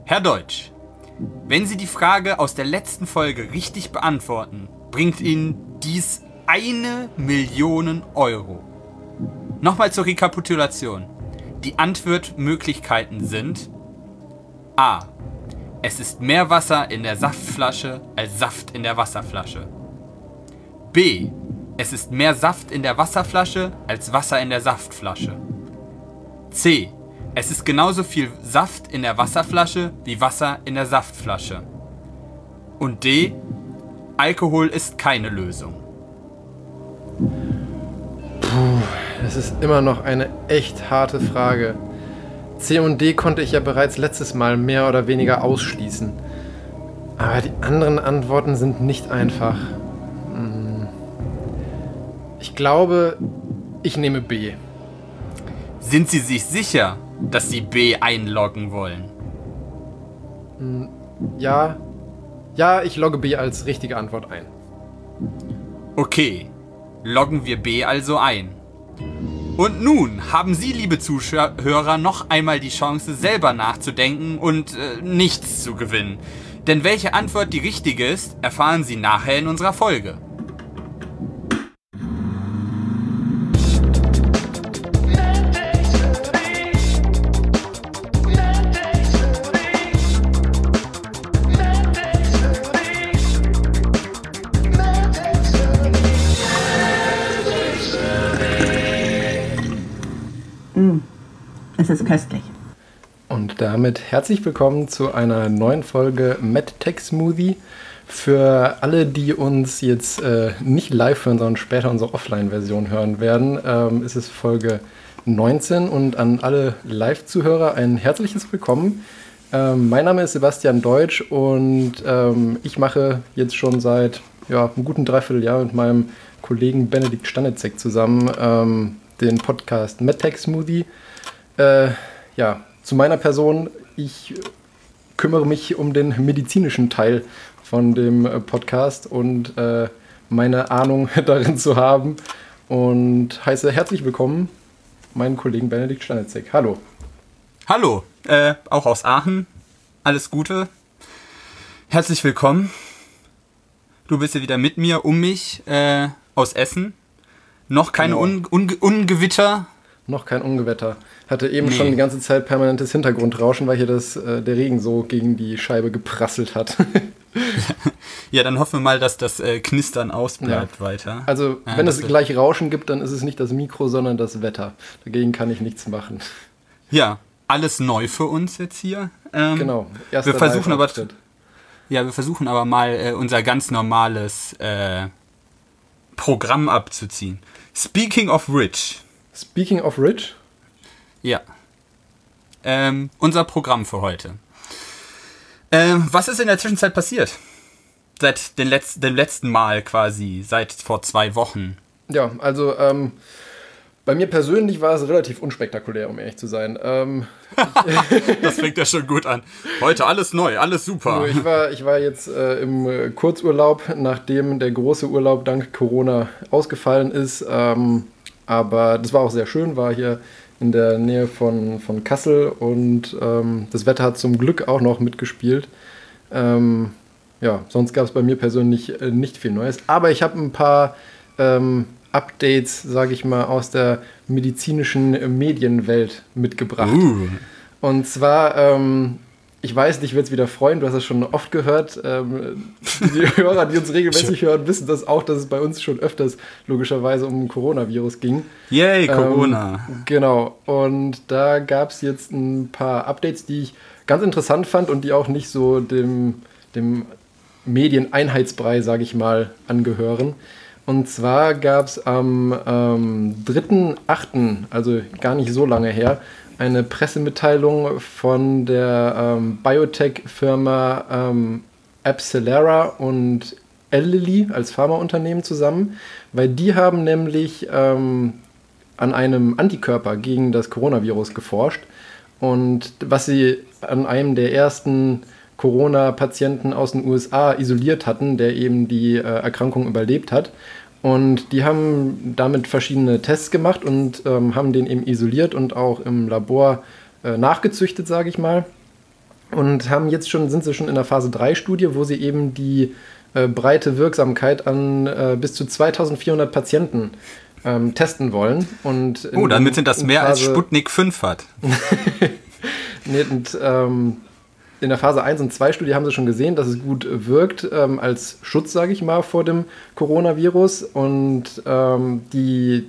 Herr Deutsch, wenn Sie die Frage aus der letzten Folge richtig beantworten, bringt Ihnen dies 1 Million Euro. Nochmal zur Rekapitulation. Die Antwortmöglichkeiten sind: A. Es ist mehr Wasser in der Saftflasche als Saft in der Wasserflasche. B. Es ist mehr Saft in der Wasserflasche als Wasser in der Saftflasche. C. Es ist genauso viel Saft in der Wasserflasche wie Wasser in der Saftflasche. Und D. Alkohol ist keine Lösung. Das ist immer noch eine echt harte Frage. C und D konnte ich ja bereits letztes Mal mehr oder weniger ausschließen. Aber die anderen Antworten sind nicht einfach. Ich glaube, ich nehme B. Sind Sie sich sicher, dass Sie B einloggen wollen? Ja, ich logge B als richtige Antwort ein. Okay, loggen wir B also ein. Und nun haben Sie, liebe Zuhörer, noch einmal die Chance, selber nachzudenken und nichts zu gewinnen. Denn welche Antwort die richtige ist, erfahren Sie nachher in unserer Folge. Es ist köstlich. Und damit herzlich willkommen zu einer neuen Folge MedTech Smoothie. Für alle, die uns jetzt nicht live hören, sondern später unsere Offline-Version hören werden, ist es Folge 19. Und an alle Live-Zuhörer ein herzliches Willkommen. Mein Name ist Sebastian Deutsch und ich mache jetzt schon seit einem guten Dreivierteljahr mit meinem Kollegen Benedikt Stanitzek zusammen den Podcast MedTech Smoothie. Zu meiner Person, ich kümmere mich um den medizinischen Teil von dem Podcast und meine Ahnung darin zu haben und heiße herzlich willkommen meinen Kollegen Benedikt Stanitzek. Hallo. Hallo, auch aus Aachen. Alles Gute. Herzlich willkommen. Du bist ja wieder mit mir, um mich, aus Essen. Noch keine Ungewitter. Noch kein Ungewetter. Hatte eben schon die ganze Zeit permanentes Hintergrundrauschen, weil hier der Regen so gegen die Scheibe geprasselt hat. Ja, dann hoffen wir mal, dass das Knistern ausbleibt weiter. Also, wenn es gleich Rauschen gibt, dann ist es nicht das Mikro, sondern das Wetter. Dagegen kann ich nichts machen. Ja, alles neu für uns jetzt hier. Genau. Wir versuchen aber mal unser ganz normales Programm abzuziehen. Speaking of Rich. Speaking of Rich? Ja. Unser Programm für heute. Was ist in der Zwischenzeit passiert? Seit dem letzten Mal quasi, seit vor 2 Wochen. Ja, also bei mir persönlich war es relativ unspektakulär, um ehrlich zu sein. Das fängt ja schon gut an. Heute alles neu, alles super. Ich war jetzt im Kurzurlaub, nachdem der große Urlaub dank Corona ausgefallen ist. Aber das war auch sehr schön, war hier in der Nähe von Kassel und das Wetter hat zum Glück auch noch mitgespielt. Sonst gab es bei mir persönlich nicht viel Neues. Aber ich habe ein paar Updates, sage ich mal, aus der medizinischen Medienwelt mitgebracht. Und zwar, ich weiß, dich wird es wieder freuen, du hast es schon oft gehört. Die Hörer, die uns regelmäßig hören, wissen das auch, dass es bei uns schon öfters logischerweise um Coronavirus ging. Yay, Corona. Genau, und da gab es jetzt ein paar Updates, die ich ganz interessant fand und die auch nicht so dem Medieneinheitsbrei, sage ich mal, angehören. Und zwar gab es am 3.8., also gar nicht so lange her, eine Pressemitteilung von der Biotech-Firma AbCellera und Eli als Pharmaunternehmen zusammen, weil die haben nämlich an einem Antikörper gegen das Coronavirus geforscht und was sie an einem der ersten Corona-Patienten aus den USA isoliert hatten, der eben die Erkrankung überlebt hat. Und die haben damit verschiedene Tests gemacht und haben den eben isoliert und auch im Labor nachgezüchtet, sage ich mal. und sind sie schon in der Phase 3 Studie, wo sie eben die breite Wirksamkeit an bis zu 2400 Patienten testen wollen. Und damit sind das mehr als Sputnik 5 hat. In der Phase 1 und 2 Studie haben sie schon gesehen, dass es gut wirkt als Schutz, sage ich mal, vor dem Coronavirus. Und die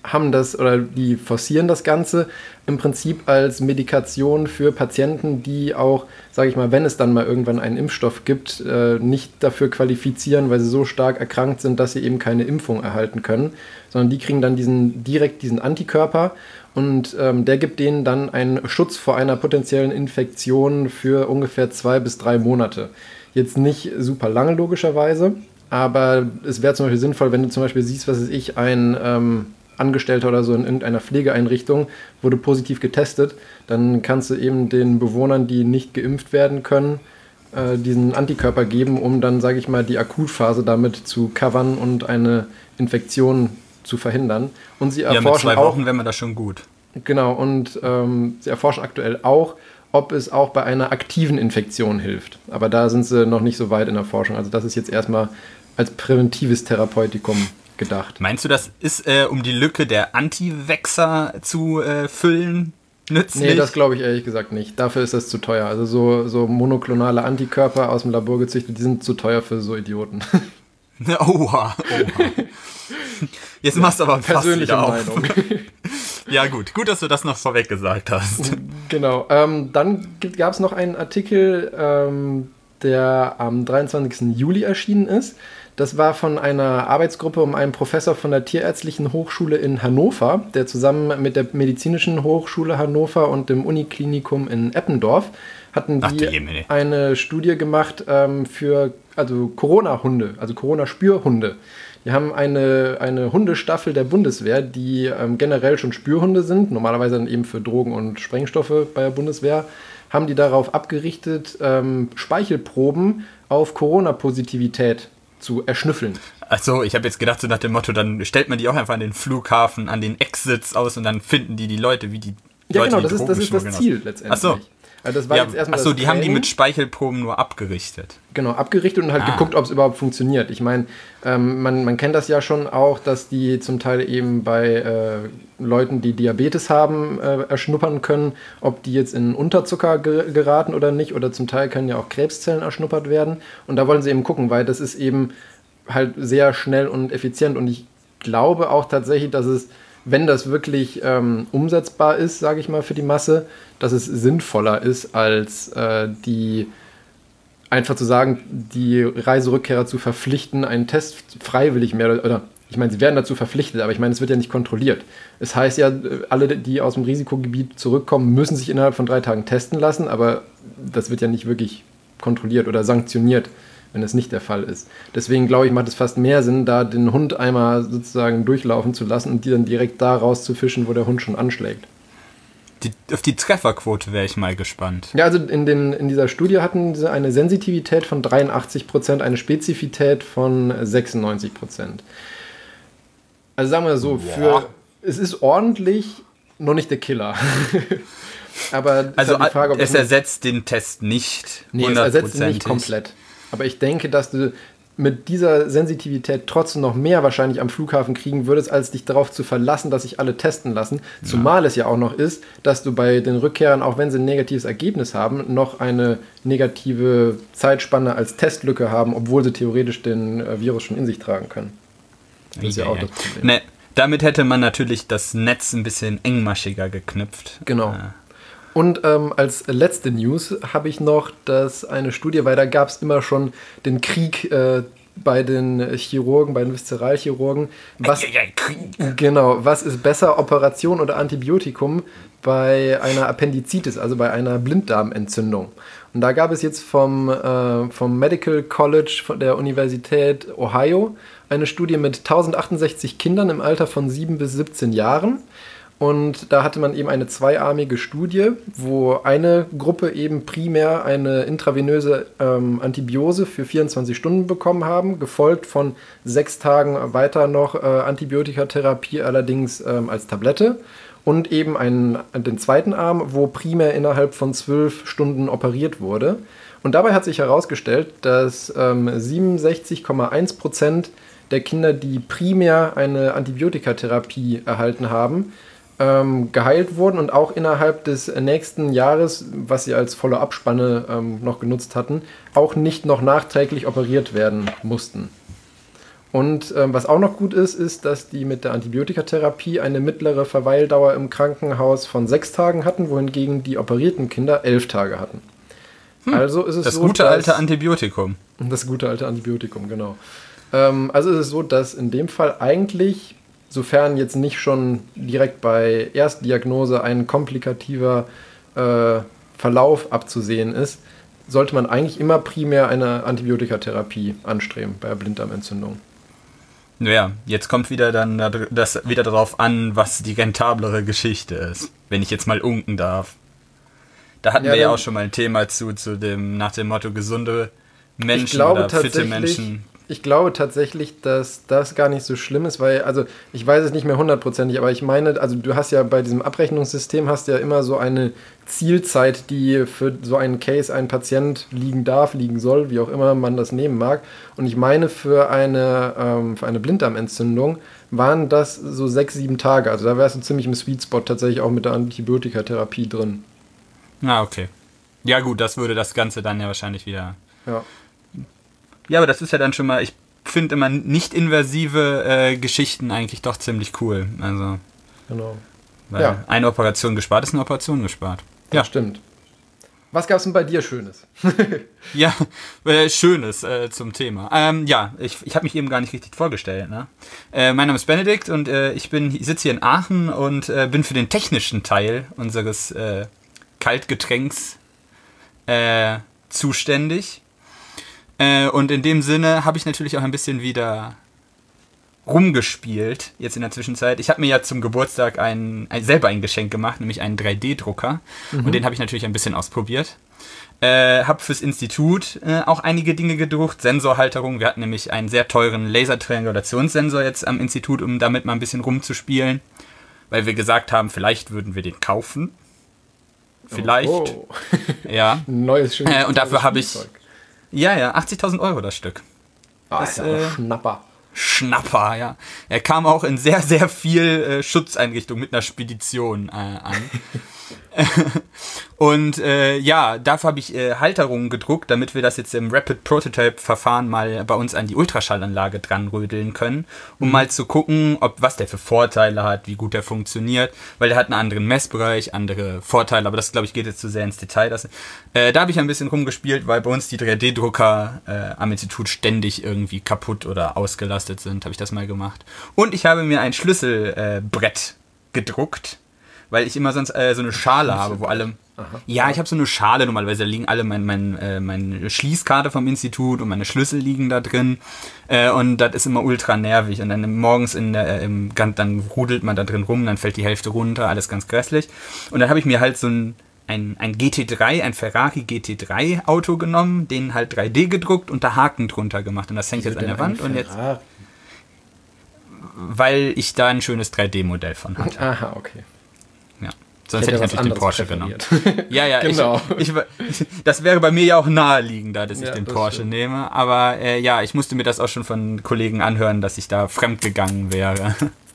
forcieren das Ganze im Prinzip als Medikation für Patienten, die auch, sage ich mal, wenn es dann mal irgendwann einen Impfstoff gibt, nicht dafür qualifizieren, weil sie so stark erkrankt sind, dass sie eben keine Impfung erhalten können, sondern die kriegen dann direkt diesen Antikörper und der gibt denen dann einen Schutz vor einer potenziellen Infektion für ungefähr 2 bis 3 Monate. Jetzt nicht super lange logischerweise, aber es wäre zum Beispiel sinnvoll, wenn du zum Beispiel siehst, was weiß ich, ein Angestellter oder so in irgendeiner Pflegeeinrichtung wurde positiv getestet, dann kannst du eben den Bewohnern, die nicht geimpft werden können, diesen Antikörper geben, um dann, sage ich mal, die Akutphase damit zu covern und eine Infektion zu verhindern. Und sie erforschen mit 2 Wochen wäre man das schon gut. Genau, und sie erforschen aktuell auch, ob es auch bei einer aktiven Infektion hilft. Aber da sind sie noch nicht so weit in der Forschung. Also das ist jetzt erstmal als präventives Therapeutikum gedacht. Meinst du, das ist, um die Lücke der Anti-Vaxxer zu füllen, nützlich? Nee, das glaube ich ehrlich gesagt nicht. Dafür ist das zu teuer. Also so monoklonale Antikörper aus dem Labor gezüchtet, die sind zu teuer für so Idioten. Oha. Jetzt machst du aber ein Fass persönliche wieder Meinung. auf. Ja gut, dass du das noch vorweg gesagt hast. Genau. Dann gab es noch einen Artikel, der am 23. Juli erschienen ist. Das war von einer Arbeitsgruppe um einen Professor von der Tierärztlichen Hochschule in Hannover, der zusammen mit der Medizinischen Hochschule Hannover und dem Uniklinikum in Eppendorf hatten die eine Studie gemacht für Corona-Hunde, also Corona-Spürhunde. Die haben eine Hundestaffel der Bundeswehr, die generell schon Spürhunde sind, normalerweise dann eben für Drogen und Sprengstoffe bei der Bundeswehr, haben die darauf abgerichtet, Speichelproben auf Corona-Positivität zu erschnüffeln. Achso, ich habe jetzt gedacht, so nach dem Motto, dann stellt man die auch einfach an den Flughafen, an den Exits aus und dann finden die Leute, wie die Leute. Ja, genau, das ist das Ziel letztendlich. Achso. Also das war jetzt erstmal achso, die haben die mit Speichelproben nur abgerichtet. Genau, abgerichtet und halt geguckt, ob es überhaupt funktioniert. Ich meine, man kennt das ja schon auch, dass die zum Teil eben bei Leuten, die Diabetes haben, erschnuppern können, ob die jetzt in Unterzucker geraten oder nicht. Oder zum Teil können ja auch Krebszellen erschnuppert werden. Und da wollen sie eben gucken, weil das ist eben halt sehr schnell und effizient. Und ich glaube auch tatsächlich, dass es, wenn das wirklich umsetzbar ist, sage ich mal, für die Masse, dass es sinnvoller ist, als einfach zu sagen, die Reiserückkehrer zu verpflichten, einen Test freiwillig oder ich meine, sie werden dazu verpflichtet, aber ich meine, es wird ja nicht kontrolliert. Es heißt ja, alle, die aus dem Risikogebiet zurückkommen, müssen sich innerhalb von 3 Tagen testen lassen, aber das wird ja nicht wirklich kontrolliert oder sanktioniert, wenn es nicht der Fall ist. Deswegen glaube ich, macht es fast mehr Sinn, da den Hund einmal sozusagen durchlaufen zu lassen und die dann direkt da rauszufischen, wo der Hund schon anschlägt. Auf die Trefferquote wäre ich mal gespannt. Ja, also in dieser Studie hatten sie eine Sensitivität von 83%, eine Spezifität von 96%. Also sagen wir so, es ist ordentlich, noch nicht der Killer. Aber also halt die Frage, ob es ersetzt den Test nicht. Nee, es ersetzt ihn nicht komplett. Aber ich denke, dass du mit dieser Sensitivität trotzdem noch mehr wahrscheinlich am Flughafen kriegen würdest, als dich darauf zu verlassen, dass sich alle testen lassen. Zumal es ja auch noch ist, dass du bei den Rückkehrern, auch wenn sie ein negatives Ergebnis haben, noch eine negative Zeitspanne als Testlücke haben, obwohl sie theoretisch den Virus schon in sich tragen können. Das ist ja auch das Problem. Ne, damit hätte man natürlich das Netz ein bisschen engmaschiger geknüpft. Genau. Und als letzte News habe ich noch eine Studie, weil da gab es immer schon den Krieg bei den Chirurgen, bei den Viszeralchirurgen. Was ist besser, Operation oder Antibiotikum bei einer Appendizitis, also bei einer Blinddarmentzündung? Und da gab es jetzt vom Medical College von der Universität Ohio eine Studie mit 1068 Kindern im Alter von 7 bis 17 Jahren. Und da hatte man eben eine zweiarmige Studie, wo eine Gruppe eben primär eine intravenöse Antibiose für 24 Stunden bekommen haben, gefolgt von 6 Tagen weiter noch Antibiotikatherapie, allerdings als Tablette. und eben den zweiten Arm, wo primär innerhalb von 12 Stunden operiert wurde. Und dabei hat sich herausgestellt, dass 67,1% der Kinder, die primär eine Antibiotikatherapie erhalten haben, geheilt wurden und auch innerhalb des nächsten Jahres, was sie als Follow-up-Spanne noch genutzt hatten, auch nicht noch nachträglich operiert werden mussten. Und was auch noch gut ist, dass die mit der Antibiotikatherapie eine mittlere Verweildauer im Krankenhaus von 6 Tagen hatten, wohingegen die operierten Kinder 11 Tage hatten. Also ist es das so, gute alte Antibiotikum. Das gute alte Antibiotikum, genau. Also ist es so, dass in dem Fall eigentlich, sofern jetzt nicht schon direkt bei Erstdiagnose ein komplikativer Verlauf abzusehen ist, sollte man eigentlich immer primär eine Antibiotikatherapie anstreben bei der Blinddarmentzündung. Naja, jetzt kommt wieder dann das wieder darauf an, was die rentablere Geschichte ist. Wenn ich jetzt mal unken darf. Da hatten wir ja auch schon mal ein Thema zu dem, nach dem Motto gesunde Menschen oder fitte Menschen. Ich glaube tatsächlich, dass das gar nicht so schlimm ist, weil, also ich weiß es nicht mehr hundertprozentig, aber ich meine, also du hast ja bei diesem Abrechnungssystem hast ja immer so eine Zielzeit, die für so einen Case ein Patient liegen darf, liegen soll, wie auch immer man das nehmen mag. Und ich meine, für eine Blinddarmentzündung waren das so 6-7 Tage. Also da wärst du ziemlich im Sweet Spot tatsächlich auch mit der Antibiotikatherapie drin. Ah, okay. Ja gut, das würde das Ganze dann ja wahrscheinlich wieder... Ja. Ja, aber das ist ja dann schon mal, ich finde immer nicht-invasive Geschichten eigentlich doch ziemlich cool. Also, genau. Weil eine Operation gespart ist eine Operation gespart. Ja, stimmt. Was gab es denn bei dir Schönes? Ja, Schönes zum Thema. Ich habe mich eben gar nicht richtig vorgestellt. Ne? Mein Name ist Benedikt und ich sitze hier in Aachen und bin für den technischen Teil unseres Kaltgetränks zuständig. Und in dem Sinne habe ich natürlich auch ein bisschen wieder rumgespielt, jetzt in der Zwischenzeit. Ich habe mir ja zum Geburtstag selber ein Geschenk gemacht, nämlich einen 3D-Drucker. Und den habe ich natürlich ein bisschen ausprobiert. Habe fürs Institut auch einige Dinge gedruckt, Sensorhalterung. Wir hatten nämlich einen sehr teuren Lasertriangulationssensor jetzt am Institut, um damit mal ein bisschen rumzuspielen. Weil wir gesagt haben, vielleicht würden wir den kaufen. Vielleicht. Oh. Ja. Neues schönes und dafür habe ich... Spielzeug. Ja, 80.000 Euro das Stück. Das ist Schnapper. Schnapper, ja. Er kam auch in sehr, sehr viel Schutzeinrichtungen mit einer Spedition an. Und dafür habe ich Halterungen gedruckt, damit wir das jetzt im Rapid Prototype-Verfahren mal bei uns an die Ultraschallanlage dran rödeln können, um mal zu gucken, was der für Vorteile hat, wie gut der funktioniert, weil der hat einen anderen Messbereich, andere Vorteile, aber das, glaube ich, geht jetzt zu sehr ins Detail. Da habe ich ein bisschen rumgespielt, weil bei uns die 3D-Drucker am Institut ständig irgendwie kaputt oder ausgelastet sind, habe ich das mal gemacht. Und ich habe mir ein Schlüsselbrett gedruckt, weil ich immer sonst so eine Schale habe, wo alle... Aha. Ja, ich habe so eine Schale normalerweise, da liegen alle meine Schließkarte vom Institut und meine Schlüssel liegen da drin und das ist immer ultra nervig und dann morgens dann rudelt man da drin rum, dann fällt die Hälfte runter, alles ganz grässlich und dann habe ich mir halt so ein GT3, ein Ferrari GT3 Auto genommen, den halt 3D gedruckt und da Haken drunter gemacht und das hängt jetzt an der Wand und jetzt... Weil ich da ein schönes 3D-Modell von hatte. Aha, okay. Ja. Sonst hätte ich natürlich den Porsche präferiert. genommen. Ja, genau. Das wäre bei mir ja auch naheliegender, dass ich den Porsche stimmt. nehme. Aber ich musste mir das auch schon von Kollegen anhören, dass ich da fremd gegangen wäre.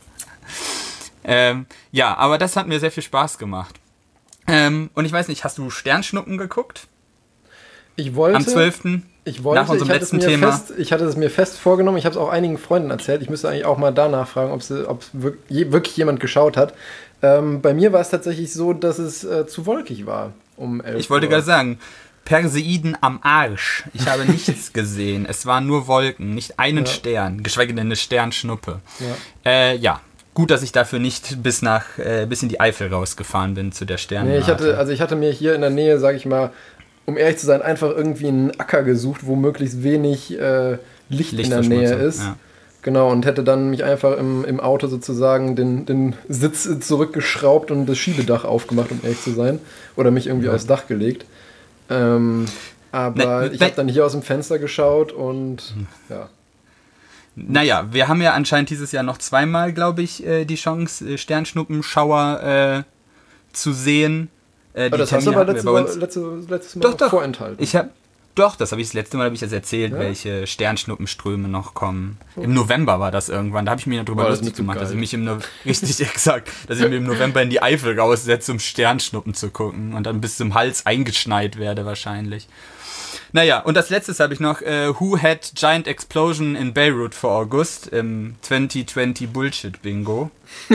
Aber das hat mir sehr viel Spaß gemacht. Und ich weiß nicht, hast du Sternschnuppen geguckt? Ich wollte... Am 12. Nach unserem letzten Thema. Ich hatte es mir fest vorgenommen, ich habe es auch einigen Freunden erzählt. Ich müsste eigentlich auch mal danach fragen, ob wirklich jemand geschaut hat. Bei mir war es tatsächlich so, dass es zu wolkig war um 11 Uhr. Ich wollte gerade sagen, Perseiden am Arsch. Ich habe nichts gesehen. Es waren nur Wolken, nicht einen Stern, geschweige denn eine Sternschnuppe. Ja. Gut, dass ich dafür nicht bis in die Eifel rausgefahren bin zu der Sternwarte. Nee, ich hatte mir hier in der Nähe, sag ich mal, um ehrlich zu sein, einfach irgendwie einen Acker gesucht, wo möglichst wenig Licht in der Nähe ist. Ja. Genau, und hätte dann mich einfach im Auto sozusagen den Sitz zurückgeschraubt und das Schiebedach aufgemacht, um ehrlich zu sein. Oder mich irgendwie aufs Dach gelegt. Aber ich habe dann hier aus dem Fenster geschaut und ja. Naja, wir haben ja anscheinend dieses Jahr noch zweimal, glaube ich, die Chance, Sternschnuppenschauer zu sehen. Aber das hast du aber letztes Mal doch. vorenthalten. Das habe ich das letzte Mal jetzt erzählt, welche Sternschnuppenströme noch kommen. Im November war das irgendwann. Da habe ich mir darüber lustig gemacht, dass ich mich dass ich mir im November in die Eifel raussetze, um Sternschnuppen zu gucken und dann bis zum Hals eingeschneit werde wahrscheinlich. Naja, und als letztes habe ich noch Who had Giant Explosion in Beirut for August im 2020 Bullshit Bingo.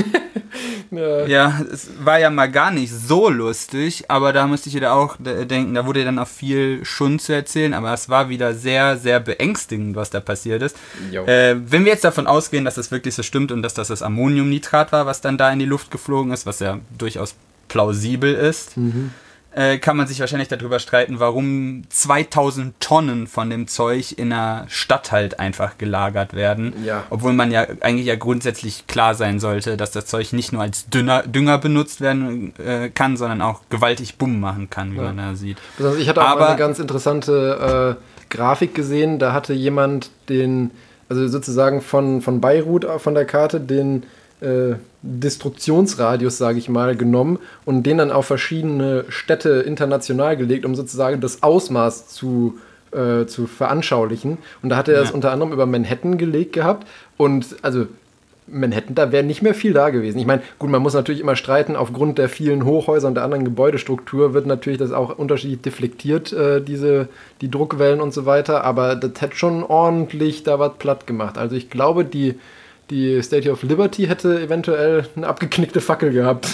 Ja, es war ja mal gar nicht so lustig, aber da musste ich wieder auch denken, da wurde dann auch viel Schund zu erzählen, aber es war wieder sehr, sehr beängstigend, was da passiert ist. Wenn wir jetzt davon ausgehen, dass das wirklich so stimmt und dass das Ammoniumnitrat war, was dann da in die Luft geflogen ist, was ja durchaus plausibel ist, kann man sich wahrscheinlich darüber streiten, warum 2000 Tonnen von dem Zeug in einer Stadt halt einfach gelagert werden. Ja. Obwohl man ja eigentlich grundsätzlich klar sein sollte, dass das Zeug nicht nur als Dünger benutzt werden kann, sondern auch gewaltig Bumm machen kann, wie man da sieht. Also ich hatte auch mal eine ganz interessante Grafik gesehen, da hatte jemand also sozusagen von Beirut von der Karte den Destruktionsradius, sage ich mal, genommen und den dann auf verschiedene Städte international gelegt, um sozusagen das Ausmaß zu veranschaulichen. Und da hat er es unter anderem über Manhattan gelegt gehabt. Und also Manhattan, da wäre nicht mehr viel da gewesen. Ich meine, gut, man muss natürlich immer streiten, aufgrund der vielen Hochhäuser und der anderen Gebäudestruktur wird natürlich das auch unterschiedlich deflektiert, die Druckwellen und so weiter, aber das hätte schon ordentlich da was platt gemacht. Also ich glaube, die Statue of Liberty hätte eventuell eine abgeknickte Fackel gehabt.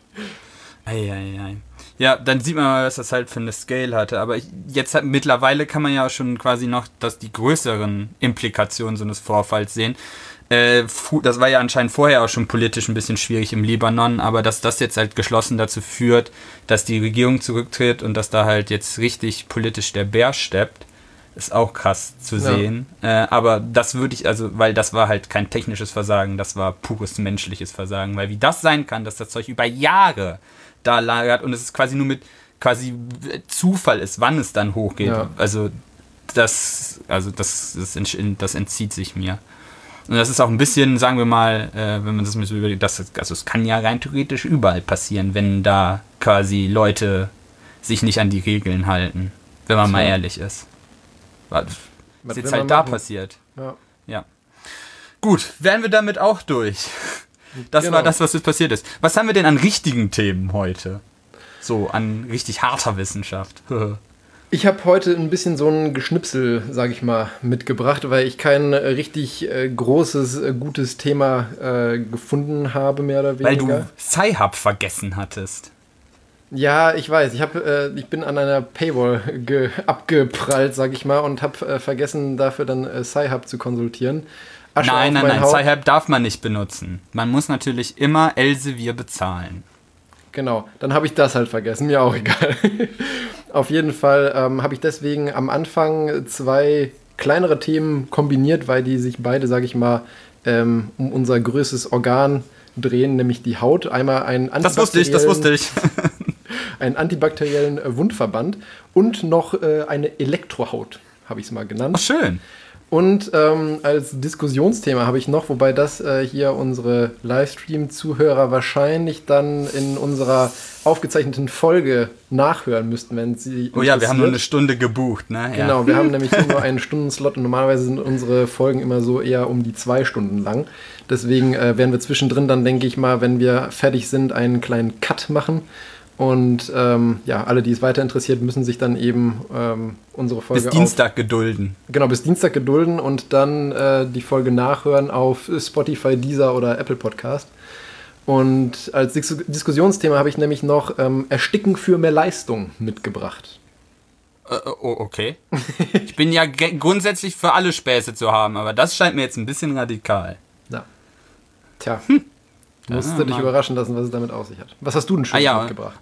Ja, dann sieht man mal, was das halt für eine Scale hatte. Aber mittlerweile kann man ja schon quasi noch die größeren Implikationen so eines Vorfalls sehen. Das war ja anscheinend vorher auch schon politisch ein bisschen schwierig im Libanon, aber dass das jetzt halt geschlossen dazu führt, dass die Regierung zurücktritt und dass da halt jetzt richtig politisch der Bär steppt, ist auch krass zu sehen. Aber das weil das war halt kein technisches Versagen, das war pures menschliches Versagen. Weil wie das sein kann, dass das Zeug über Jahre da lagert und es ist quasi nur mit Zufall ist, wann es dann hochgeht. Ja. Das entzieht sich mir. Und das ist auch ein bisschen, sagen wir mal, wenn man das mit so überlegt, es kann ja rein theoretisch überall passieren, wenn da quasi Leute sich nicht an die Regeln halten, wenn man mal ehrlich ist. Was ist jetzt halt da passiert. Ja. Gut, wären wir damit auch durch. Das war das, was jetzt passiert ist. Was haben wir denn an richtigen Themen heute? So, an richtig harter Wissenschaft. Ich habe heute ein bisschen so ein Geschnipsel, sage ich mal, mitgebracht, weil ich kein richtig großes, gutes Thema gefunden habe, mehr oder weniger. Weil du Sci-Hub vergessen hattest. Ja, ich weiß. Ich bin an einer Paywall abgeprallt, sag ich mal, und habe vergessen, dafür dann Sci-Hub zu konsultieren. Nein, Sci-Hub darf man nicht benutzen. Man muss natürlich immer Elsevier bezahlen. Genau, dann habe ich das halt vergessen, mir auch egal. Auf jeden Fall habe ich deswegen am Anfang 2 kleinere Themen kombiniert, weil die sich beide, sag ich mal, um unser größtes Organ drehen, nämlich die Haut. Einmal einen antibakteriellen... Das wusste ich. einen antibakteriellen Wundverband und noch eine Elektrohaut, habe ich es mal genannt. Ach, schön. Und als Diskussionsthema habe ich noch, wobei das hier unsere Livestream-Zuhörer wahrscheinlich dann in unserer aufgezeichneten Folge nachhören müssten, wenn sie Oh ja, wir haben nur eine Stunde gebucht, ne? Ja. Genau, wir haben nämlich nur einen Stundenslot und normalerweise sind unsere Folgen immer so eher um die 2 Stunden lang. Deswegen werden wir zwischendrin dann, denke ich mal, wenn wir fertig sind, einen kleinen Cut machen. Und alle, die es weiter interessiert, müssen sich dann eben unsere Folge bis Dienstag gedulden. Genau, bis Dienstag gedulden und dann die Folge nachhören auf Spotify, Deezer oder Apple Podcast. Und als Diskussionsthema habe ich nämlich noch Ersticken für mehr Leistung mitgebracht. Okay. Ich bin ja grundsätzlich für alle Späße zu haben, aber das scheint mir jetzt ein bisschen radikal. Ja. Tja. Musst du dich überraschen lassen, was es damit auf sich hat. Was hast du denn schon mitgebracht?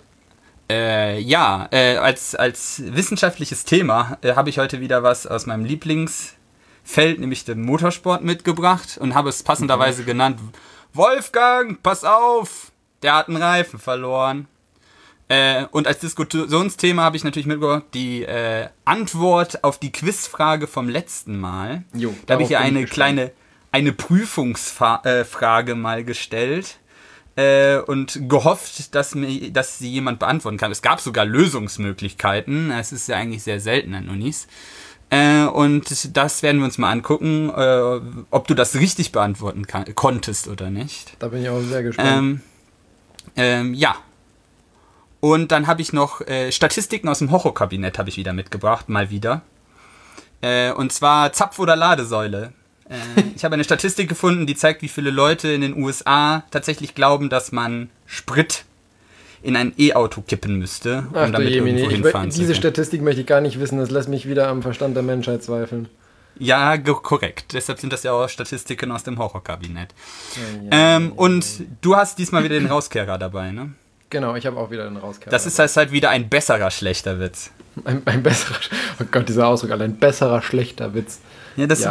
Als wissenschaftliches Thema habe ich heute wieder was aus meinem Lieblingsfeld, nämlich den Motorsport, mitgebracht und habe es passenderweise genannt: Wolfgang, pass auf, der hat einen Reifen verloren. Und als Diskussionsthema habe ich natürlich mitgebracht die Antwort auf die Quizfrage vom letzten Mal. Da habe ich hier eine kleine eine Prüfungsfrage mal gestellt und gehofft, dass sie jemand beantworten kann. Es gab sogar Lösungsmöglichkeiten. Es ist ja eigentlich sehr selten an Unis. Und das werden wir uns mal angucken, ob du das richtig beantworten konntest oder nicht. Da bin ich auch sehr gespannt. Ja. Und dann habe ich noch Statistiken aus dem Horrorkabinett habe ich wieder mitgebracht, mal wieder. Und zwar Zapf- oder Ladesäule. Ich habe eine Statistik gefunden, die zeigt, wie viele Leute in den USA tatsächlich glauben, dass man Sprit in ein E-Auto kippen müsste, um damit irgendwo hinfahren zu können. Diese Statistik möchte ich gar nicht wissen, das lässt mich wieder am Verstand der Menschheit zweifeln. Ja, korrekt. Deshalb sind das ja auch Statistiken aus dem Horrorkabinett. Und du hast diesmal wieder den Rauskehrer dabei, ne? Genau, ich habe auch wieder den Rauskehrer. Das ist halt wieder ein besserer, schlechter Witz. Ein besserer, oh Gott, dieser Ausdruck, ein besserer, schlechter Witz. Ja, das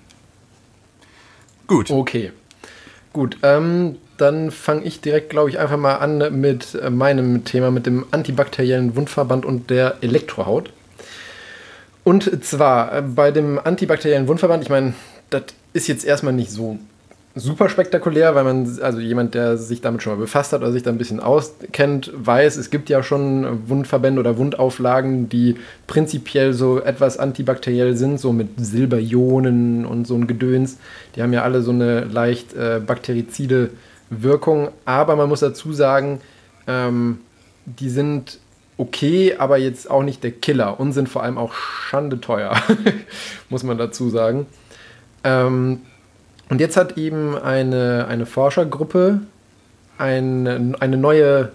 Gut. Okay. Gut, dann fange ich direkt, glaube ich, einfach mal an mit meinem Thema, mit dem antibakteriellen Wundverband und der Elektrohaut. Und zwar bei dem antibakteriellen Wundverband, ich meine, das ist jetzt erstmal nicht so super spektakulär, weil also jemand, der sich damit schon mal befasst hat oder sich da ein bisschen auskennt, weiß, es gibt ja schon Wundverbände oder Wundauflagen, die prinzipiell so etwas antibakteriell sind, so mit Silberionen und so ein Gedöns. Die haben ja alle so eine leicht bakterizide Wirkung, aber man muss dazu sagen, die sind okay, aber jetzt auch nicht der Killer und sind vor allem auch schandeteuer, muss man dazu sagen. Und jetzt hat eben eine Forschergruppe eine neue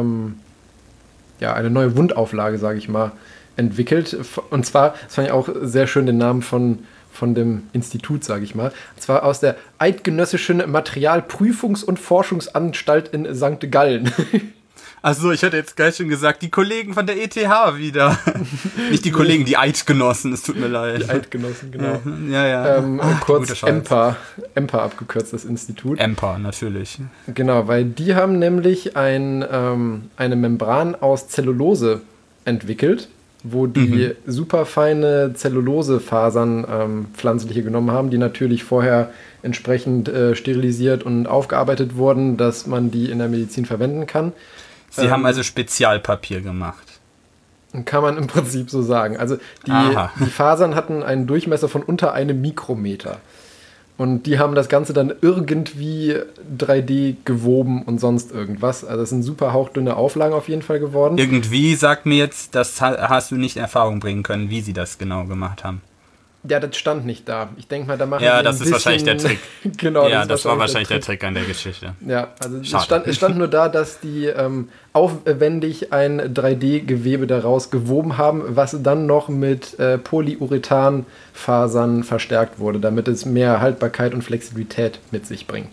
Wundauflage, sage ich mal, entwickelt. Und zwar, das fand ich auch sehr schön, den Namen von dem Institut, sage ich mal. Und zwar aus der Eidgenössischen Materialprüfungs- und Forschungsanstalt in St. Gallen. Achso, ich hätte jetzt gleich schon gesagt, die Kollegen von der ETH wieder. Nicht die Kollegen, die Eidgenossen, es tut mir leid. Die Eidgenossen, genau. Ja. Kurz EMPA abgekürzt, das Institut. EMPA, natürlich. Genau, weil die haben nämlich eine Membran aus Zellulose entwickelt, wo die super feine Zellulosefasern pflanzliche genommen haben, die natürlich vorher entsprechend sterilisiert und aufgearbeitet wurden, dass man die in der Medizin verwenden kann. Sie haben also Spezialpapier gemacht. Kann man im Prinzip so sagen. Also die Fasern hatten einen Durchmesser von unter einem Mikrometer. Und die haben das Ganze dann irgendwie 3D gewoben und sonst irgendwas. Also es sind super hauchdünne Auflagen auf jeden Fall geworden. Irgendwie sagt mir jetzt, das hast du nicht in Erfahrung bringen können, wie sie das genau gemacht haben. Ja, das stand nicht da. Ich denke mal, da machen Ja, das ist wahrscheinlich der Trick. Genau, ja, das war wahrscheinlich der Trick an der Geschichte. Ja, also es stand nur da, dass die aufwendig ein 3D-Gewebe daraus gewoben haben, was dann noch mit Polyurethanfasern verstärkt wurde, damit es mehr Haltbarkeit und Flexibilität mit sich bringt.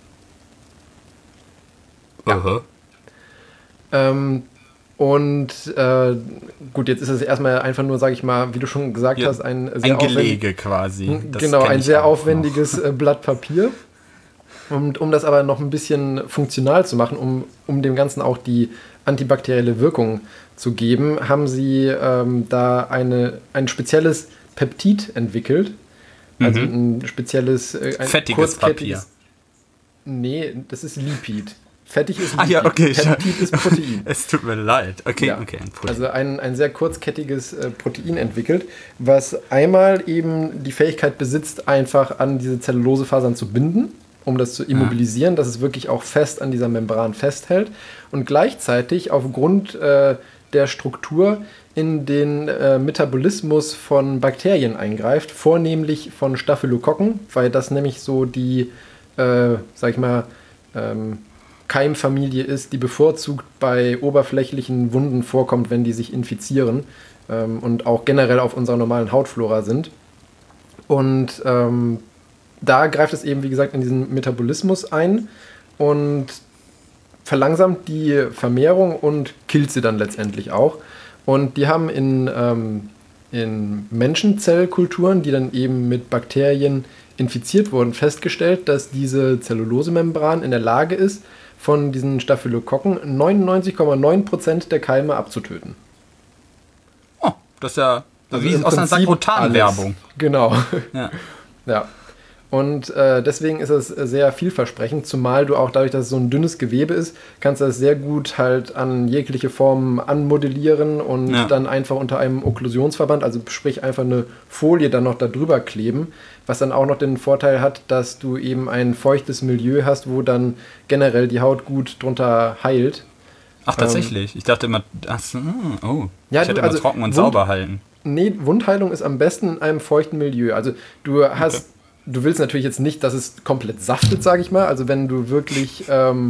Ja. Gut, jetzt ist es erstmal einfach nur, sage ich mal, wie du schon gesagt hast, ein sehr Gelege quasi. Genau, ein sehr aufwendiges Blatt Papier. Und um das aber noch ein bisschen funktional zu machen, um dem Ganzen auch die antibakterielle Wirkung zu geben, haben sie da ein spezielles Peptid entwickelt. Also ein spezielles... fettiges Papier. Nee, das ist Lipid. Fettig ist Lipid. Ah ja, okay. Peptid ist Protein. Es tut mir leid. Okay, ja. Okay. Also ein sehr kurzkettiges Protein entwickelt, was einmal eben die Fähigkeit besitzt, einfach an diese Zellulosefasern zu binden, um das zu immobilisieren, dass es wirklich auch fest an dieser Membran festhält und gleichzeitig aufgrund der Struktur in den Metabolismus von Bakterien eingreift, vornehmlich von Staphylokokken, weil das nämlich so die, sag ich mal, Keimfamilie ist, die bevorzugt bei oberflächlichen Wunden vorkommt, wenn die sich infizieren und auch generell auf unserer normalen Hautflora sind. Und da greift es eben, wie gesagt, in diesen Metabolismus ein und verlangsamt die Vermehrung und killt sie dann letztendlich auch. Und die haben in Menschenzellkulturen, die dann eben mit Bakterien infiziert wurden, festgestellt, dass diese Zellulosemembran in der Lage ist, von diesen Staphylokokken 99,9% der Keime abzutöten. Oh, das ist ja also wie aus einer Sakrotan-Werbung. Genau. Ja. Ja. Und deswegen ist es sehr vielversprechend, zumal du auch dadurch, dass es so ein dünnes Gewebe ist, kannst du das sehr gut halt an jegliche Formen anmodellieren und dann einfach unter einem Okklusionsverband, also sprich einfach eine Folie dann noch da drüber kleben, was dann auch noch den Vorteil hat, dass du eben ein feuchtes Milieu hast, wo dann generell die Haut gut drunter heilt. Ach, tatsächlich? Ich dachte immer, ja, ich hätte immer also trocken und sauber halten. Nee, Wundheilung ist am besten in einem feuchten Milieu. Also du hast, du willst natürlich jetzt nicht, dass es komplett saftet, sage ich mal. Also wenn du wirklich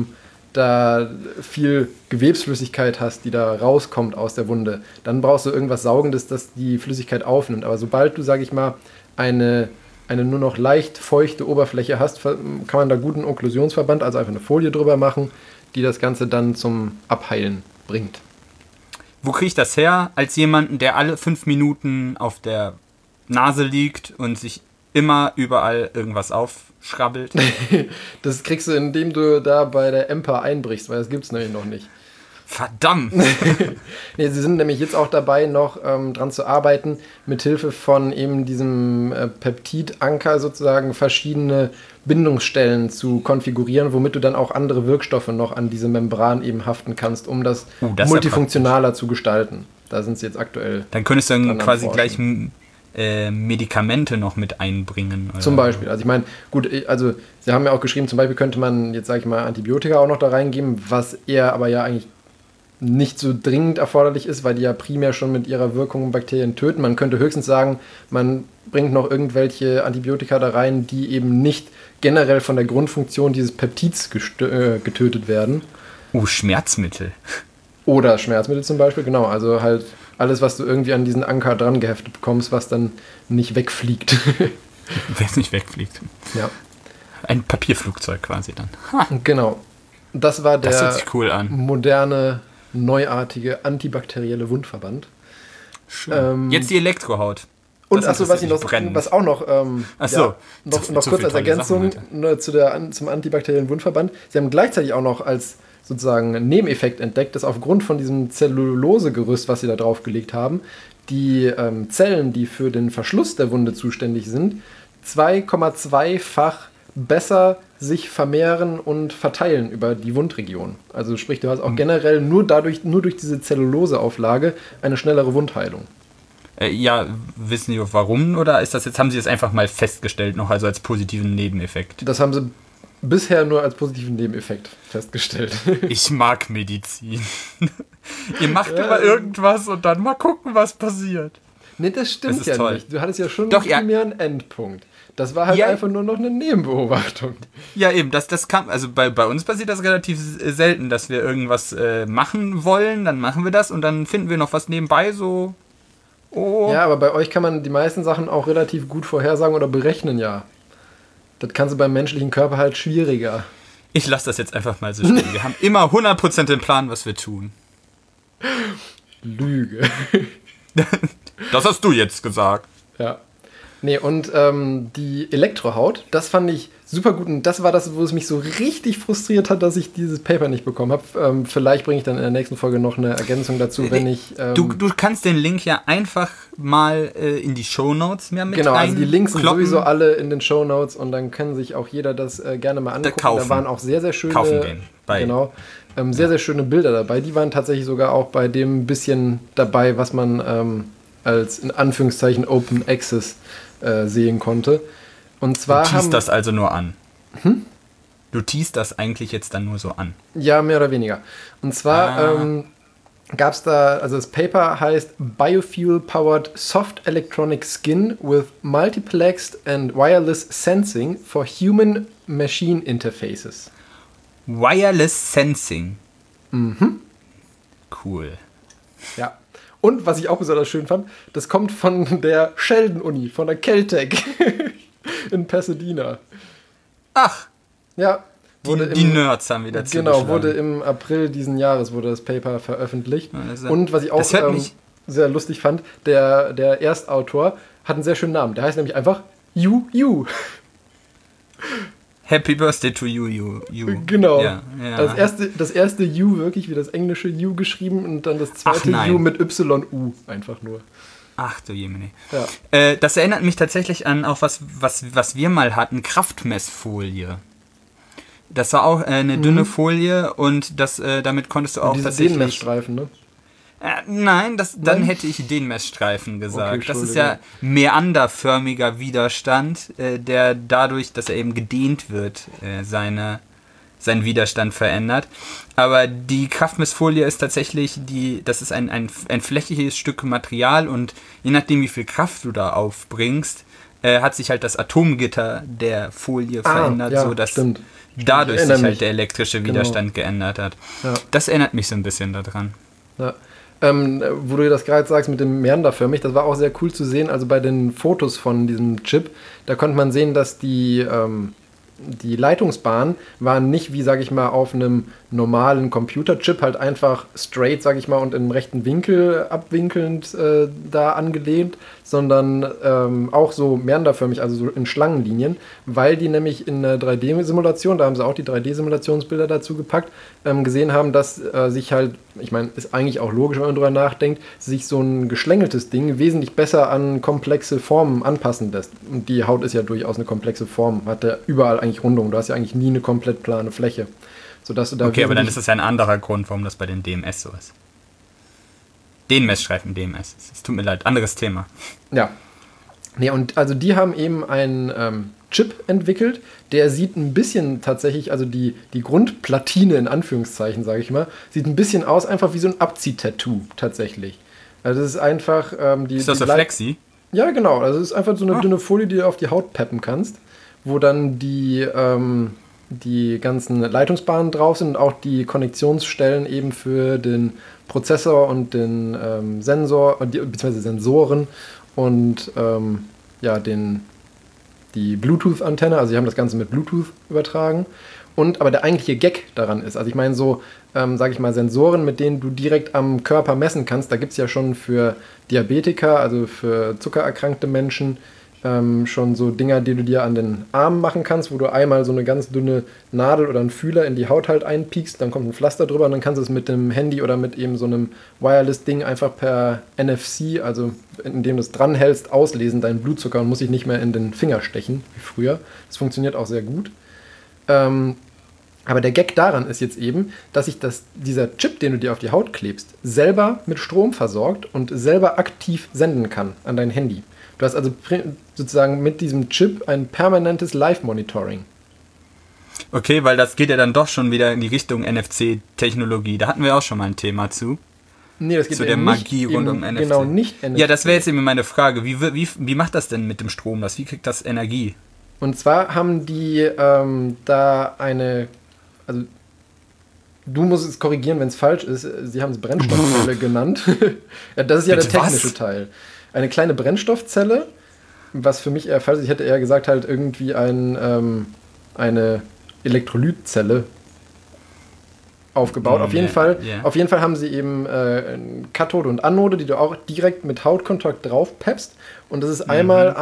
da viel Gewebsflüssigkeit hast, die da rauskommt aus der Wunde, dann brauchst du irgendwas Saugendes, das die Flüssigkeit aufnimmt. Aber sobald du, sage ich mal, eine nur noch leicht feuchte Oberfläche hast, kann man da guten Okklusionsverband, also einfach eine Folie drüber machen, die das Ganze dann zum Abheilen bringt. Wo kriege ich das her? Als jemanden, der alle 5 Minuten auf der Nase liegt und sich immer überall irgendwas aufschrabbelt. Das kriegst du, indem du da bei der EMPA einbrichst, weil das gibt es nämlich noch nicht. Verdammt! Nee, sie sind nämlich jetzt auch dabei, noch dran zu arbeiten, mithilfe von eben diesem Peptidanker sozusagen verschiedene Bindungsstellen zu konfigurieren, womit du dann auch andere Wirkstoffe noch an diese Membran eben haften kannst, um das multifunktionaler zu gestalten. Da sind sie jetzt aktuell. Dann könntest du dann quasi gleich Medikamente noch mit einbringen. Oder? Zum Beispiel. Also ich meine, gut, also sie haben ja auch geschrieben, zum Beispiel könnte man jetzt, sage ich mal, Antibiotika auch noch da reingeben, was eher aber ja eigentlich nicht so dringend erforderlich ist, weil die ja primär schon mit ihrer Wirkung Bakterien töten. Man könnte höchstens sagen, man bringt noch irgendwelche Antibiotika da rein, die eben nicht generell von der Grundfunktion dieses Peptids getötet werden. Schmerzmittel. Oder Schmerzmittel zum Beispiel, genau. Also halt alles, was du irgendwie an diesen Anker dran geheftet bekommst, was dann nicht wegfliegt. Wenn es nicht wegfliegt. Ja. Ein Papierflugzeug quasi dann. Genau. Das war der hört sich cool an. Moderne, neuartige, antibakterielle Wundverband. Jetzt die Elektrohaut. Und achso, was auch noch, noch kurz als Ergänzung zum antibakteriellen Wundverband. Sie haben gleichzeitig auch noch als sozusagen Nebeneffekt entdeckt, dass aufgrund von diesem Zellulosegerüst, was sie da draufgelegt haben, die Zellen, die für den Verschluss der Wunde zuständig sind, 2,2-fach besser sich vermehren und verteilen über die Wundregion. Also sprich, du hast auch generell nur durch diese Zelluloseauflage eine schnellere Wundheilung. Ja, wissen Sie warum oder haben Sie das einfach mal festgestellt, noch also als positiven Nebeneffekt? Das haben sie bisher nur als positiven Nebeneffekt festgestellt. Ich mag Medizin. Ihr macht immer irgendwas und dann mal gucken, was passiert. Nee, das stimmt ja toll. nicht. Du hattest ja schon primär einen Endpunkt. Das war halt einfach nur noch eine Nebenbeobachtung. Ja, eben, das kam, also bei uns passiert das relativ selten, dass wir irgendwas machen wollen, dann machen wir das und dann finden wir noch was nebenbei so. Oh. Ja, aber bei euch kann man die meisten Sachen auch relativ gut vorhersagen oder berechnen, ja. Das kannst du beim menschlichen Körper halt schwieriger. Ich lasse das jetzt einfach mal so stehen. Wir haben immer 100% den Plan, was wir tun. Lüge. Das hast du jetzt gesagt. Ja. Nee, und die Elektrohaut, das fand ich super gut. Und das war das, wo es mich so richtig frustriert hat, dass ich dieses Paper nicht bekommen habe. Vielleicht bringe ich dann in der nächsten Folge noch eine Ergänzung dazu, wenn ich... Du kannst den Link ja einfach mal in die Shownotes mehr mit Genau, also die Links sind sowieso alle in den Shownotes und dann kann sich auch jeder das gerne mal angucken. Da waren auch sehr, sehr schöne... Kaufen gehen. Genau. Sehr, sehr schöne Bilder dabei. Die waren tatsächlich sogar auch bei dem bisschen dabei, was man als in Anführungszeichen Open Access sehen konnte. Und zwar du teast das also nur an. Du teast das eigentlich jetzt dann nur so an. Ja, mehr oder weniger. Und zwar gab es da, also das Paper heißt Biofuel-Powered Soft Electronic Skin with Multiplexed and Wireless Sensing for Human-Machine Interfaces. Wireless Sensing. Cool. Ja. Und was ich auch besonders schön fand, das kommt von der Sheldon-Uni, von der Caltech in Pasadena. Ach. Ja. Die Nerds haben wieder zugeschlagen. Genau, wurde im April diesen Jahres wurde das Paper veröffentlicht. Und was ich auch sehr lustig fand, der Erstautor hat einen sehr schönen Namen. Der heißt nämlich einfach You. Happy Birthday to you. Genau. Ja. Das erste You wirklich wie das englische You geschrieben und dann das zweite You mit YU einfach nur. Ach du Jemine. Ja. Das erinnert mich tatsächlich an auch was wir mal hatten, Kraftmessfolie. Das war auch eine dünne Folie und damit konntest du auch Diese tatsächlich... Messstreifen, ne? Nein, dann hätte ich den Messstreifen gesagt. Okay, das ist ja meanderförmiger Widerstand, der dadurch, dass er eben gedehnt wird, seinen Widerstand verändert. Aber die Kraftmessfolie ist tatsächlich das ist ein flächiges Stück Material und je nachdem, wie viel Kraft du da aufbringst, hat sich halt das Atomgitter der Folie verändert, ja, sodass stimmt. dadurch Ich erinnere sich halt mich. der elektrische Widerstand geändert hat. Ja. Das erinnert mich so ein bisschen daran. Ja. Wo du das gerade sagst mit dem meanderförmig, das war auch sehr cool zu sehen. Also bei den Fotos von diesem Chip, da konnte man sehen, dass die Leitungsbahnen waren nicht wie, sage ich mal, auf einem normalen Computerchip halt einfach straight, sage ich mal, und im rechten Winkel abwinkelnd da angelehnt, sondern auch so meanderförmig, also so in Schlangenlinien, weil die nämlich in einer 3D-Simulation, da haben sie auch die 3D-Simulationsbilder dazu gepackt, gesehen haben, dass sich halt, ich meine, ist eigentlich auch logisch, wenn man drüber nachdenkt, sich so ein geschlängeltes Ding wesentlich besser an komplexe Formen anpassen lässt. Und die Haut ist ja durchaus eine komplexe Form, hat ja überall eigentlich Rundungen, du hast ja eigentlich nie eine komplett plane Fläche. Sodass du da okay, aber dann ist das ja ein anderer Grund, warum das bei den DMS so ist. Den Messstreifen DMS. Es tut mir leid, anderes Thema. Ja. Nee, und also die haben eben einen Chip entwickelt, der sieht ein bisschen tatsächlich, also die Grundplatine in Anführungszeichen, sage ich mal, sieht ein bisschen aus, einfach wie so ein Abzieh-Tattoo tatsächlich. Also das ist einfach... ist das so Flexi? Ja, genau. Also es ist einfach so eine dünne Folie, die du auf die Haut peppen kannst, wo dann die ganzen Leitungsbahnen drauf sind und auch die Konnektionsstellen eben für den Prozessor und den Sensor, beziehungsweise Sensoren und die Bluetooth-Antenne, also sie haben das Ganze mit Bluetooth übertragen. Aber der eigentliche Gag daran ist, also ich meine so, sage ich mal, Sensoren, mit denen du direkt am Körper messen kannst, da gibt es ja schon für Diabetiker, also für zuckererkrankte Menschen, schon so Dinger, die du dir an den Armen machen kannst, wo du einmal so eine ganz dünne Nadel oder einen Fühler in die Haut halt einpiekst, dann kommt ein Pflaster drüber und dann kannst du es mit dem Handy oder mit eben so einem Wireless-Ding einfach per NFC, also indem du es dranhältst, auslesen, deinen Blutzucker und muss sich nicht mehr in den Finger stechen, wie früher. Das funktioniert auch sehr gut. Aber der Gag daran ist jetzt eben, dass sich dieser Chip, den du dir auf die Haut klebst, selber mit Strom versorgt und selber aktiv senden kann an dein Handy. Du hast also sozusagen mit diesem Chip ein permanentes Live-Monitoring. Okay, weil das geht ja dann doch schon wieder in die Richtung NFC-Technologie. Da hatten wir auch schon mal ein Thema zu. Nee, das geht zu der Magie rund um NFC. Genau, nicht NFC. Ja, das wäre jetzt eben meine Frage. Wie macht das denn mit dem Strom? Wie kriegt das Energie? Und zwar haben die da eine... Also, du musst es korrigieren, wenn es falsch ist. Sie haben es Brennstoffzelle genannt. Ja, das ist ja Bitte, der technische Teil. Eine kleine Brennstoffzelle, was für mich eher falsch ist. Ich hätte eher gesagt, halt irgendwie eine Elektrolytzelle aufgebaut. Auf jeden Fall haben sie eben Kathode und Anode, die du auch direkt mit Hautkontakt drauf peppst. Und das ist einmal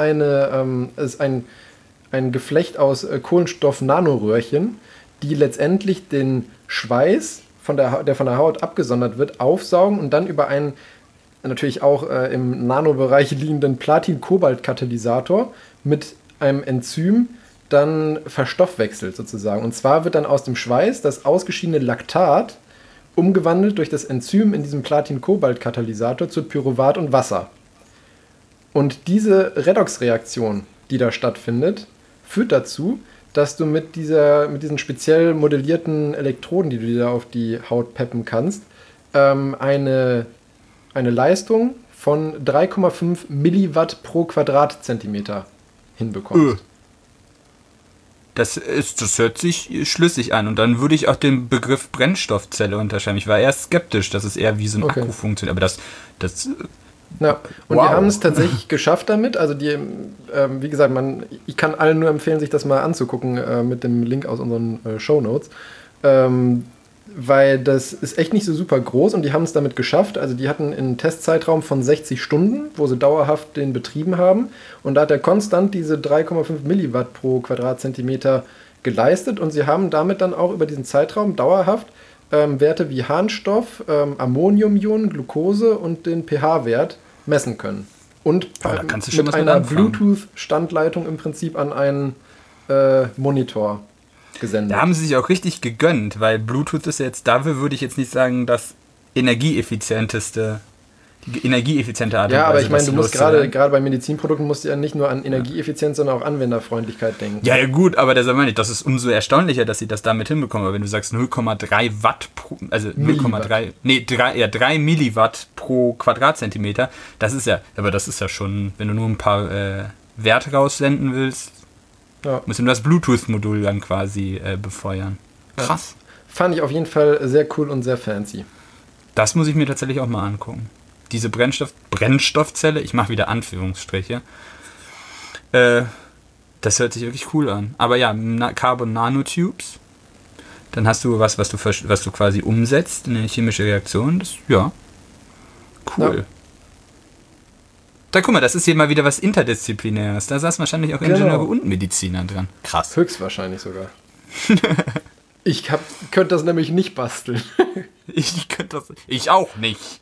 ein Geflecht aus Kohlenstoff-Nanoröhrchen, die letztendlich den Schweiß, der von der Haut abgesondert wird, aufsaugen und dann über einen natürlich auch im Nanobereich liegenden Platin-Kobalt-Katalysator mit einem Enzym dann verstoffwechselt sozusagen. Und zwar wird dann aus dem Schweiß das ausgeschiedene Laktat umgewandelt durch das Enzym in diesem Platin-Kobalt-Katalysator zu Pyruvat und Wasser. Und diese Redoxreaktion, die da stattfindet, führt dazu, dass du mit diesen speziell modellierten Elektroden, die du dir auf die Haut peppen kannst, eine Leistung von 3,5 Milliwatt pro Quadratzentimeter hinbekommst. Das hört sich schlüssig an. Und dann würde ich auch den Begriff Brennstoffzelle unterscheiden. Ich war erst skeptisch, dass es eher wie so ein Akku funktioniert. Aber das ja, und die haben es tatsächlich geschafft damit. Also wie gesagt, ich kann allen nur empfehlen, sich das mal anzugucken mit dem Link aus unseren Shownotes. Weil das ist echt nicht so super groß und die haben es damit geschafft. Also die hatten einen Testzeitraum von 60 Stunden, wo sie dauerhaft den betrieben haben. Und da hat er konstant diese 3,5 Milliwatt pro Quadratzentimeter geleistet. Und sie haben damit dann auch über diesen Zeitraum dauerhaft Werte wie Harnstoff, Ammoniumionen, Glucose und den pH-Wert messen können. Und da kannst du schon mit was mit einer anfangen. Bluetooth-Standleitung im Prinzip an einen Monitor gesendet. Da haben sie sich auch richtig gegönnt, weil Bluetooth ist jetzt, dafür würde ich jetzt nicht sagen, die energieeffiziente Art und Ja, aber Weise, ich meine, das du musst loszuwerden. gerade bei Medizinprodukten musst du ja nicht nur an Energieeffizienz, sondern auch Anwenderfreundlichkeit denken. Ja, gut, aber das meine ich, das ist umso erstaunlicher, dass sie das damit hinbekommen. Aber wenn du sagst 0,3 Watt pro, also 3 Milliwatt pro Quadratzentimeter, das ist ja schon, wenn du nur ein paar Werte raussenden willst, musst du nur das Bluetooth-Modul dann quasi befeuern. Krass. Fand ich auf jeden Fall sehr cool und sehr fancy. Das muss ich mir tatsächlich auch mal angucken. Diese Brennstoffzelle, ich mache wieder Anführungsstriche, das hört sich wirklich cool an. Aber ja, Carbon Nanotubes, dann hast du was du quasi umsetzt in eine chemische Reaktion. Das, ja, cool. Ja. Da guck mal, das ist hier mal wieder was Interdisziplinäres. Da saßen wahrscheinlich auch Ingenieure und Mediziner dran. Krass. Höchstwahrscheinlich sogar. Ich könnte das nämlich nicht basteln. Ich auch nicht.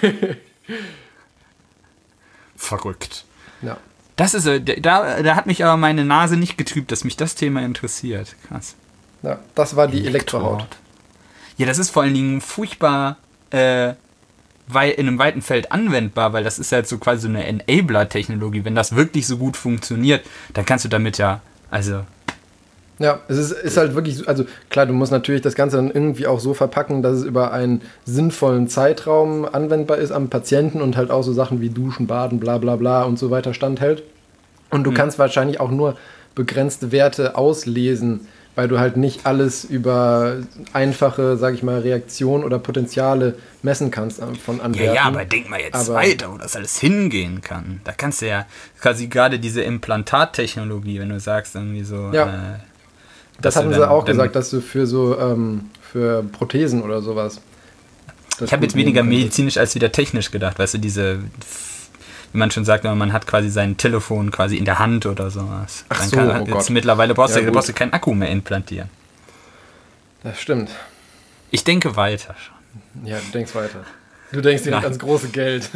Verrückt. Ja. Das ist da hat mich aber meine Nase nicht getrübt, dass mich das Thema interessiert. Krass. Ja, das war die Elektrohaut. Ja, das ist vor allen Dingen furchtbar weil in einem weiten Feld anwendbar, weil das ist halt so quasi so eine Enabler-Technologie. Wenn das wirklich so gut funktioniert, dann kannst du damit ja, also... Ja, es ist halt wirklich, also klar, du musst natürlich das Ganze dann irgendwie auch so verpacken, dass es über einen sinnvollen Zeitraum anwendbar ist am Patienten und halt auch so Sachen wie Duschen, Baden, bla bla bla und so weiter standhält. Und du kannst wahrscheinlich auch nur begrenzte Werte auslesen, weil du halt nicht alles über einfache, sag ich mal, Reaktionen oder Potenziale messen kannst von Anwerten. Ja, aber denk mal jetzt weiter, wo das alles hingehen kann. Da kannst du ja quasi gerade diese Implantattechnologie, wenn du sagst irgendwie so... Ja. Das hatten sie auch gesagt, dass du für so für Prothesen oder sowas. Ich habe jetzt weniger medizinisch als wieder technisch gedacht, weißt du, wie man schon sagt, man hat quasi sein Telefon quasi in der Hand oder sowas. Ach Dann so, kann, jetzt mittlerweile brauchst du keinen Akku mehr implantieren. Das stimmt. Ich denke weiter schon. Ja, du denkst weiter. Du denkst direkt ans große Geld.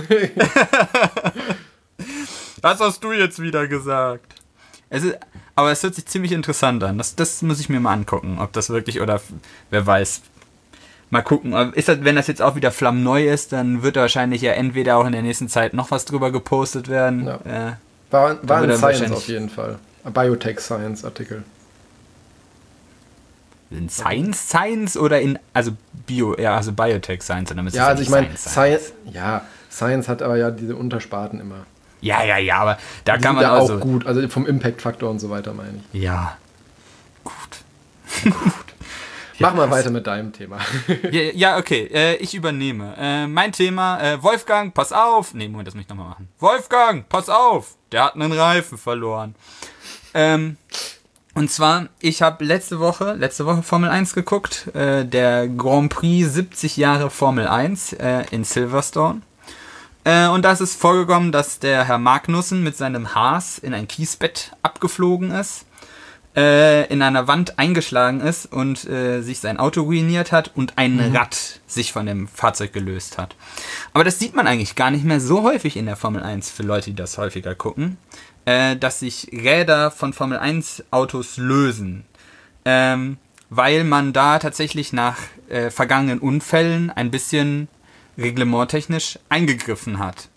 Was hast du jetzt wieder gesagt? Aber es hört sich ziemlich interessant an. Das muss ich mir mal angucken, ob das wirklich, oder wer weiß. Mal gucken. Wenn das jetzt auch wieder flammneu ist, dann wird da wahrscheinlich ja entweder auch in der nächsten Zeit noch was drüber gepostet werden. Ja. War ein Science auf jeden Fall. Ein Biotech-Science-Artikel. In Science oder in, also also Biotech-Science? Ja, also ich meine, Science hat aber ja diese Untersparten immer. Ja, aber da die kann man ja also... auch gut, also vom Impact-Faktor und so weiter, meine ich. Ja, gut. Mach mal weiter mit deinem Thema. Ja, okay, ich übernehme. Mein Thema, Wolfgang, pass auf. Nee, Moment, das muss ich nochmal machen. Wolfgang, pass auf. Der hat einen Reifen verloren. Und zwar, ich habe letzte Woche Formel 1 geguckt. Der Grand Prix 70 Jahre Formel 1 in Silverstone. Und da ist es vorgekommen, dass der Herr Magnussen mit seinem Haas in ein Kiesbett abgeflogen ist, in einer Wand eingeschlagen ist und sich sein Auto ruiniert hat und ein Rad sich von dem Fahrzeug gelöst hat. Aber das sieht man eigentlich gar nicht mehr so häufig in der Formel 1 für Leute, die das häufiger gucken, dass sich Räder von Formel 1 Autos lösen, weil man da tatsächlich nach vergangenen Unfällen ein bisschen reglementtechnisch eingegriffen hat.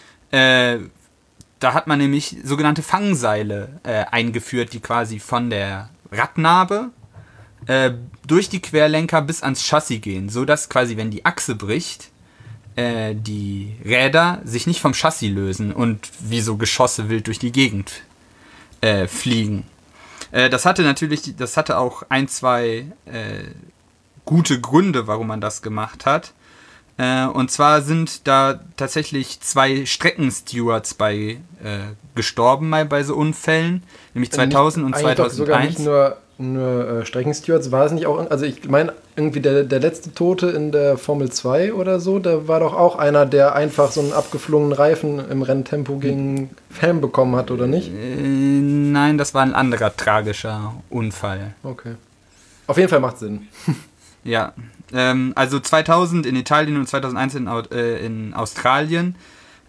Da hat man nämlich sogenannte Fangseile eingeführt, die quasi von der Radnabe durch die Querlenker bis ans Chassis gehen, sodass quasi, wenn die Achse bricht, die Räder sich nicht vom Chassis lösen und wie so Geschosse wild durch die Gegend fliegen. Das hatte auch ein, zwei gute Gründe, warum man das gemacht hat. Und zwar sind da tatsächlich 2 Streckenstewards bei gestorben bei so Unfällen, nämlich 2000 und 2001. Sogar nicht nur Streckenstewards, war es nicht auch, also ich meine irgendwie der letzte Tote in der Formel 2 oder so, da war doch auch einer, der einfach so einen abgeflogenen Reifen im Renntempo gegen Helm bekommen hat, oder nicht? Nein, das war ein anderer tragischer Unfall. Okay. Auf jeden Fall macht Sinn. Ja, also 2000 in Italien und 2001 in Australien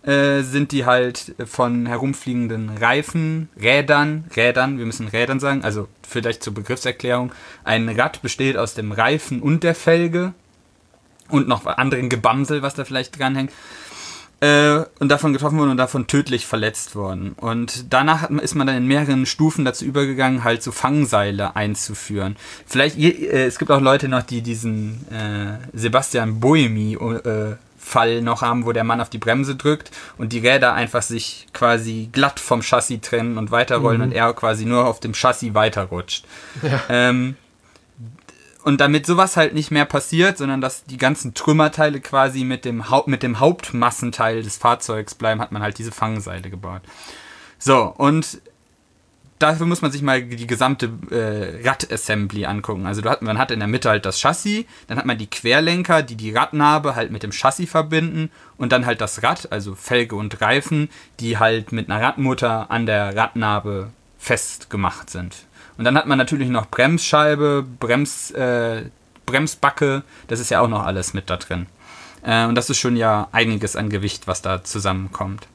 sind die halt von herumfliegenden Rädern, wir müssen Rädern sagen, also vielleicht zur Begriffserklärung, ein Rad besteht aus dem Reifen und der Felge und noch anderen Gebamsel, was da vielleicht dranhängt, und davon getroffen worden und davon tödlich verletzt worden. Und danach ist man dann in mehreren Stufen dazu übergegangen, halt so Fangseile einzuführen. Vielleicht, es gibt auch Leute noch, die diesen Sebastian Buemi Fall noch haben, wo der Mann auf die Bremse drückt und die Räder einfach sich quasi glatt vom Chassis trennen und weiterrollen und er quasi nur auf dem Chassis weiterrutscht. Ja. Und damit sowas halt nicht mehr passiert, sondern dass die ganzen Trümmerteile quasi mit dem Hauptmassenteil des Fahrzeugs bleiben, hat man halt diese Fangseile gebaut. So, und dafür muss man sich mal die gesamte Radassembly angucken. Also man hat in der Mitte halt das Chassis, dann hat man die Querlenker, die Radnabe halt mit dem Chassis verbinden und dann halt das Rad, also Felge und Reifen, die halt mit einer Radmutter an der Radnabe festgemacht sind. Und dann hat man natürlich noch Bremsscheibe, Bremsbacke, das ist ja auch noch alles mit da drin. Und das ist schon ja einiges an Gewicht, was da zusammenkommt.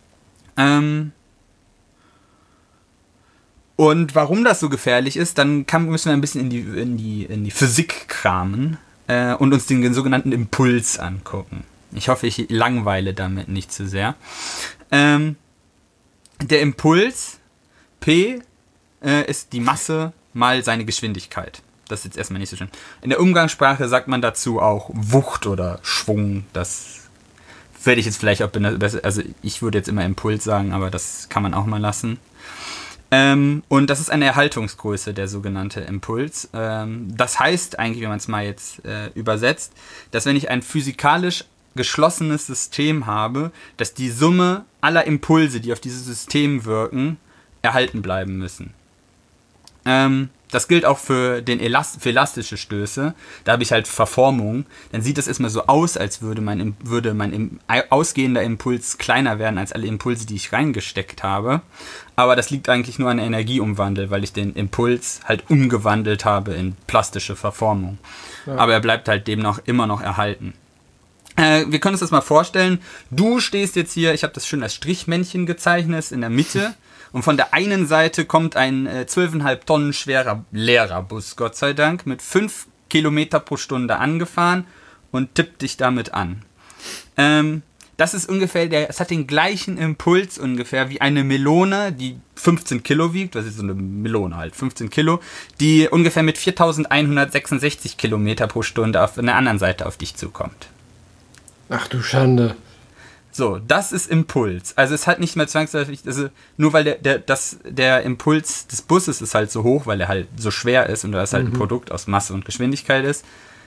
Und warum das so gefährlich ist, dann müssen wir ein bisschen in die Physik kramen und uns den sogenannten Impuls angucken. Ich hoffe, ich langweile damit nicht zu sehr. Der Impuls, P, ist die Masse mal seine Geschwindigkeit. Das ist jetzt erstmal nicht so schön. In der Umgangssprache sagt man dazu auch Wucht oder Schwung. Das werde ich jetzt vielleicht auch besser. Also ich würde jetzt immer Impuls sagen, aber das kann man auch mal lassen. Und das ist eine Erhaltungsgröße, der sogenannte Impuls. Das heißt eigentlich, wenn man es mal jetzt übersetzt, dass wenn ich ein physikalisch geschlossenes System habe, dass die Summe aller Impulse, die auf dieses System wirken, erhalten bleiben müssen. Das gilt auch für elastische Stöße. Da habe ich halt Verformung. Dann sieht das erstmal so aus, als würde mein ausgehender Impuls kleiner werden als alle Impulse, die ich reingesteckt habe. Aber das liegt eigentlich nur an Energieumwandel, weil ich den Impuls halt umgewandelt habe in plastische Verformung. Ja. Aber er bleibt halt demnach immer noch erhalten. Wir können uns das mal vorstellen. Du stehst jetzt hier, ich habe das schön als Strichmännchen gezeichnet, in der Mitte. Und von der einen Seite kommt ein 12,5 Tonnen schwerer leerer Bus, Gott sei Dank, mit 5 Kilometer pro Stunde angefahren und tippt dich damit an. Das ist ungefähr, es hat den gleichen Impuls ungefähr wie eine Melone, die 15 Kilo wiegt, was ist so eine Melone halt, 15 Kilo, die ungefähr mit 4.166 Kilometer pro Stunde auf der anderen Seite auf dich zukommt. Ach du Schande. So, das ist Impuls. Also es hat nicht mehr zwangsläufig, also nur weil der Impuls des Busses ist halt so hoch, weil er halt so schwer ist und das halt ein Produkt aus Masse und Geschwindigkeit ist,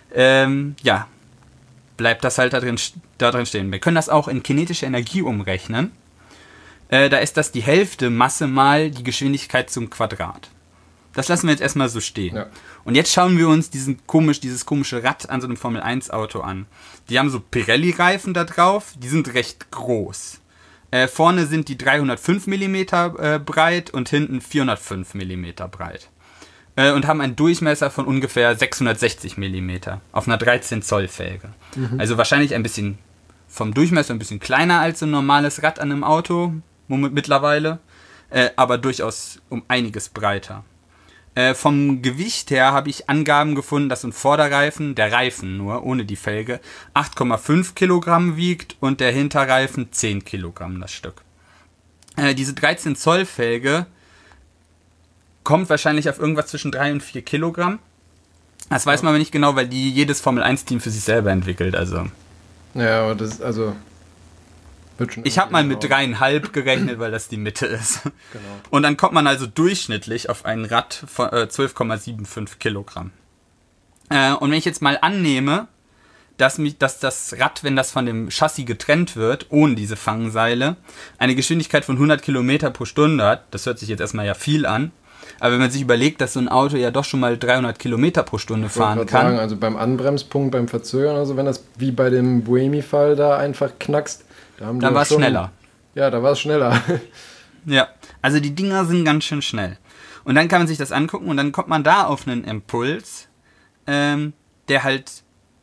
bleibt das halt da drin stehen. Wir können das auch in kinetische Energie umrechnen. Da ist das die Hälfte Masse mal die Geschwindigkeit zum Quadrat. Das lassen wir jetzt erstmal so stehen. Ja. Und jetzt schauen wir uns dieses komische Rad an so einem Formel-1-Auto an. Die haben so Pirelli-Reifen da drauf, die sind recht groß. Vorne sind die 305 mm breit und hinten 405 mm breit. Und haben einen Durchmesser von ungefähr 660 mm auf einer 13 Zoll Felge. Also wahrscheinlich ein bisschen vom Durchmesser ein bisschen kleiner als ein normales Rad an einem Auto mittlerweile, aber durchaus um einiges breiter. Vom Gewicht her habe ich Angaben gefunden, dass so ein Vorderreifen, der Reifen nur, ohne die Felge, 8,5 Kilogramm wiegt und der Hinterreifen 10 Kilogramm das Stück. Diese 13 Zoll Felge kommt wahrscheinlich auf irgendwas zwischen 3 und 4 Kilogramm. Das weiß man aber nicht genau, weil die jedes Formel-1-Team für sich selber entwickelt. Also. Ja, aber das, also... Ich habe mal mit 3,5 gerechnet, weil das die Mitte ist. Genau. Und dann kommt man also durchschnittlich auf ein Rad von 12,75 Kilogramm. Und wenn ich jetzt mal annehme, dass das Rad, wenn das von dem Chassis getrennt wird, ohne diese Fangseile, eine Geschwindigkeit von 100 Kilometer pro Stunde hat, das hört sich jetzt erstmal ja viel an, aber wenn man sich überlegt, dass so ein Auto ja doch schon mal 300 Kilometer pro Stunde fahren kann. Sagen, also beim Anbremspunkt, beim Verzögern, also wenn das wie bei dem Buemi-Fall da einfach knackst, da war es schneller. Ja, da war es schneller. Ja, also die Dinger sind ganz schön schnell. Und dann kann man sich das angucken und dann kommt man da auf einen Impuls, der halt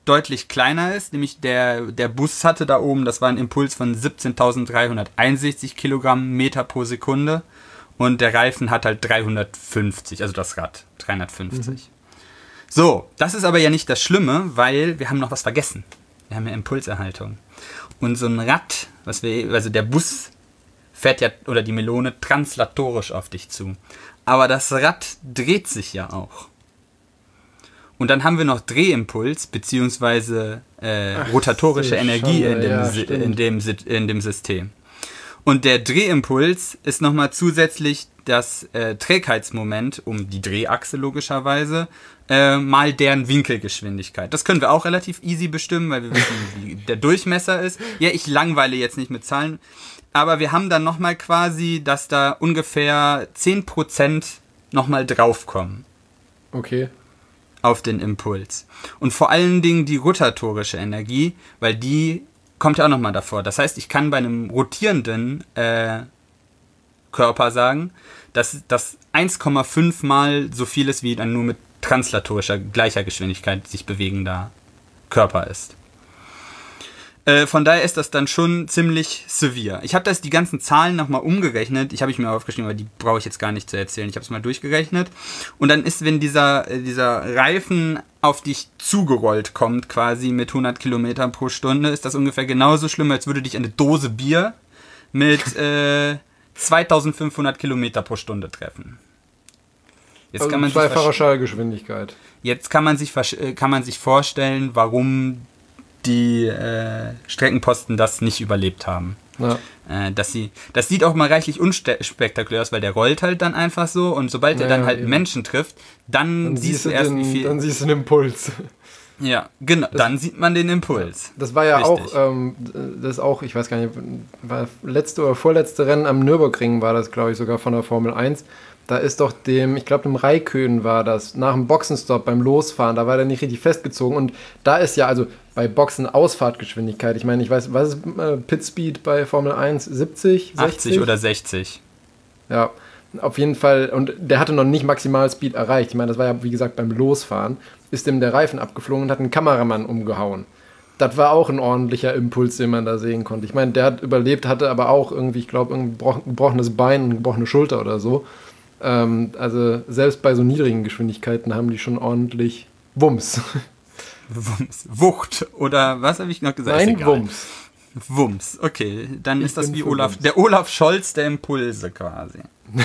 deutlich kleiner ist, nämlich der Bus hatte da oben, das war ein Impuls von 17.361 Kilometer pro Sekunde und der Reifen hat halt 350, also das Rad 350. So, das ist aber ja nicht das Schlimme, weil wir haben noch was vergessen. Wir haben ja Impulserhaltung. Und so ein Rad, also der Bus fährt ja, oder die Melone, translatorisch auf dich zu. Aber das Rad dreht sich ja auch. Und dann haben wir noch Drehimpuls, beziehungsweise rotatorische Energie in dem System. Und der Drehimpuls ist nochmal zusätzlich das Trägheitsmoment um die Drehachse logischerweise, mal deren Winkelgeschwindigkeit. Das können wir auch relativ easy bestimmen, weil wir wissen, wie der Durchmesser ist. Ja, ich langweile jetzt nicht mit Zahlen, aber wir haben dann nochmal quasi, dass da ungefähr 10% nochmal draufkommen. Okay. Auf den Impuls. Und vor allen Dingen die rotatorische Energie, weil die kommt ja auch nochmal davor. Das heißt, ich kann bei einem rotierenden Körper sagen, dass das 1,5 mal so viel ist, wie dann nur mit translatorischer, gleicher Geschwindigkeit sich bewegender Körper ist. Von daher ist das dann schon ziemlich severe. Ich habe die ganzen Zahlen nochmal umgerechnet. Ich habe mir aufgeschrieben, aber die brauche ich jetzt gar nicht zu erzählen. Ich habe es mal durchgerechnet. Und dann ist, wenn dieser Reifen auf dich zugerollt kommt, quasi mit 100 Kilometern pro Stunde, ist das ungefähr genauso schlimm, als würde dich eine Dose Bier mit 2500 Kilometer pro Stunde treffen. Jetzt also kann man zweifacher Schallgeschwindigkeit. Jetzt kann man sich vorstellen, warum die Streckenposten das nicht überlebt haben. Ja. Das sieht auch mal reichlich unspektakulär aus, weil der rollt halt dann einfach so und sobald er dann halt eben Menschen trifft, dann siehst du erst, wie viel... Dann siehst du den Impuls. Ja, genau, dann sieht man den Impuls. Das war ja auch, ich weiß gar nicht, war letzte oder vorletzte Rennen am Nürburgring war das, glaube ich, sogar von der Formel 1. Da ist doch ich glaube dem Raikkonen war das, nach dem Boxenstopp beim Losfahren, da war der nicht richtig festgezogen und da ist ja, also bei Boxen Ausfahrtgeschwindigkeit, ich meine, ich weiß, was ist Pit-Speed bei Formel 1? 70, 60? 80 oder 60. Ja, auf jeden Fall, und der hatte noch nicht Maximalspeed erreicht, ich meine, das war ja, wie gesagt, beim Losfahren, ist dem der Reifen abgeflogen und hat einen Kameramann umgehauen. Das war auch ein ordentlicher Impuls, den man da sehen konnte. Ich meine, der hat überlebt, hatte aber auch irgendwie, ich glaube, ein gebrochenes Bein, eine gebrochene Schulter oder so. Also selbst bei so niedrigen Geschwindigkeiten haben die schon ordentlich Wumms. Wucht oder was habe ich noch gesagt? Nein, Wumms. Wumms, okay. Dann ist das wie der Olaf Scholz der Impulse quasi.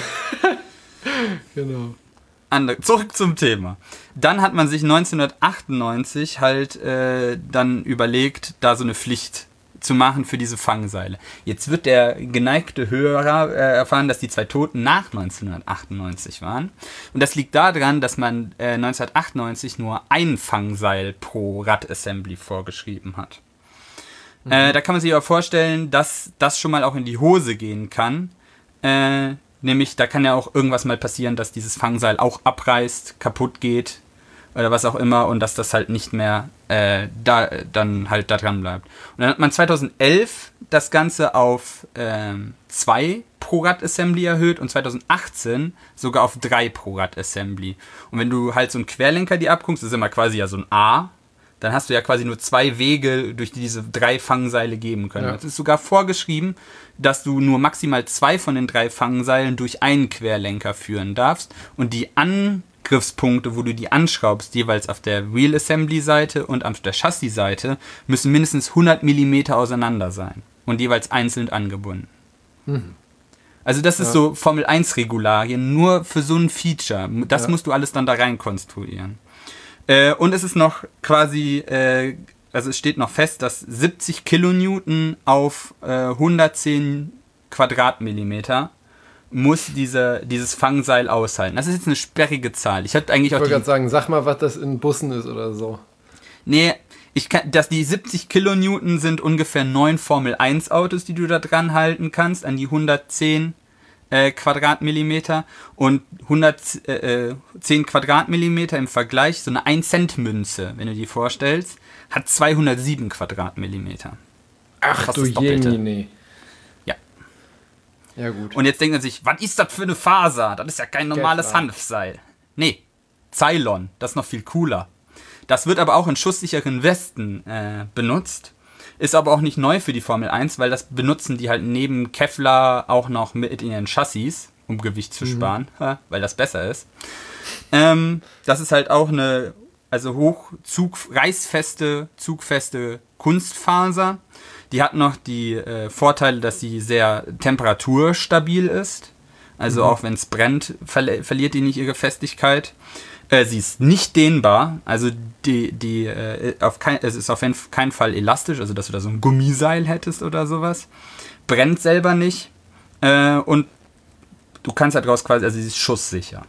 Genau. Zurück zum Thema. Dann hat man sich 1998 halt dann überlegt, da so eine Pflicht zu machen für diese Fangseile. Jetzt wird der geneigte Hörer erfahren, dass die 2 Toten nach 1998 waren. Und das liegt daran, dass man 1998 nur ein Fangseil pro Radassembly vorgeschrieben hat. Da kann man sich aber vorstellen, dass das schon mal auch in die Hose gehen kann. Nämlich, da kann ja auch irgendwas mal passieren, dass dieses Fangseil auch abreißt, kaputt geht oder was auch immer und dass das halt nicht mehr dann halt da dran bleibt. Und dann hat man 2011 das Ganze auf 2 pro Radassembly erhöht und 2018 sogar auf 3 pro Radassembly. Und wenn du halt so einen Querlenker dir abguckst, das ist immer quasi ja so ein A, dann hast du ja quasi nur 2 Wege, durch die diese 3 Fangseile geben können. Es ist sogar vorgeschrieben, dass du nur maximal 2 von den 3 Fangseilen durch einen Querlenker führen darfst und die Angriffspunkte, wo du die anschraubst, jeweils auf der Wheel Assembly Seite und auf der Chassis Seite, müssen mindestens 100 mm auseinander sein und jeweils einzeln angebunden. Also das ist so Formel 1 Regularien, nur für so ein Feature. Das musst du alles dann da rein konstruieren. Und es ist noch quasi, also es steht noch fest, dass 70 Kilonewton auf 110 Quadratmillimeter muss dieses Fangseil aushalten. Das ist jetzt eine sperrige Zahl. Ich wollte gerade sagen, sag mal, was das in Bussen ist oder so. Nee, die 70 Kilonewton sind ungefähr 9 Formel 1 Autos, die du da dran halten kannst, an die 110 Quadratmillimeter und 110 Quadratmillimeter im Vergleich, so eine 1-Cent-Münze, wenn du die vorstellst, hat 207 Quadratmillimeter. Ach du Jemine. Ja. Ja gut. Und jetzt denkt man sich, was ist das für eine Faser? Das ist ja kein normales Hanfseil. Nee, Cylon, das ist noch viel cooler. Das wird aber auch in schusssicheren Westen benutzt. Ist aber auch nicht neu für die Formel 1, weil das benutzen die halt neben Kevlar auch noch mit in ihren Chassis, um Gewicht zu sparen, weil das besser ist. Das ist halt auch eine reißfeste, zugfeste Kunstfaser. Die hat noch die Vorteile, dass sie sehr temperaturstabil ist. Also auch wenn es brennt, verliert die nicht ihre Festigkeit. Sie ist nicht dehnbar, also es ist auf keinen Fall elastisch, also dass du da so ein Gummiseil hättest oder sowas. Brennt selber nicht und du kannst halt raus quasi, also sie ist schusssicher,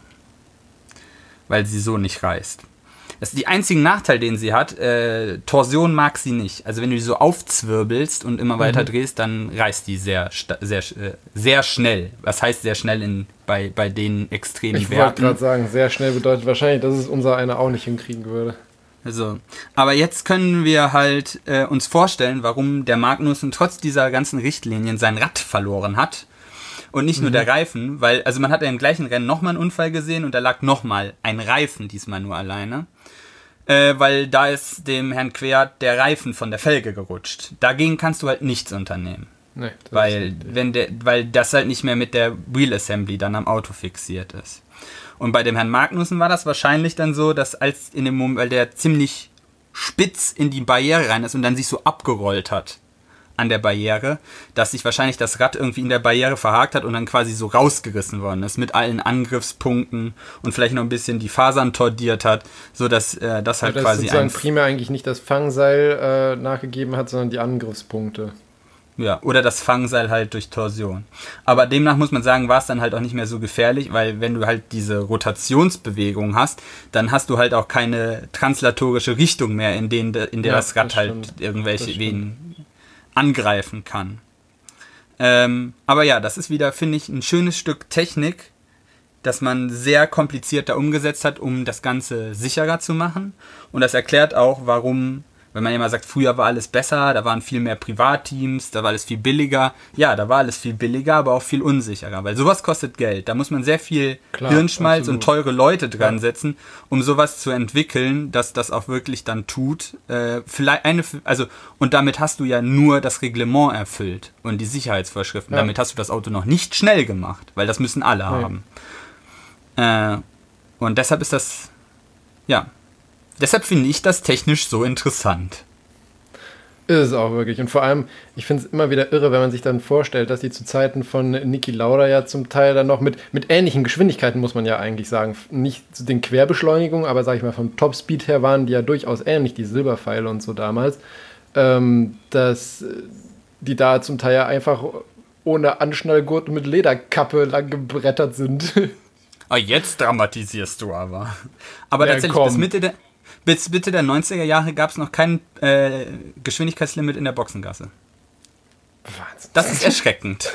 weil sie so nicht reißt. Das ist die einzigen Nachteil, den sie hat. Torsion mag sie nicht. Also wenn du die so aufzwirbelst und immer weiter drehst, dann reißt die sehr schnell. Was heißt sehr schnell bei den extremen Ich Werten? wollte gerade sagen, sehr schnell bedeutet wahrscheinlich, dass es unser einer auch nicht hinkriegen würde. Also, aber jetzt können wir halt uns vorstellen, warum der Magnussen trotz dieser ganzen Richtlinien sein Rad verloren hat. Und nicht nur der Reifen, weil, also man hat ja im gleichen Rennen nochmal einen Unfall gesehen und da lag nochmal ein Reifen, diesmal nur alleine. Weil da ist dem Herrn Quert der Reifen von der Felge gerutscht. Dagegen kannst du halt nichts unternehmen. Nee, weil das halt nicht mehr mit der Wheel Assembly dann am Auto fixiert ist. Und bei dem Herrn Magnussen war das wahrscheinlich dann so, dass als in dem Moment, weil der ziemlich spitz in die Barriere rein ist und dann sich so abgerollt hat an der Barriere, dass sich wahrscheinlich das Rad irgendwie in der Barriere verhakt hat und dann quasi so rausgerissen worden ist mit allen Angriffspunkten und vielleicht noch ein bisschen die Fasern tordiert hat, sodass das halt quasi sozusagen primär eigentlich nicht das Fangseil nachgegeben hat, sondern die Angriffspunkte. Ja, oder das Fangseil halt durch Torsion. Aber demnach muss man sagen, war es dann halt auch nicht mehr so gefährlich, weil wenn du halt diese Rotationsbewegung hast, dann hast du halt auch keine translatorische Richtung mehr, in der das Rad halt irgendwelche Venen angreifen kann. Aber ja, das ist wieder, finde ich, ein schönes Stück Technik, das man sehr kompliziert da umgesetzt hat, um das Ganze sicherer zu machen. Und das erklärt auch, warum, wenn man immer sagt, früher war alles besser, da waren viel mehr Privatteams, da war alles viel billiger. Ja, da war alles viel billiger, aber auch viel unsicherer, weil sowas kostet Geld. Da muss man sehr viel Hirnschmalz absolut. Und teure Leute dran setzen, um sowas zu entwickeln, dass das auch wirklich dann tut. Und damit hast du ja nur das Reglement erfüllt und die Sicherheitsvorschriften. Ja. Damit hast du das Auto noch nicht schnell gemacht, weil das müssen alle haben. Und deshalb ist das, ja, deshalb finde ich das technisch so interessant. Ist es auch wirklich. Und vor allem, ich finde es immer wieder irre, wenn man sich dann vorstellt, dass die zu Zeiten von Niki Lauda ja zum Teil dann noch mit ähnlichen Geschwindigkeiten, muss man ja eigentlich sagen, nicht zu den Querbeschleunigungen, aber sag ich mal, vom Topspeed her waren die ja durchaus ähnlich, die Silberpfeile und so damals, dass die da zum Teil ja einfach ohne Anschnallgurt mit Lederkappe lang gebrettert sind. Oh, jetzt dramatisierst du aber. Aber ja, tatsächlich, bis Mitte der 90er Jahre gab es noch kein Geschwindigkeitslimit in der Boxengasse. Wahnsinn. Das ist erschreckend.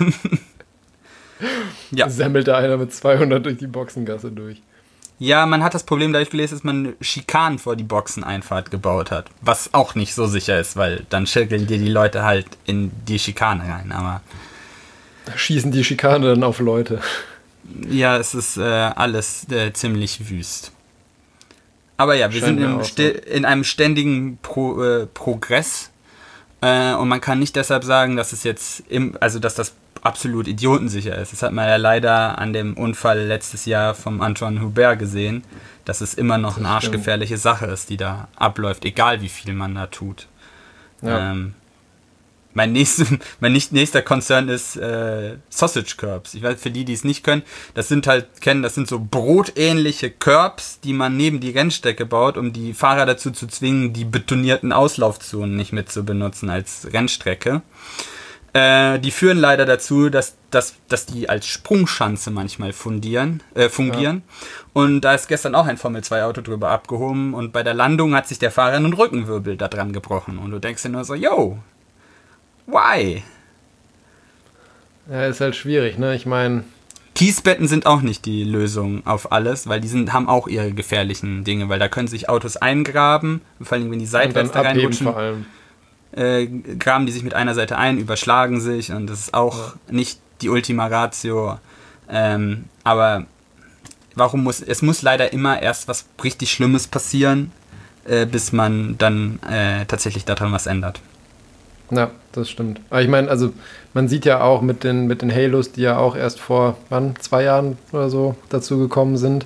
Ja. Semmelte einer mit 200 durch die Boxengasse durch. Ja, man hat das Problem dadurch gelöst, dass man Schikanen vor die Boxeneinfahrt gebaut hat. Was auch nicht so sicher ist, weil dann schirkeln dir die Leute halt in die Schikane rein. Aber schießen die Schikane dann auf Leute. Ja, es ist alles ziemlich wüst. Aber ja, wir sind in einem ständigen Progress und man kann nicht deshalb sagen, dass es jetzt, dass das absolut idiotensicher ist. Das hat man ja leider an dem Unfall letztes Jahr vom Antoine Hubert gesehen, dass es immer noch eine arschgefährliche Sache ist, die da abläuft, egal wie viel man da tut. Ja. Mein nächster Konzern ist Sausage Curbs. Ich weiß, für die es nicht können, das sind so brotähnliche Curbs, die man neben die Rennstrecke baut, um die Fahrer dazu zu zwingen, die betonierten Auslaufzonen nicht mit zu benutzen als Rennstrecke. Die führen leider dazu, dass die als Sprungschanze manchmal fungieren. Ja. Und da ist gestern auch ein Formel-2-Auto drüber abgehoben und bei der Landung hat sich der Fahrer einen Rückenwirbel da dran gebrochen. Und du denkst dir nur so, yo, why? Ja, ist halt schwierig, ne? Ich meine, Kiesbetten sind auch nicht die Lösung auf alles, weil haben auch ihre gefährlichen Dinge, weil da können sich Autos eingraben, vor allem wenn die seitwärts da reinrutschen, vor allem. Graben die sich mit einer Seite ein, überschlagen sich und das ist auch nicht die Ultima Ratio. Aber es muss leider immer erst was richtig Schlimmes passieren, bis man dann tatsächlich daran was ändert. Ja, das stimmt. Aber ich meine, also man sieht ja auch mit den Halos, die ja auch erst vor, 2 Jahren oder so dazu gekommen sind.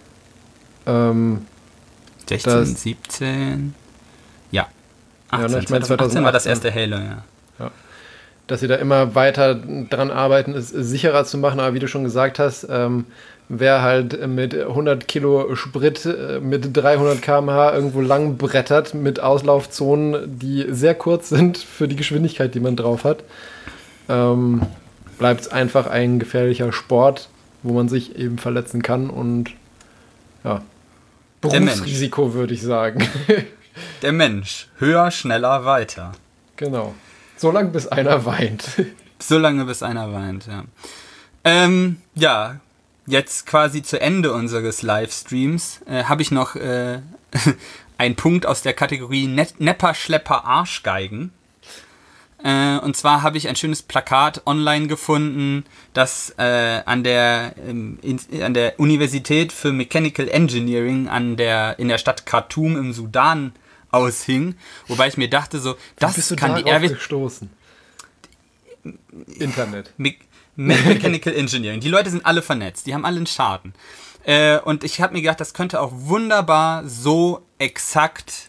16, 17, ja. 18, ja, ich meine, 2018 war das erste Halo, ja. Dass sie da immer weiter dran arbeiten, es sicherer zu machen. Aber wie du schon gesagt hast, wer halt mit 100 Kilo Sprit mit 300 km/h irgendwo lang brettert mit Auslaufzonen, die sehr kurz sind für die Geschwindigkeit, die man drauf hat, bleibt es einfach ein gefährlicher Sport, wo man sich eben verletzen kann und ja, Berufsrisiko, würde ich sagen. Der Mensch. Höher, schneller, weiter. Genau. So lange, bis einer weint. So lange, bis einer weint, ja. Ja, jetzt quasi zu Ende unseres Livestreams habe ich noch einen Punkt aus der Kategorie Nepper, Schlepper, Arschgeigen. Und zwar habe ich ein schönes Plakat online gefunden, das an der Universität für Mechanical Engineering in der Stadt Khartoum im Sudan aushing, wobei ich mir dachte so, das kann die RWTH gestoßen. Internet. Mechanical Engineering. Die Leute sind alle vernetzt, die haben alle einen Schaden. Und ich habe mir gedacht, das könnte auch wunderbar so exakt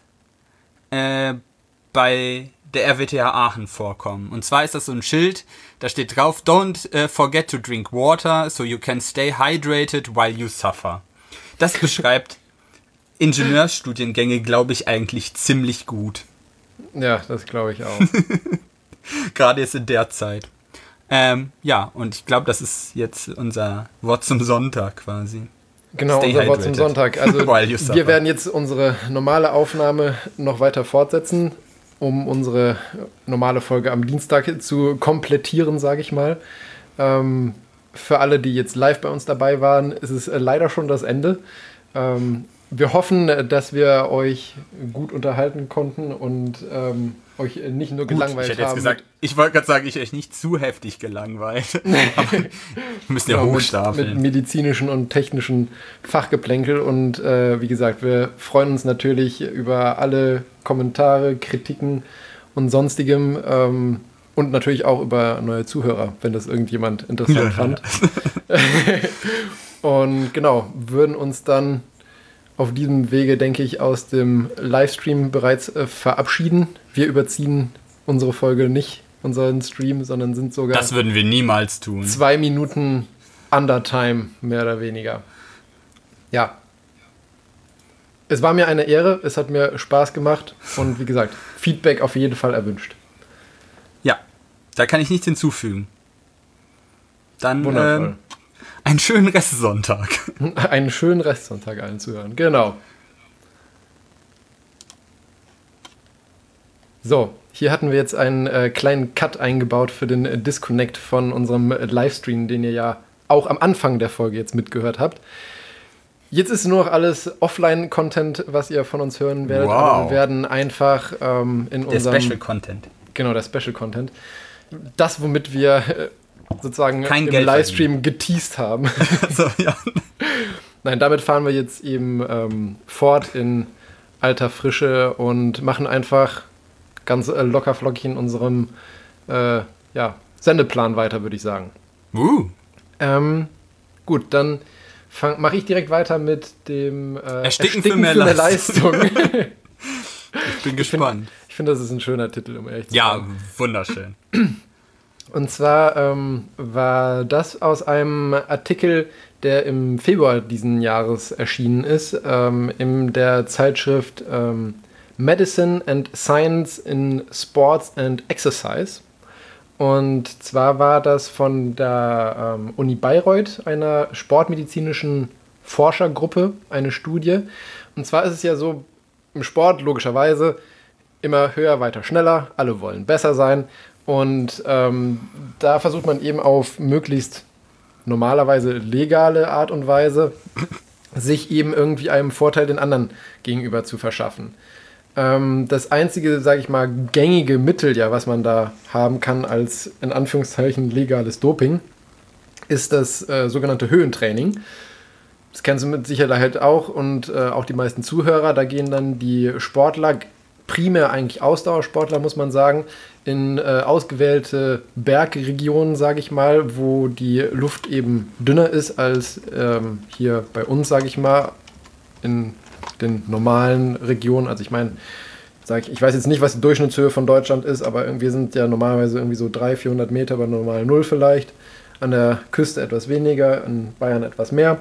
bei der RWTH Aachen vorkommen. Und zwar ist das so ein Schild, da steht drauf, don't forget to drink water, so you can stay hydrated while you suffer. Das beschreibt Ingenieursstudiengänge, glaube ich, eigentlich ziemlich gut. Ja, das glaube ich auch. Gerade jetzt in der Zeit. Ja, und ich glaube, das ist jetzt unser Wort zum Sonntag quasi. Genau, Stay unser Wort zum hydrated. Sonntag. Also wir werden jetzt unsere normale Aufnahme noch weiter fortsetzen, um unsere normale Folge am Dienstag zu komplettieren, sage ich mal. Für alle, die jetzt live bei uns dabei waren, ist es leider schon das Ende. Wir hoffen, dass wir euch gut unterhalten konnten und euch nicht nur gelangweilt haben. Ich wollte gerade sagen, ich euch nicht zu heftig gelangweilt. Aber wir müssen ja hochstapeln. Mit medizinischen und technischen Fachgeplänkel. Und wie gesagt, wir freuen uns natürlich über alle Kommentare, Kritiken und sonstigem. Und natürlich auch über neue Zuhörer, wenn das irgendjemand interessant fand. Und genau, würden uns dann auf diesem Wege, denke ich, aus dem Livestream bereits verabschieden. Wir überziehen unsere Folge nicht, unseren Stream, sondern sind sogar... Das würden wir niemals tun. 2 Minuten Undertime, mehr oder weniger. Ja. Es war mir eine Ehre, es hat mir Spaß gemacht und wie gesagt, Feedback auf jeden Fall erwünscht. Ja, da kann ich nichts hinzufügen. Dann wundervoll. Einen schönen Restsonntag. Einen schönen Restsonntag allen zuhören. Genau. So, hier hatten wir jetzt einen kleinen Cut eingebaut für den Disconnect von unserem Livestream, den ihr ja auch am Anfang der Folge jetzt mitgehört habt. Jetzt ist nur noch alles Offline-Content, was ihr von uns hören werdet. Wow. Aber wir werden einfach in unserem... Der Special Content. Genau, der Special Content. Das, womit wir... sozusagen kein im Geld Livestream geteased haben. So, ja. Nein, damit fahren wir jetzt eben fort in alter Frische und machen einfach ganz locker flockig in unserem Sendeplan weiter, würde ich sagen. Gut, dann mache ich direkt weiter mit dem Ersticken für mehr Leistung. Ich bin gespannt. Ich finde, das ist ein schöner Titel, um ehrlich zu sein. Ja, wunderschön. Und zwar war das aus einem Artikel, der im Februar diesen Jahres erschienen ist, in der Zeitschrift Medicine and Science in Sports and Exercise. Und zwar war das von der Uni Bayreuth, einer sportmedizinischen Forschergruppe, eine Studie. Und zwar ist es ja so, im Sport logischerweise immer höher, weiter, schneller, alle wollen besser sein. Und da versucht man eben auf möglichst normalerweise legale Art und Weise, sich eben irgendwie einem Vorteil den anderen gegenüber zu verschaffen. Das einzige, sage ich mal, gängige Mittel, ja, was man da haben kann als in Anführungszeichen legales Doping, ist das sogenannte Höhentraining. das kennst du mit Sicherheit auch und auch die meisten Zuhörer, da gehen dann die Sportler, primär eigentlich Ausdauersportler, muss man sagen, in ausgewählte Bergregionen, sage ich mal, wo die Luft eben dünner ist als hier bei uns, sage ich mal, in den normalen Regionen. Also ich meine, ich weiß jetzt nicht, was die Durchschnittshöhe von Deutschland ist, aber wir sind ja normalerweise irgendwie so 300-400 Meter bei normal Null vielleicht. An der Küste etwas weniger, in Bayern etwas mehr.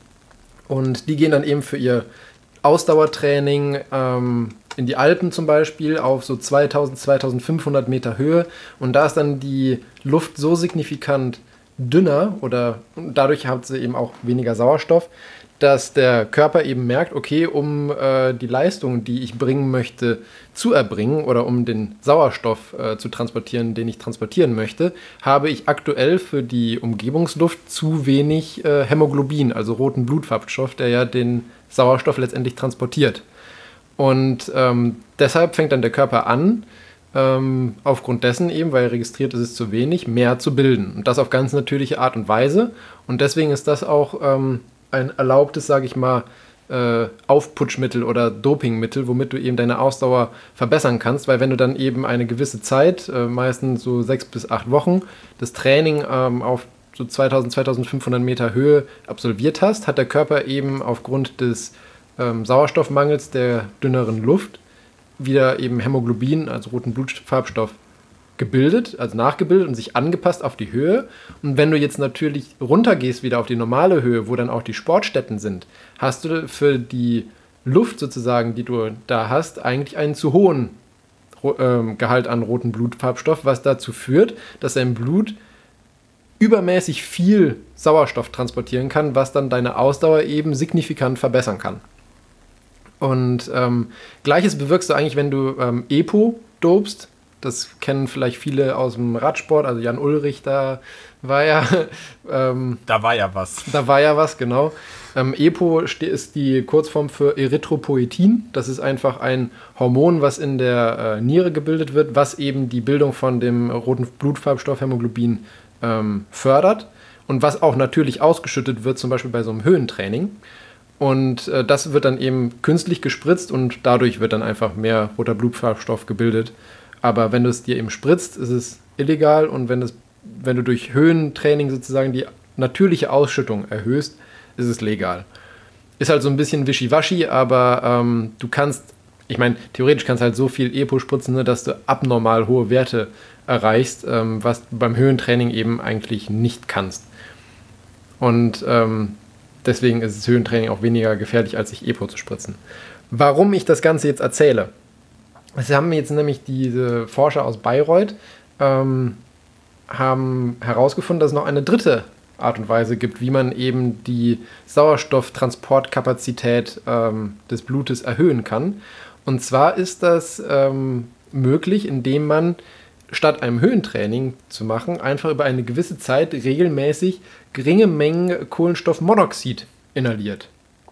Und die gehen dann eben für ihr Ausdauertraining in die Alpen zum Beispiel auf so 2000, 2500 Meter Höhe. Und da ist dann die Luft so signifikant dünner oder dadurch hat sie eben auch weniger Sauerstoff, dass der Körper eben merkt, okay, um die Leistung, die ich bringen möchte, zu erbringen oder um den Sauerstoff zu transportieren, den ich transportieren möchte, habe ich aktuell für die Umgebungsluft zu wenig Hämoglobin, also roten Blutfarbstoff, der ja den Sauerstoff letztendlich transportiert. Und deshalb fängt dann der Körper an, aufgrund dessen eben, weil registriert ist es zu wenig, mehr zu bilden. Und das auf ganz natürliche Art und Weise. Und deswegen ist das auch ein erlaubtes, sage ich mal, Aufputschmittel oder Dopingmittel, womit du eben deine Ausdauer verbessern kannst, weil wenn du dann eben eine gewisse Zeit, meistens so 6 bis 8 Wochen, das Training auf so 2000, 2500 Meter Höhe absolviert hast, hat der Körper eben aufgrund des Sauerstoffmangels der dünneren Luft wieder eben Hämoglobin, also roten Blutfarbstoff, gebildet, also nachgebildet und sich angepasst auf die Höhe. Und wenn du jetzt natürlich runtergehst wieder auf die normale Höhe, wo dann auch die Sportstätten sind, hast du für die Luft sozusagen, die du da hast, eigentlich einen zu hohen Gehalt an roten Blutfarbstoff, was dazu führt, dass dein Blut übermäßig viel Sauerstoff transportieren kann, was dann deine Ausdauer eben signifikant verbessern kann. Und Gleiches bewirkst du eigentlich, wenn du EPO dopst. Das kennen vielleicht viele aus dem Radsport, also Jan Ullrich, da war ja... da war ja was. Da war ja was, genau. EPO ist die Kurzform für Erythropoietin. Das ist einfach ein Hormon, was in der Niere gebildet wird, was eben die Bildung von dem roten Blutfarbstoff Hämoglobin fördert und was auch natürlich ausgeschüttet wird, zum Beispiel bei so einem Höhentraining. Und das wird dann eben künstlich gespritzt und dadurch wird dann einfach mehr roter Blutfarbstoff gebildet. Aber wenn du es dir eben spritzt, ist es illegal und wenn du durch Höhentraining sozusagen die natürliche Ausschüttung erhöhst, ist es legal. Ist halt so ein bisschen wischiwaschi, aber du kannst, ich meine, theoretisch kannst du halt so viel EPO spritzen, ne, dass du abnormal hohe Werte erreichst, was du beim Höhentraining eben eigentlich nicht kannst. Und deswegen ist das Höhentraining auch weniger gefährlich, als sich EPO zu spritzen. Warum ich das Ganze jetzt erzähle? Es haben jetzt nämlich diese Forscher aus Bayreuth haben herausgefunden, dass es noch eine dritte Art und Weise gibt, wie man eben die Sauerstofftransportkapazität des Blutes erhöhen kann. Und zwar ist das möglich, indem man statt einem Höhentraining zu machen, einfach über eine gewisse Zeit regelmäßig geringe Mengen Kohlenstoffmonoxid inhaliert.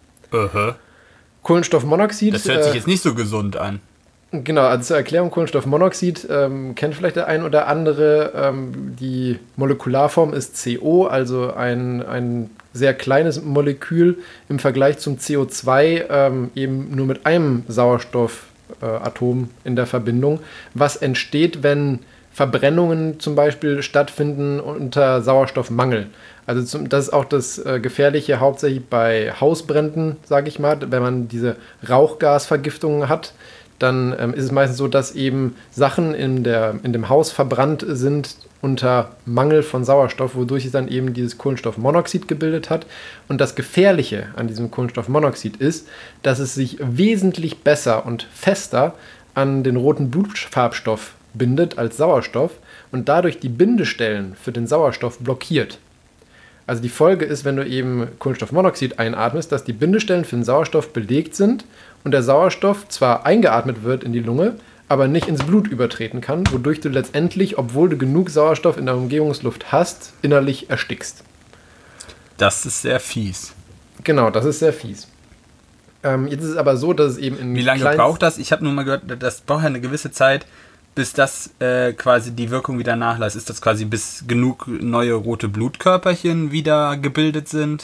Kohlenstoffmonoxid... Das hört sich jetzt nicht so gesund an. Genau, also zur Erklärung, Kohlenstoffmonoxid kennt vielleicht der ein oder andere. Die Molekularform ist CO, also ein sehr kleines Molekül im Vergleich zum CO2, eben nur mit einem Sauerstoffatom in der Verbindung, was entsteht, wenn Verbrennungen zum Beispiel stattfinden unter Sauerstoffmangel. Also das ist auch das Gefährliche hauptsächlich bei Hausbränden, sage ich mal, wenn man diese Rauchgasvergiftungen hat. Dann ist es meistens so, dass eben Sachen in dem Haus verbrannt sind unter Mangel von Sauerstoff, wodurch sich dann eben dieses Kohlenstoffmonoxid gebildet hat. Und das Gefährliche an diesem Kohlenstoffmonoxid ist, dass es sich wesentlich besser und fester an den roten Blutfarbstoff bindet als Sauerstoff und dadurch die Bindestellen für den Sauerstoff blockiert. Also die Folge ist, wenn du eben Kohlenstoffmonoxid einatmest, dass die Bindestellen für den Sauerstoff belegt sind und der Sauerstoff zwar eingeatmet wird in die Lunge, aber nicht ins Blut übertreten kann, wodurch du letztendlich, obwohl du genug Sauerstoff in der Umgebungsluft hast, innerlich erstickst. Das ist sehr fies. Genau, das ist sehr fies. Jetzt ist es aber so, dass es eben in... Wie lange braucht das? Ich habe nur mal gehört, das braucht ja eine gewisse Zeit, bis das quasi die Wirkung wieder nachlässt. Ist das quasi bis genug neue rote Blutkörperchen wieder gebildet sind?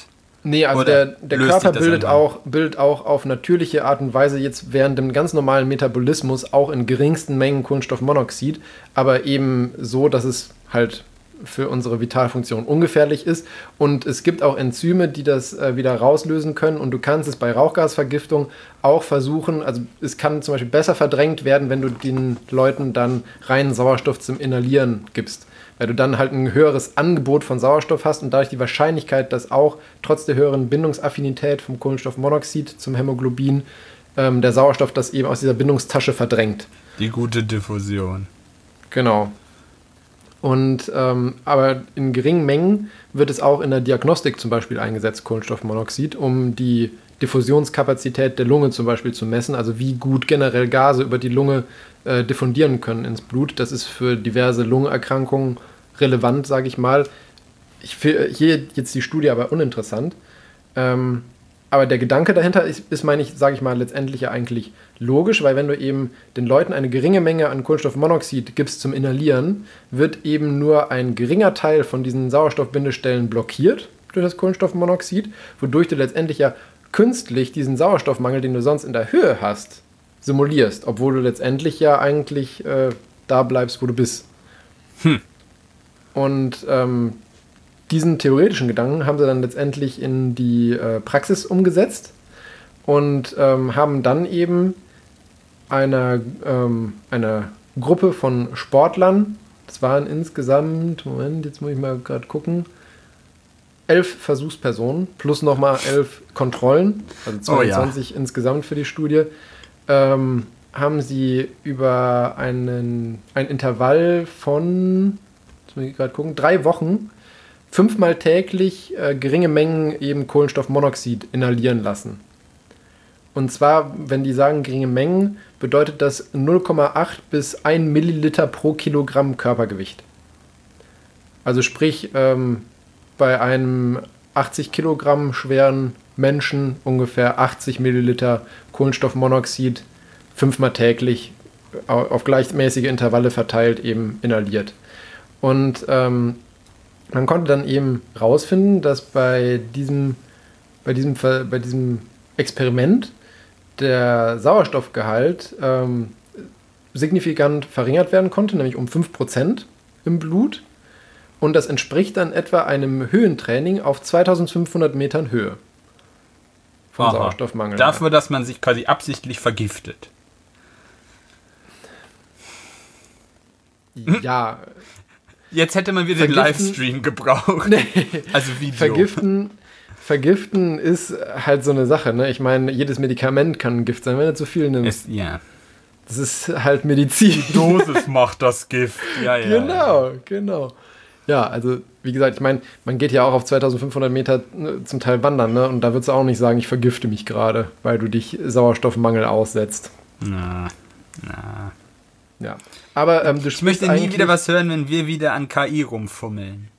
Nee, also Oder der löst Körper sich das irgendwann? bildet auch auf natürliche Art und Weise jetzt während dem ganz normalen Metabolismus auch in geringsten Mengen Kohlenstoffmonoxid, aber eben so, dass es halt für unsere Vitalfunktion ungefährlich ist. Und es gibt auch Enzyme, die das wieder rauslösen können. Und du kannst es bei Rauchgasvergiftung auch versuchen. Also es kann zum Beispiel besser verdrängt werden, wenn du den Leuten dann reinen Sauerstoff zum Inhalieren gibst. Weil du dann halt ein höheres Angebot von Sauerstoff hast und dadurch die Wahrscheinlichkeit, dass auch trotz der höheren Bindungsaffinität vom Kohlenstoffmonoxid zum Hämoglobin der Sauerstoff das eben aus dieser Bindungstasche verdrängt. Die gute Diffusion. Genau. Und aber in geringen Mengen wird es auch in der Diagnostik zum Beispiel eingesetzt, Kohlenstoffmonoxid, um die Diffusionskapazität der Lunge zum Beispiel zu messen, also wie gut generell Gase über die Lunge diffundieren können ins Blut. Das ist für diverse Lungenerkrankungen relevant, sage ich mal. Ich finde hier jetzt die Studie aber uninteressant. Aber der Gedanke dahinter ist, meine ich, sage ich mal, letztendlich ja eigentlich logisch, weil wenn du eben den Leuten eine geringe Menge an Kohlenstoffmonoxid gibst zum Inhalieren, wird eben nur ein geringer Teil von diesen Sauerstoffbindestellen blockiert durch das Kohlenstoffmonoxid, wodurch du letztendlich ja künstlich diesen Sauerstoffmangel, den du sonst in der Höhe hast, simulierst, obwohl du letztendlich ja eigentlich da bleibst, wo du bist. Und diesen theoretischen Gedanken haben sie dann letztendlich in die Praxis umgesetzt und haben dann eben einer Gruppe von Sportlern, das waren insgesamt, Moment, jetzt muss ich mal gerade gucken, 11 Versuchspersonen plus nochmal 11 Kontrollen, also 22 insgesamt für die Studie, haben sie über ein Intervall von, jetzt muss ich gerade gucken, 3 Wochen 5-mal täglich geringe Mengen eben Kohlenstoffmonoxid inhalieren lassen. Und zwar, wenn die sagen geringe Mengen, bedeutet das 0,8 bis 1 Milliliter pro Kilogramm Körpergewicht. Also sprich, bei einem 80 Kilogramm schweren Menschen ungefähr 80 Milliliter Kohlenstoffmonoxid 5-mal täglich auf gleichmäßige Intervalle verteilt eben inhaliert. Und man konnte dann eben rausfinden, dass bei diesem Experiment der Sauerstoffgehalt signifikant verringert werden konnte, nämlich um 5% im Blut. Und das entspricht dann etwa einem Höhentraining auf 2500 Metern Höhe von Sauerstoffmangel. Dafür, dass man sich quasi absichtlich vergiftet. Ja. Jetzt hätte man wieder den Livestream gebraucht. Nee. Also Video. Vergiften ist halt so eine Sache, ne? Ich meine, jedes Medikament kann ein Gift sein, wenn du zu viel nimmst. Ja. Das ist halt Medizin. Die Dosis macht das Gift. Ja. Genau. Ja, also wie gesagt, ich meine, man geht ja auch auf 2500 Meter zum Teil wandern, ne? Und da würdest du auch nicht sagen, ich vergifte mich gerade, weil du dich Sauerstoffmangel aussetzt. Na. Ja. Aber ich möchte nie wieder was hören, wenn wir wieder an KI rumfummeln.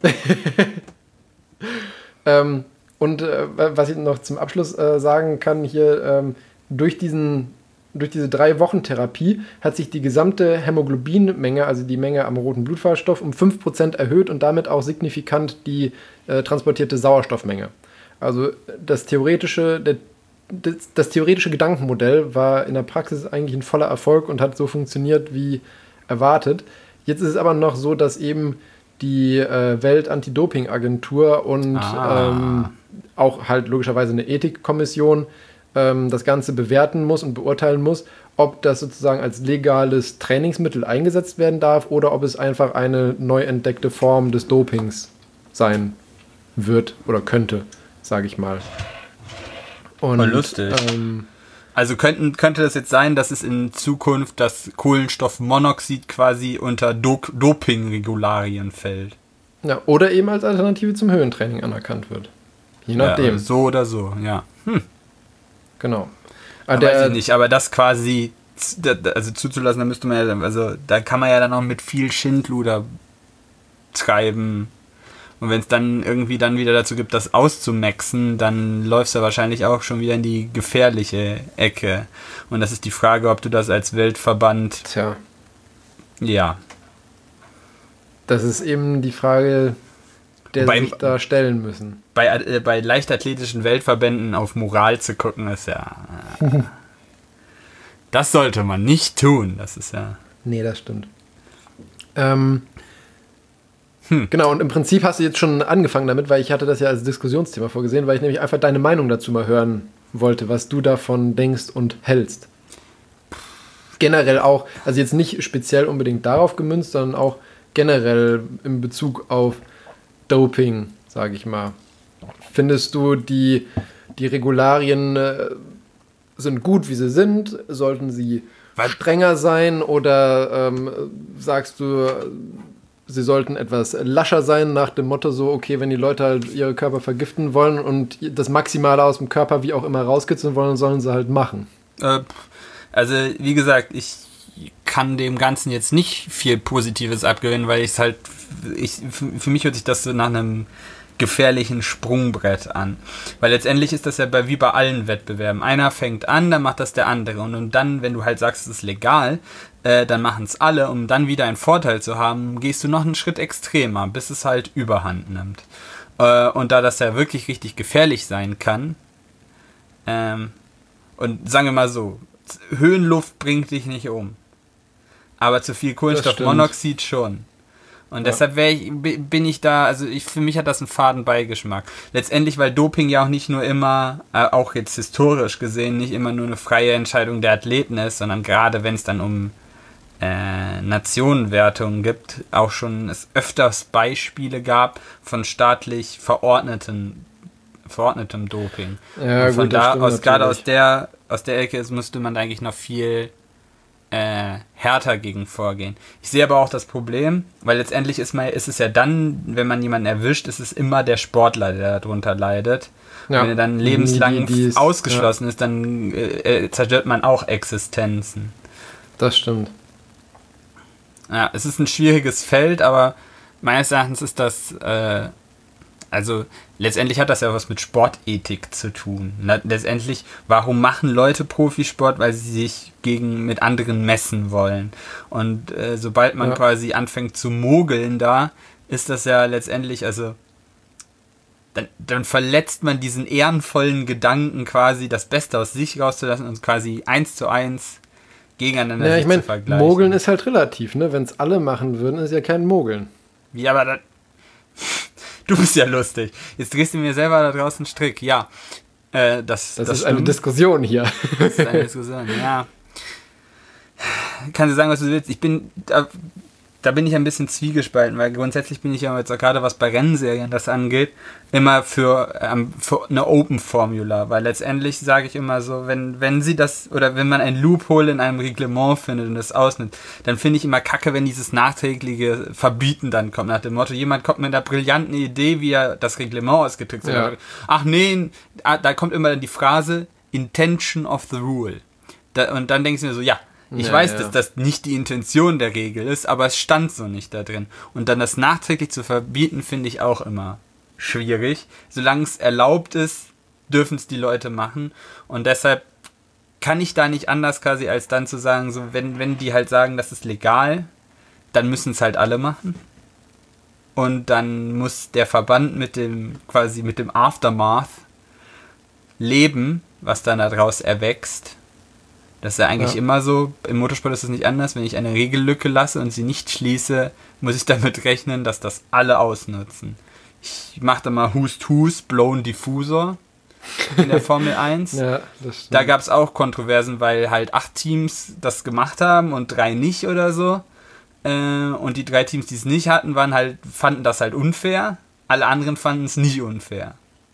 Und was ich noch zum Abschluss sagen kann, hier durch diese 3 Wochen Therapie hat sich die gesamte Hämoglobinmenge, also die Menge am roten Blutfarbstoff, um 5% erhöht und damit auch signifikant die transportierte Sauerstoffmenge. Also das theoretische Gedankenmodell war in der Praxis eigentlich ein voller Erfolg und hat so funktioniert wie erwartet. Jetzt ist es aber noch so, dass eben die Welt-Anti-Doping-Agentur und auch halt logischerweise eine Ethikkommission das Ganze bewerten muss und beurteilen muss, ob das sozusagen als legales Trainingsmittel eingesetzt werden darf oder ob es einfach eine neu entdeckte Form des Dopings sein wird oder könnte, sage ich mal. Und, lustig. Also könnte das jetzt sein, dass es in Zukunft das Kohlenstoffmonoxid quasi unter Dopingregularien fällt? Ja, oder eben als Alternative zum Höhentraining anerkannt wird. Je nachdem. Ja, so oder so, ja. Genau. Weiß ich nicht, aber das quasi, also zuzulassen, da müsste man ja, also da kann man ja dann auch mit viel Schindluder treiben. Und wenn es dann irgendwie dann wieder dazu gibt, das auszumaxen, dann läufst du wahrscheinlich auch schon wieder in die gefährliche Ecke. Und das ist die Frage, ob du das als Weltverband... Tja. Ja. Das ist eben die Frage, der sich da stellen müssen. Bei leichtathletischen Weltverbänden auf Moral zu gucken, ist ja... das sollte man nicht tun. Das ist ja... Nee, das stimmt. Genau, und im Prinzip hast du jetzt schon angefangen damit, weil ich hatte das ja als Diskussionsthema vorgesehen, weil ich nämlich einfach deine Meinung dazu mal hören wollte, was du davon denkst und hältst. Generell auch, also jetzt nicht speziell unbedingt darauf gemünzt, sondern auch generell in Bezug auf Doping, sage ich mal. Findest du, die Regularien sind gut, wie sie sind? Sollten sie strenger sein? Oder sagst du, sie sollten etwas lascher sein, nach dem Motto so, okay, wenn die Leute halt ihre Körper vergiften wollen und das Maximale aus dem Körper wie auch immer rauskitzeln wollen, sollen sie halt machen? Also, wie gesagt, ich kann dem Ganzen jetzt nicht viel Positives abgewinnen, weil für mich hört sich das so nach einem gefährlichen Sprungbrett an. Weil letztendlich ist das ja wie bei allen Wettbewerben. Einer fängt an, dann macht das der andere. Und dann, wenn du halt sagst, es ist legal, dann machen es alle, um dann wieder einen Vorteil zu haben, gehst du noch einen Schritt extremer, bis es halt Überhand nimmt. Und da das ja wirklich richtig gefährlich sein kann, und sagen wir mal so, Höhenluft bringt dich nicht um. Aber zu viel Kohlenstoffmonoxid schon. Und deshalb bin ich da, also für mich hat das einen faden Beigeschmack. Letztendlich, weil Doping ja auch nicht nur immer, auch jetzt historisch gesehen, nicht immer nur eine freie Entscheidung der Athleten ist, sondern gerade wenn es dann um Nationenwertungen gibt, auch schon es öfters Beispiele gab von staatlich verordnetem Doping. Ja, und von gut, da stimmt, aus, gerade natürlich. aus der Ecke müsste man da eigentlich noch viel härter gegen vorgehen. Ich sehe aber auch das Problem, weil letztendlich ist es ja dann, wenn man jemanden erwischt, ist es immer der Sportler, der darunter leidet. Ja. Wenn er dann lebenslang ausgeschlossen ist, dann zerstört man auch Existenzen. Das stimmt. Ja, es ist ein schwieriges Feld, aber meines Erachtens ist das also letztendlich hat das ja was mit Sportethik zu tun. Letztendlich, warum machen Leute Profisport? Weil sie sich mit anderen messen wollen. Und sobald man quasi anfängt zu mogeln da, ist das ja letztendlich, also dann verletzt man diesen ehrenvollen Gedanken quasi, das Beste aus sich rauszulassen und quasi 1:1 gegeneinander zu vergleichen. Mogeln ist halt relativ, ne? Wenn es alle machen würden, ist ja kein Mogeln. Ja, aber du bist ja lustig. Jetzt drehst du mir selber da draußen einen Strick. Ja, das ist eine Diskussion hier. Das ist eine Diskussion, ja. Kannst du sagen, was du willst? Da bin ich ein bisschen zwiegespalten, weil grundsätzlich bin ich ja jetzt auch gerade, was bei Rennserien das angeht, immer für eine Open Formula, weil letztendlich sage ich immer so, wenn sie das, oder wenn man ein Loophole in einem Reglement findet und das ausnimmt, dann finde ich immer kacke, wenn dieses nachträgliche Verbieten dann kommt, nach dem Motto, jemand kommt mit einer brillanten Idee, wie er das Reglement ausgedrückt hat. Ja. Ach nee, da kommt immer dann die Phrase, Intention of the Rule. Und dann denkst du mir so, ja, ich weiß, dass das nicht die Intention der Regel ist, aber es stand so nicht da drin. Und dann das nachträglich zu verbieten, finde ich auch immer schwierig. Solange es erlaubt ist, dürfen es die Leute machen. Und deshalb kann ich da nicht anders quasi, als dann zu sagen, so wenn die halt sagen, das ist legal, dann müssen es halt alle machen. Und dann muss der Verband mit dem Aftermath leben, was dann daraus erwächst. Das ist ja eigentlich immer so, im Motorsport ist es nicht anders, wenn ich eine Regellücke lasse und sie nicht schließe, muss ich damit rechnen, dass das alle ausnutzen. Ich mache da mal Hust, Blown Diffusor in der Formel 1. Ja, das stimmt. Da gab es auch Kontroversen, weil halt 8 Teams das gemacht haben und 3 nicht oder so. Und die 3 Teams, die es nicht hatten, fanden das halt unfair. Alle anderen fanden es nicht unfair.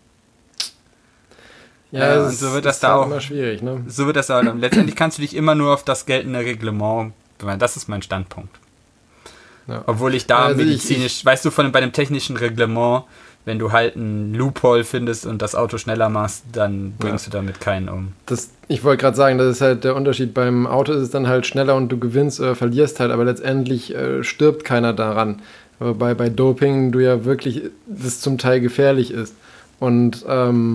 Ja, und so wird das da auch immer schwierig, ne? So wird das auch. Letztendlich kannst du dich immer nur auf das geltende Reglement. Das ist mein Standpunkt. Ja. Obwohl ich da medizinisch, weißt du, bei dem technischen Reglement, wenn du halt einen Loophole findest und das Auto schneller machst, dann bringst du damit keinen um. Ich wollte gerade sagen, das ist halt der Unterschied. Beim Auto ist es dann halt schneller und du gewinnst oder verlierst halt, aber letztendlich stirbt keiner daran. Aber bei Doping du ja wirklich das zum Teil gefährlich ist. Und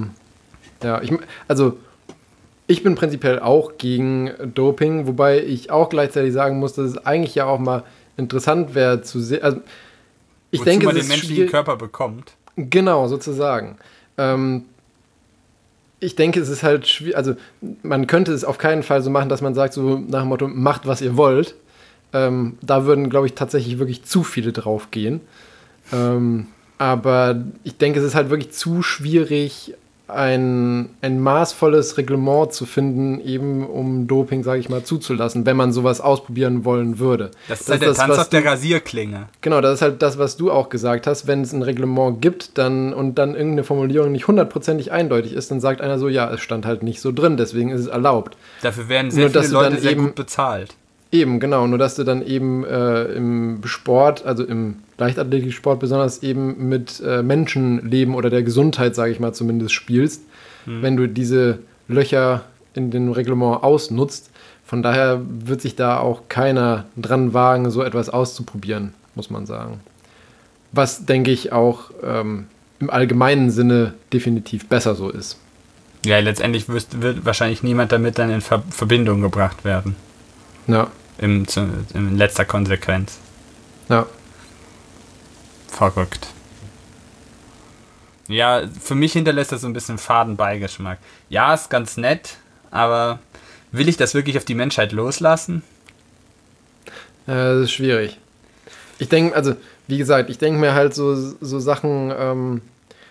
ich bin prinzipiell auch gegen Doping, wobei ich auch gleichzeitig sagen muss, dass es eigentlich ja auch mal interessant wäre zu sehen. Also, Ich wozu denke, man es den ist menschlichen schwierig. Körper bekommt. Genau, sozusagen. Ich denke, es ist halt schwierig, also man könnte es auf keinen Fall so machen, dass man sagt, so nach dem Motto, macht, was ihr wollt. Da würden, glaube ich, tatsächlich wirklich zu viele drauf gehen. Aber ich denke, es ist halt wirklich zu schwierig, ein maßvolles Reglement zu finden, eben um Doping, sage ich mal, zuzulassen, wenn man sowas ausprobieren wollen würde. Das ist halt der Tanz was auf der Rasierklinge. Genau, das ist halt das, was du auch gesagt hast. Wenn es ein Reglement gibt und dann irgendeine Formulierung nicht hundertprozentig eindeutig ist, dann sagt einer so, ja, es stand halt nicht so drin, deswegen ist es erlaubt. Dafür werden sehr Nur, dass viele du Leute dann sehr eben- gut bezahlt. Eben, genau. Nur, dass du dann eben im Sport, also im Leichtathletiksport besonders eben mit Menschenleben oder der Gesundheit, sage ich mal, zumindest spielst, wenn du diese Löcher in dem Reglement ausnutzt. Von daher wird sich da auch keiner dran wagen, so etwas auszuprobieren, muss man sagen. Was, denke ich, auch im allgemeinen Sinne definitiv besser so ist. Ja, letztendlich wird wahrscheinlich niemand damit dann in Verbindung gebracht werden. Ja, In letzter Konsequenz. ja. Verrückt. Ja, für mich hinterlässt das so ein bisschen faden Beigeschmack. Ja, ist ganz nett, aber will ich das wirklich auf die Menschheit loslassen? Das ist schwierig. Ich denke, also, wie gesagt, ich denke mir halt so Sachen,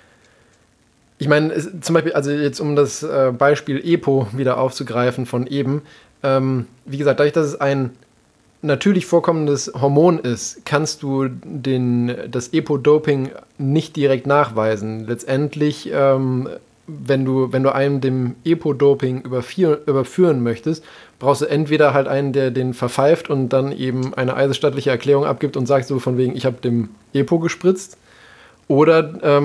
ich meine, zum Beispiel, also jetzt um das Beispiel EPO wieder aufzugreifen von eben, wie gesagt, dadurch, dass es ein natürlich vorkommendes Hormon ist, kannst du das EPO-Doping nicht direkt nachweisen. Letztendlich, wenn du einem dem EPO-Doping überführen möchtest, brauchst du entweder halt einen, der den verpfeift und dann eben eine eidesstattliche Erklärung abgibt und sagt so von wegen, ich habe dem EPO gespritzt, oder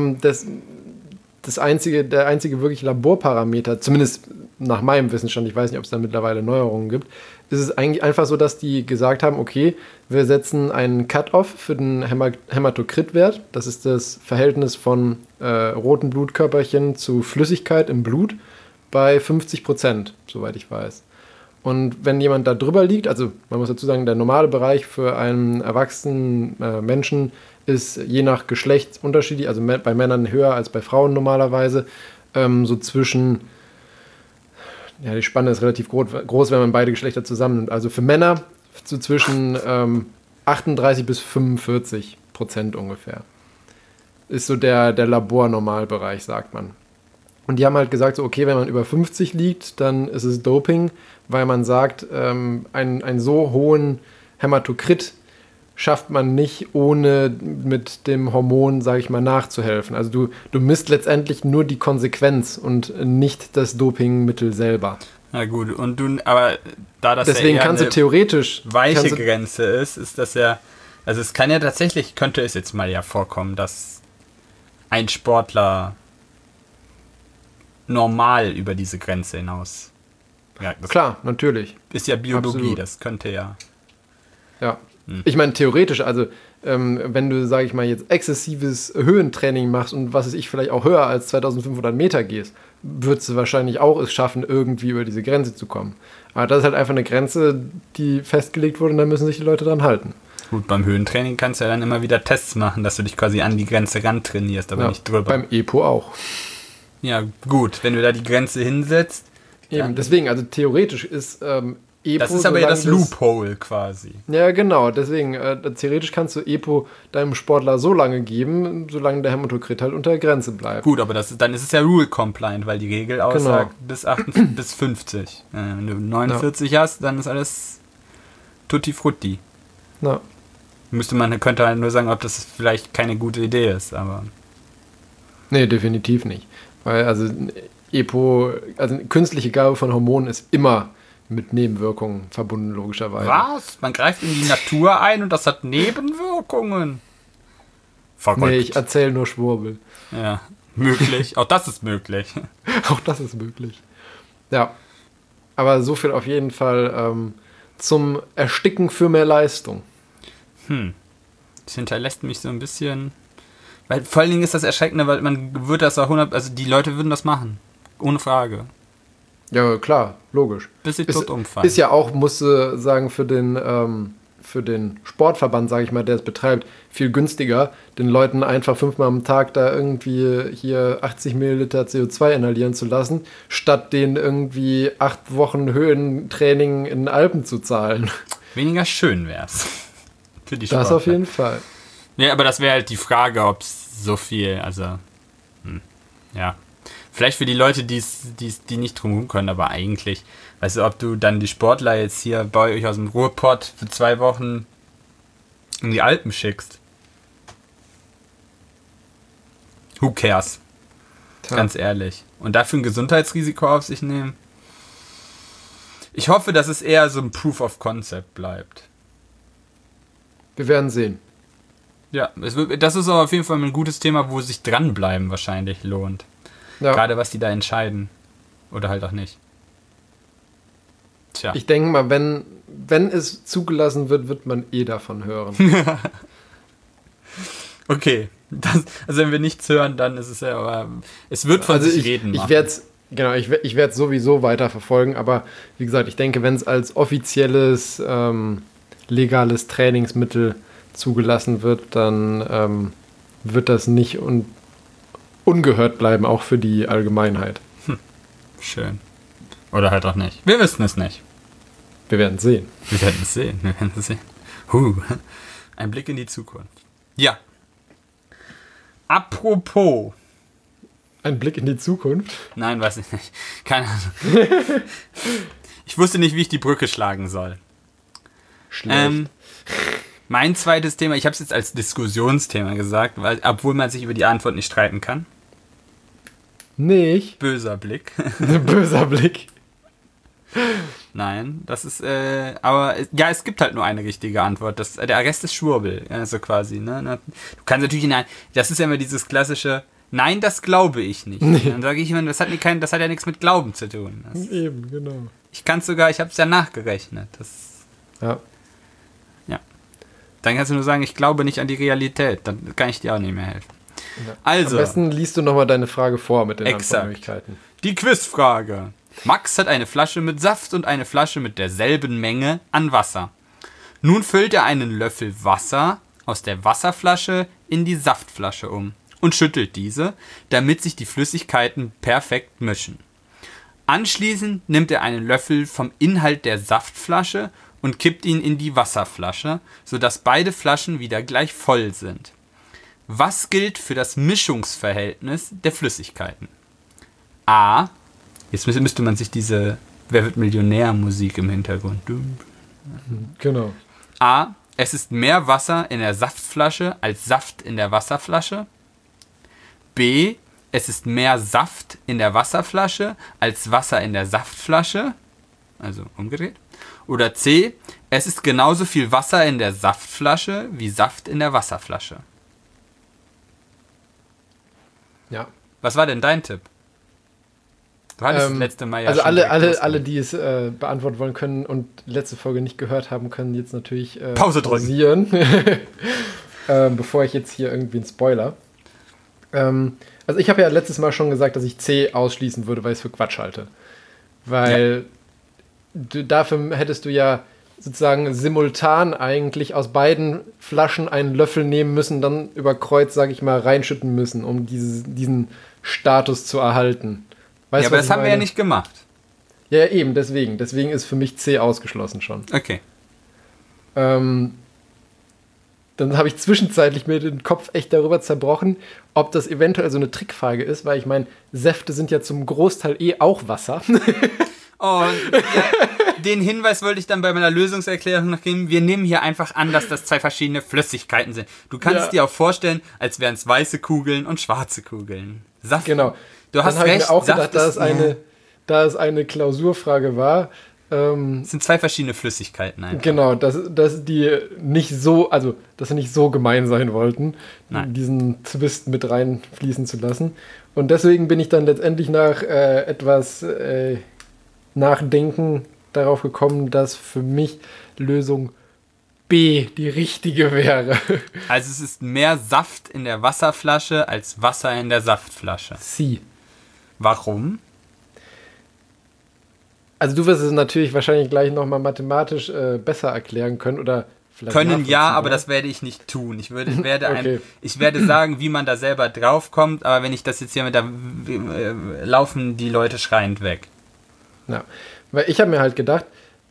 der einzige wirklich Laborparameter, zumindest nach meinem Wissensstand, ich weiß nicht, ob es da mittlerweile Neuerungen gibt, ist es eigentlich einfach so, dass die gesagt haben, okay, wir setzen einen Cut-Off für den Hämatokrit-Wert. Das ist das Verhältnis von roten Blutkörperchen zu Flüssigkeit im Blut bei 50%, soweit ich weiß. Und wenn jemand da drüber liegt, also man muss dazu sagen, der normale Bereich für einen erwachsenen Menschen ist je nach Geschlecht unterschiedlich, also bei Männern höher als bei Frauen normalerweise, so zwischen, ja, die Spanne ist relativ groß, wenn man beide Geschlechter zusammennimmt. Also für Männer so zwischen 38 bis 45% ungefähr. Ist so der Labornormalbereich, sagt man. Und die haben halt gesagt, so, okay, wenn man über 50 liegt, dann ist es Doping, weil man sagt, einen so hohen Hämatokrit schafft man nicht, ohne mit dem Hormon, sage ich mal, nachzuhelfen. Also du misst letztendlich nur die Konsequenz und nicht das Dopingmittel selber. Na gut, aber da das Deswegen ja eher kannst du eine theoretisch weiche Grenze ist das ja, also es kann ja tatsächlich, könnte es jetzt mal ja vorkommen, dass ein Sportler normal über diese Grenze hinaus. Ja, das Klar, natürlich. ist ja Biologie, Absolut. das könnte ja. Ja. Ich meine, theoretisch, also wenn du, sage ich mal, jetzt exzessives Höhentraining machst und was weiß ich, vielleicht auch höher als 2500 Meter gehst, würdest du wahrscheinlich auch es schaffen, irgendwie über diese Grenze zu kommen. Aber das ist halt einfach eine Grenze, die festgelegt wurde und da müssen sich die Leute dran halten. Gut, beim Höhentraining kannst du ja dann immer wieder Tests machen, dass du dich quasi an die Grenze ran trainierst, aber Ja, nicht drüber. beim EPO auch. Ja, gut, wenn du da die Grenze hinsetzt, Eben, deswegen, also theoretisch ist EPO... das ist aber ja das solange Loophole quasi. Ja, genau, deswegen, theoretisch kannst du EPO deinem Sportler so lange geben, solange der Hämatokrit halt unter der Grenze bleibt. Gut, aber dann ist es ja Rule-compliant, weil die Regel aussagt bis 50. Wenn du 49 hast, dann ist alles tutti frutti. Ja. Könnte halt nur sagen, ob das vielleicht keine gute Idee ist, aber Nee, definitiv nicht. Weil also EPO, also künstliche Gabe von Hormonen ist immer mit Nebenwirkungen verbunden, logischerweise. was? Man greift in die Natur ein und das hat Nebenwirkungen? Verrückt. Nee, ich erzähle nur Schwurbel. Ja, möglich. Auch das ist möglich. Auch das ist möglich. Ja. Aber so viel auf jeden Fall zum Ersticken für mehr Leistung. Das hinterlässt mich so ein bisschen. Weil vor allen Dingen ist das Erschreckende, weil man würde das auch also die Leute würden das machen. Ohne Frage. Ja, klar, logisch. Bis sie tot umfallen. Ist ja auch, musst du sagen, für den für den Sportverband, sage ich mal, der es betreibt, viel günstiger, den Leuten einfach 5-mal am Tag da irgendwie hier 80 Milliliter CO2 inhalieren zu lassen, statt denen irgendwie 8 Wochen Höhentraining in den Alpen zu zahlen. Weniger schön wär's. Für die Das Sportler. auf jeden Fall. Ja, aber das wäre halt die Frage, ob es so viel, also, ja. Vielleicht für die Leute, die nicht drumherum können, aber eigentlich, weißt du, ob du dann die Sportler jetzt hier bei euch aus dem Ruhrpott für 2 Wochen in die Alpen schickst. Who cares? Tja. Ganz ehrlich. Und dafür ein Gesundheitsrisiko auf sich nehmen? Ich hoffe, dass es eher so ein Proof of Concept bleibt. Wir werden sehen. Ja, das ist aber auf jeden Fall ein gutes Thema, wo sich dranbleiben wahrscheinlich lohnt. Ja. Gerade was die da entscheiden. Oder halt auch nicht. Tja. Ich denke mal, wenn es zugelassen wird, wird man davon hören. Okay. Also wenn wir nichts hören, dann ist es ja, aber es wird von sich reden machen. Ich werde es sowieso weiter verfolgen, aber wie gesagt, ich denke, wenn es als offizielles legales Trainingsmittel zugelassen wird, dann wird das nicht ungehört bleiben, auch für die Allgemeinheit. Schön. Oder halt auch nicht. Wir wissen es nicht. Wir werden sehen. Wir werden es sehen. Ein Blick in die Zukunft. Ja. Apropos. Ein Blick in die Zukunft. Nein, weiß ich nicht. Keine Ahnung. Ich wusste nicht, wie ich die Brücke schlagen soll. Schlecht. Mein zweites Thema, ich habe es jetzt als Diskussionsthema gesagt, weil, obwohl man sich über die Antwort nicht streiten kann. Nicht. Böser Blick. Ein böser Blick. Nein, das ist, aber ja, es gibt halt nur eine richtige Antwort. Der Rest ist Schwurbel, also quasi. Ne? Du kannst natürlich, das ist ja immer dieses klassische, nein, das glaube ich nicht. Nee. Dann sage ich immer, das hat ja nichts mit Glauben zu tun. Eben, genau. Ich kann es sogar, ich habe es ja nachgerechnet. Ja. Dann kannst du nur sagen, ich glaube nicht an die Realität. Dann kann ich dir auch nicht mehr helfen. Ja. Also. Am besten liest du nochmal deine Frage vor mit den Exakt. Antwortmöglichkeiten. Die Quizfrage. Max hat eine Flasche mit Saft und eine Flasche mit derselben Menge an Wasser. Nun füllt er einen Löffel Wasser aus der Wasserflasche in die Saftflasche um und schüttelt diese, damit sich die Flüssigkeiten perfekt mischen. Anschließend nimmt er einen Löffel vom Inhalt der Saftflasche und kippt ihn in die Wasserflasche, sodass beide Flaschen wieder gleich voll sind. Was gilt für das Mischungsverhältnis der Flüssigkeiten? A. Jetzt müsste man sich diese Wer wird Millionär-Musik im Hintergrund. Genau. A. Es ist mehr Wasser in der Saftflasche als Saft in der Wasserflasche. B. Es ist mehr Saft in der Wasserflasche als Wasser in der Saftflasche. Also umgedreht. Oder C. Es ist genauso viel Wasser in der Saftflasche wie Saft in der Wasserflasche. Ja. Was war denn dein Tipp? Du hattest das letzte Mal ja also schon alle, die es beantworten wollen können und letzte Folge nicht gehört haben, können jetzt natürlich Pause drücken. pausieren, bevor ich jetzt hier irgendwie einen Spoiler. Also ich habe ja letztes Mal schon gesagt, dass ich C ausschließen würde, weil ich es für Quatsch halte. Weil dafür hättest du ja sozusagen simultan eigentlich aus beiden Flaschen einen Löffel nehmen müssen, dann über Kreuz, sage ich mal, reinschütten müssen, um diesen Status zu erhalten. Weißt ja, aber das haben wir ja nicht gemacht. Ja, eben, deswegen. Deswegen ist für mich C ausgeschlossen schon. Okay. Dann habe ich zwischenzeitlich mir den Kopf echt darüber zerbrochen, ob das eventuell so eine Trickfrage ist, weil ich meine, Säfte sind ja zum Großteil auch Wasser. Und den Hinweis wollte ich dann bei meiner Lösungserklärung noch geben. Wir nehmen hier einfach an, dass das 2 verschiedene Flüssigkeiten sind. Du kannst es dir auch vorstellen, als wären es weiße Kugeln und schwarze Kugeln. Saft. Genau. Du hast dann recht. Ich mir auch Saft gedacht, da es eine Klausurfrage war. Es sind 2 verschiedene Flüssigkeiten einfach. Genau, dass die nicht so, also dass sie nicht so gemein sein wollten, diesen Twist mit reinfließen zu lassen. Und deswegen bin ich dann letztendlich nach etwas Nachdenken darauf gekommen, dass für mich Lösung B die richtige wäre. Also es ist mehr Saft in der Wasserflasche als Wasser in der Saftflasche. C. Warum? Also du wirst es natürlich wahrscheinlich gleich nochmal mathematisch besser erklären können oder vielleicht können ja, aber nachvollziehbar. das werde ich nicht tun. Ich werde Okay. ich werde sagen, wie man da selber draufkommt, aber wenn ich das jetzt hier mit laufen die Leute schreiend weg. Ja, weil ich habe mir halt gedacht,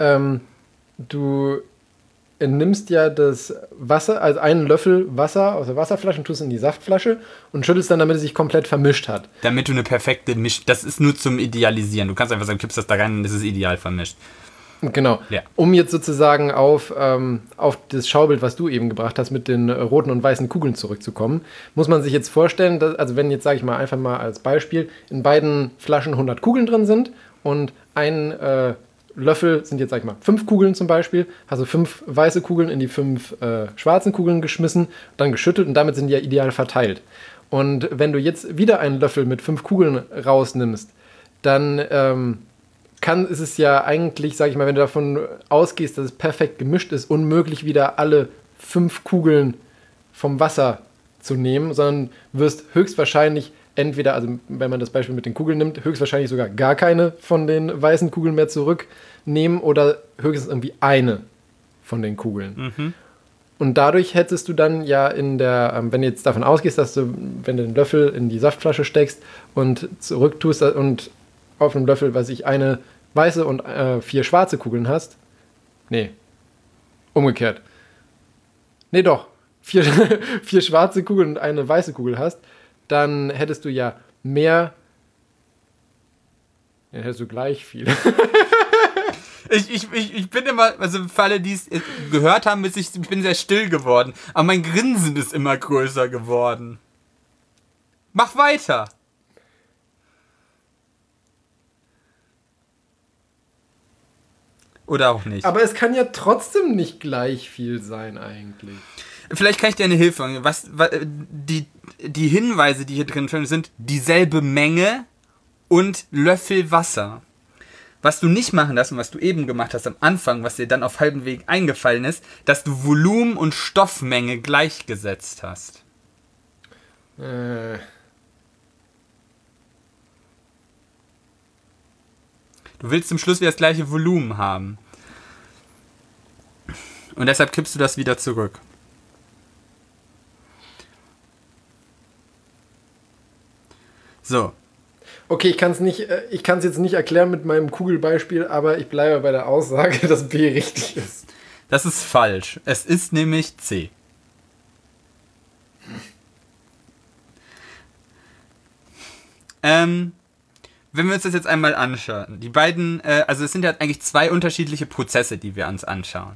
du nimmst ja das Wasser, also einen Löffel Wasser aus der Wasserflasche und tust es in die Saftflasche und schüttelst dann, damit es sich komplett vermischt hat. Damit du eine perfekte das ist nur zum Idealisieren. Du kannst einfach sagen, kippst das da rein und es ist ideal vermischt. Genau. Ja. Um jetzt sozusagen auf das Schaubild, was du eben gebracht hast, mit den roten und weißen Kugeln zurückzukommen, muss man sich jetzt vorstellen, dass, also wenn jetzt, sage ich mal, einfach mal als Beispiel, in beiden Flaschen 100 Kugeln drin sind und ein Löffel sind jetzt, sag ich mal, 5 Kugeln zum Beispiel, hast du 5 weiße Kugeln in die 5 schwarzen Kugeln geschmissen, dann geschüttelt und damit sind die ja ideal verteilt. Und wenn du jetzt wieder einen Löffel mit 5 Kugeln rausnimmst, dann ist es ja eigentlich, sag ich mal, wenn du davon ausgehst, dass es perfekt gemischt ist, unmöglich wieder alle 5 Kugeln vom Wasser zu nehmen, sondern wirst höchstwahrscheinlich entweder, also wenn man das Beispiel mit den Kugeln nimmt, höchstwahrscheinlich sogar gar keine von den weißen Kugeln mehr zurücknehmen oder höchstens irgendwie eine von den Kugeln. Und dadurch hättest du dann ja wenn du jetzt davon ausgehst, dass du, wenn du den Löffel in die Saftflasche steckst und zurücktust und auf einem Löffel, eine weiße und 4 schwarze Kugeln hast. Nee. Umgekehrt. Nee, doch. 4 schwarze Kugeln und eine weiße Kugel hast, dann hättest du ja mehr. Dann hättest du gleich viel. Ich bin immer, also für alle, die es gehört haben, ich bin sehr still geworden. Aber mein Grinsen ist immer größer geworden. Mach weiter. Oder auch nicht. Aber es kann ja trotzdem nicht gleich viel sein eigentlich. Vielleicht kann ich dir eine Hilfe geben. Die Hinweise, die hier drin stehen, sind dieselbe Menge und Löffel Wasser. Was du nicht machen darfst und was du eben gemacht hast am Anfang, was dir dann auf halbem Weg eingefallen ist, dass du Volumen und Stoffmenge gleichgesetzt hast. Du willst zum Schluss wieder das gleiche Volumen haben. Und deshalb kippst du das wieder zurück. So. Okay, ich kann es jetzt nicht erklären mit meinem Kugelbeispiel, aber ich bleibe bei der Aussage, dass B richtig ist. Das ist falsch. Es ist nämlich C. Wenn wir uns das jetzt einmal anschauen, die beiden, also es sind ja eigentlich 2 unterschiedliche Prozesse, die wir uns anschauen.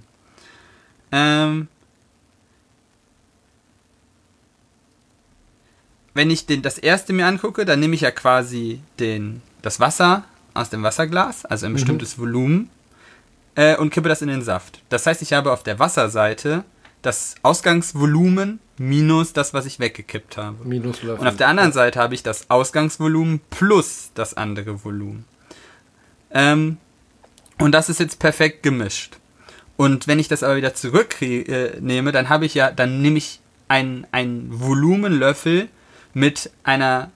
Wenn ich das erste mir angucke, dann nehme ich ja quasi das Wasser aus dem Wasserglas, also ein bestimmtes Volumen, und kippe das in den Saft. Das heißt, ich habe auf der Wasserseite das Ausgangsvolumen minus das, was ich weggekippt habe. Minus Löffel. Und auf der anderen Seite habe ich das Ausgangsvolumen plus das andere Volumen. Und das ist jetzt perfekt gemischt. Und wenn ich das aber wieder zurücknehme, dann nehme ich einen Volumenlöffel mit einem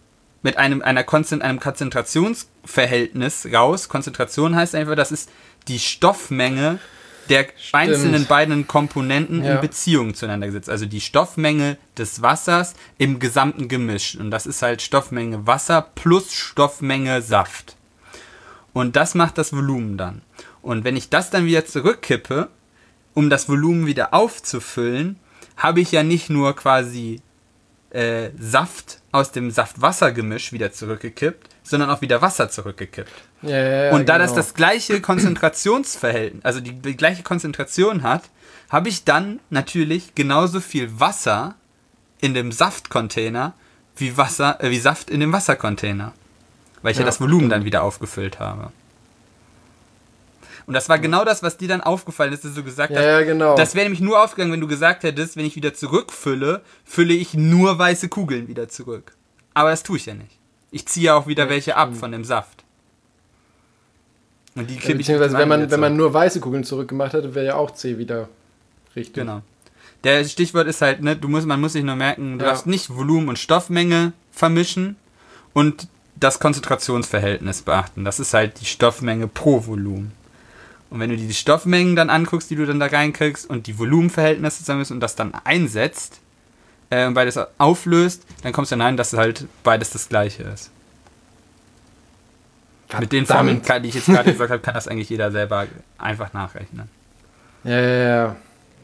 Konzentrationsverhältnis raus. Konzentration heißt einfach, das ist die Stoffmenge der einzelnen beiden Komponenten in Beziehung zueinander gesetzt. Also die Stoffmenge des Wassers im gesamten Gemisch. Und das ist halt Stoffmenge Wasser plus Stoffmenge Saft. Und das macht das Volumen dann. Und wenn ich das dann wieder zurückkippe, um das Volumen wieder aufzufüllen, habe ich ja nicht nur quasi Saft aus dem Saft-Wasser-Gemisch wieder zurückgekippt, sondern auch wieder Wasser zurückgekippt. Ja, und da das gleiche Konzentrationsverhältnis, also die gleiche Konzentration hat, habe ich dann natürlich genauso viel Wasser in dem Saftcontainer wie Saft in dem Wassercontainer. Weil ich ja das Volumen dann wieder aufgefüllt habe. Und das war genau das, was dir dann aufgefallen ist, dass du gesagt hast. Ja, genau. Das wäre nämlich nur aufgegangen, wenn du gesagt hättest, wenn ich wieder zurückfülle, fülle ich nur weiße Kugeln wieder zurück. Aber das tue ich ja nicht. Ich ziehe ja auch wieder welche ab von dem Saft. Und die kippe ich beziehungsweise wenn man nur weiße Kugeln zurückgemacht hätte, wäre ja auch C wieder richtig. Genau. Der Stichwort ist halt, ne, man muss sich nur merken, du darfst nicht Volumen und Stoffmenge vermischen und das Konzentrationsverhältnis beachten. Das ist halt die Stoffmenge pro Volumen. Und wenn du die Stoffmengen dann anguckst, die du dann da reinkriegst und die Volumenverhältnisse zusammen ist und das dann einsetzt, beides auflöst, dann kommst du dann hin, dass halt beides das gleiche ist. Verdammt. Mit den Formeln, die ich jetzt gerade gesagt habe, kann das eigentlich jeder selber einfach nachrechnen. Ja.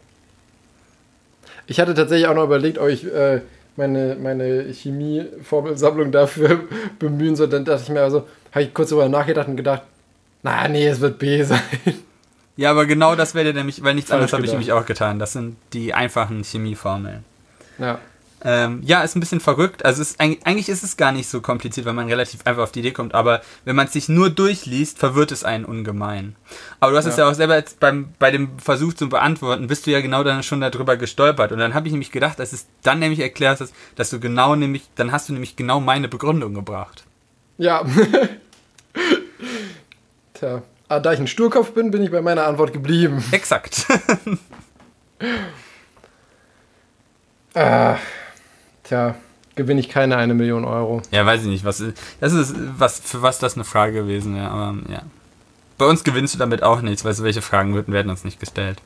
Ich hatte tatsächlich auch noch überlegt, ob ich meine Chemie-Formelsammlung dafür bemühen soll. Dann dachte ich mir also, habe ich kurz darüber nachgedacht und gedacht, es wird B sein. Ja, aber genau das wäre nämlich, weil nichts anderes habe ich gedacht. nämlich auch getan. Das sind die einfachen Chemieformeln. Ja. Ja, ist ein bisschen verrückt. Also eigentlich ist es gar nicht so kompliziert, weil man relativ einfach auf die Idee kommt. Aber wenn man es sich nur durchliest, verwirrt es einen ungemein. Aber du hast es ja auch selber jetzt bei dem Versuch zu beantworten, bist du ja genau dann schon darüber gestolpert. Und dann habe ich nämlich gedacht, dass es dann nämlich erklärt ist, dass du dann hast du nämlich genau meine Begründung gebracht. Ja. Tja. Da ich ein Sturkopf bin, bin ich bei meiner Antwort geblieben. Exakt. Tja, gewinne ich keine 1 Million Euro. Ja, weiß ich nicht, für was das eine Frage gewesen wäre, aber ja. Bei uns gewinnst du damit auch nichts, weil so welche Fragen werden uns nicht gestellt.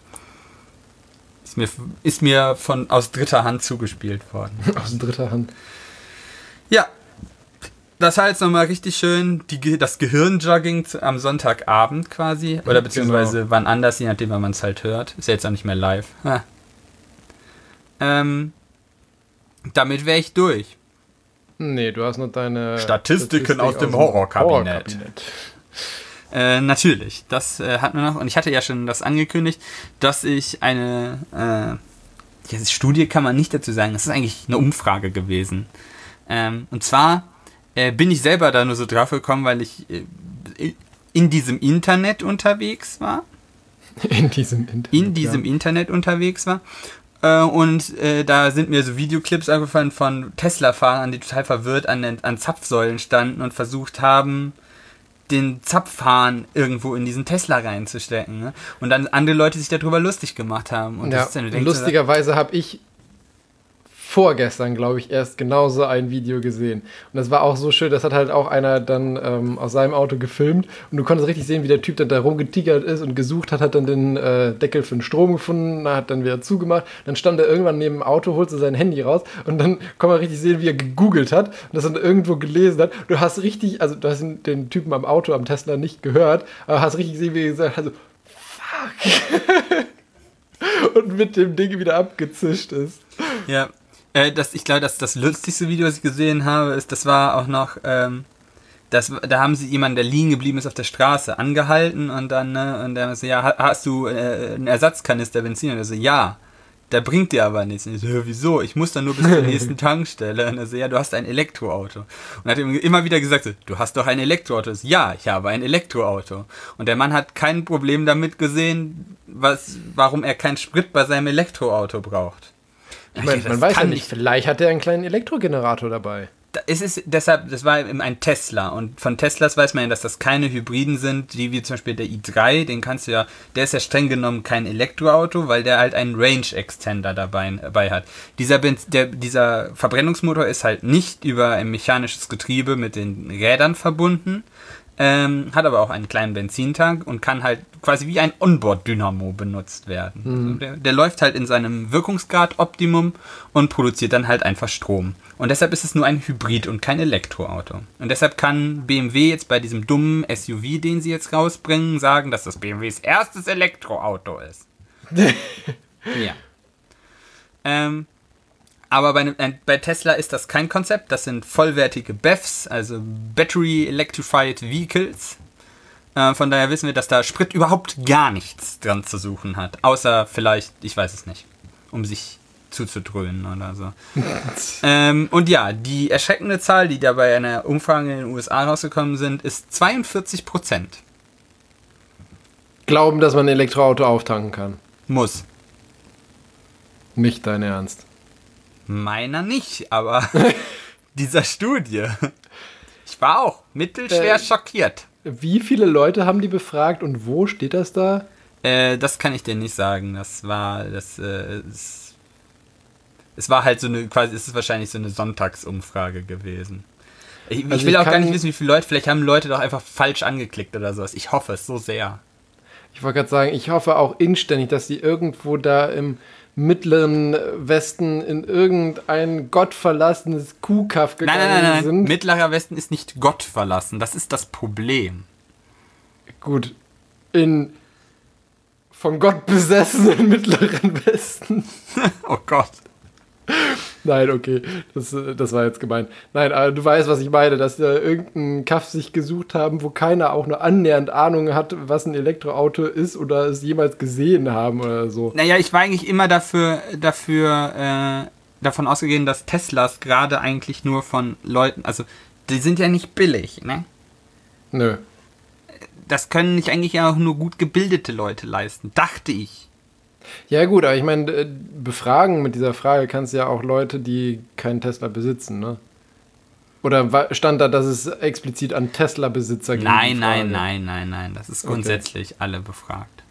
Ist mir aus dritter Hand zugespielt worden. Aus dritter Hand. Ja. Das war jetzt nochmal richtig schön, das Gehirnjogging am Sonntagabend quasi, oder beziehungsweise wann anders, je nachdem, wann man es halt hört. Ist ja jetzt auch nicht mehr live. Damit wäre ich durch. Nee, du hast noch deine Statistiken aus dem Horrorkabinett. Natürlich, das hatten wir noch. Und ich hatte ja schon das angekündigt, dass ich eine Studie kann man nicht dazu sagen, das ist eigentlich eine Umfrage gewesen. Und zwar bin ich selber da nur so drauf gekommen, weil ich in diesem Internet unterwegs war. In diesem Internet unterwegs war. Und da sind mir so Videoclips angefallen von Tesla-Fahrern, die total verwirrt an Zapfsäulen standen und versucht haben, den Zapfhahn irgendwo in diesen Tesla reinzustecken. Ne? Und dann andere Leute sich darüber lustig gemacht haben. Und das ist dann, lustigerweise habe ich vorgestern, glaube ich, erst genauso ein Video gesehen. Und das war auch so schön, das hat halt auch einer dann aus seinem Auto gefilmt und du konntest richtig sehen, wie der Typ dann da rumgetigert ist und gesucht hat dann den Deckel für den Strom gefunden, hat dann wieder zugemacht, dann stand er irgendwann neben dem Auto, holte sein Handy raus und dann kann man richtig sehen, wie er gegoogelt hat und das dann irgendwo gelesen hat. Du hast richtig, also du hast den Typen am Auto, am Tesla nicht gehört, aber hast richtig gesehen, wie er gesagt hat, so, fuck. Und mit dem Ding wieder abgezischt ist. Ja. Ich glaube, dass das lustigste Video, was ich gesehen habe, ist, das war auch noch, da haben sie jemanden, der liegen geblieben ist auf der Straße, angehalten und dann, und der so, ja, hast du einen Ersatzkanister Benzin? Und er so, ja, der bringt dir aber nichts. Und ich so, wieso? Ich muss dann nur bis zur nächsten Tankstelle. Und er so, ja, du hast ein Elektroauto. Und hat ihm immer wieder gesagt, so, du hast doch ein Elektroauto. So, ja, ich habe ein Elektroauto. Und der Mann hat kein Problem damit gesehen, warum er keinen Sprit bei seinem Elektroauto braucht. Ich meine, man weiß ja nicht, vielleicht hat er einen kleinen Elektrogenerator dabei. Das war ein Tesla und von Teslas weiß man ja, dass das keine Hybriden sind, wie zum Beispiel der i3, der ist ja streng genommen kein Elektroauto, weil der halt einen Range Extender dabei hat. Dieser Verbrennungsmotor ist halt nicht über ein mechanisches Getriebe mit den Rädern verbunden, hat aber auch einen kleinen Benzintank und kann halt quasi wie ein Onboard-Dynamo benutzt werden. Mhm. Also der läuft halt in seinem Wirkungsgrad-Optimum und produziert dann halt einfach Strom. Und deshalb ist es nur ein Hybrid und kein Elektroauto. Und deshalb kann BMW jetzt bei diesem dummen SUV, den sie jetzt rausbringen, sagen, dass das BMWs erstes Elektroauto ist. Ja. Aber bei Tesla ist das kein Konzept. Das sind vollwertige BEVs, also Battery Electrified Vehicles. Von daher wissen wir, dass da Sprit überhaupt gar nichts dran zu suchen hat. Außer vielleicht, ich weiß es nicht, um sich zuzudröhnen oder so. Und ja, die erschreckende Zahl, die da bei einer Umfrage in den USA rausgekommen sind, ist 42%. Glauben, dass man ein Elektroauto auftanken kann. Muss. Nicht dein Ernst. Meiner nicht, aber dieser Studie. Ich war auch mittelschwer schockiert. Wie viele Leute haben die befragt und wo steht das da? Das kann ich dir nicht sagen. Es war halt so eine, quasi, es ist wahrscheinlich so eine Sonntagsumfrage gewesen. Ich will auch gar nicht wissen, wie viele Leute, vielleicht haben Leute doch einfach falsch angeklickt oder sowas. Ich hoffe es so sehr. Ich wollte gerade sagen, ich hoffe auch inständig, dass die irgendwo da im Mittleren Westen in irgendein gottverlassenes Kuhkaff gegangen sind. Mittlerer Westen ist nicht gottverlassen. Das ist das Problem. Gut, in von Gott besessenen Mittleren Westen. Oh Gott. Nein, okay, das war jetzt gemein. Nein, aber du weißt, was ich meine, dass da irgendein Kaff sich gesucht haben, wo keiner auch nur annähernd Ahnung hat, was ein Elektroauto ist oder es jemals gesehen haben oder so. Naja, ich war eigentlich immer davon ausgegangen, dass Teslas gerade eigentlich nur von Leuten, also die sind ja nicht billig, ne? Nö. Das können nicht eigentlich auch nur gut gebildete Leute leisten, dachte ich. Ja gut, aber ich meine, befragen mit dieser Frage kannst du ja auch Leute, die keinen Tesla besitzen, ne? Oder stand da, dass es explizit an Tesla-Besitzer geht? Nein. Das ist grundsätzlich alle befragt.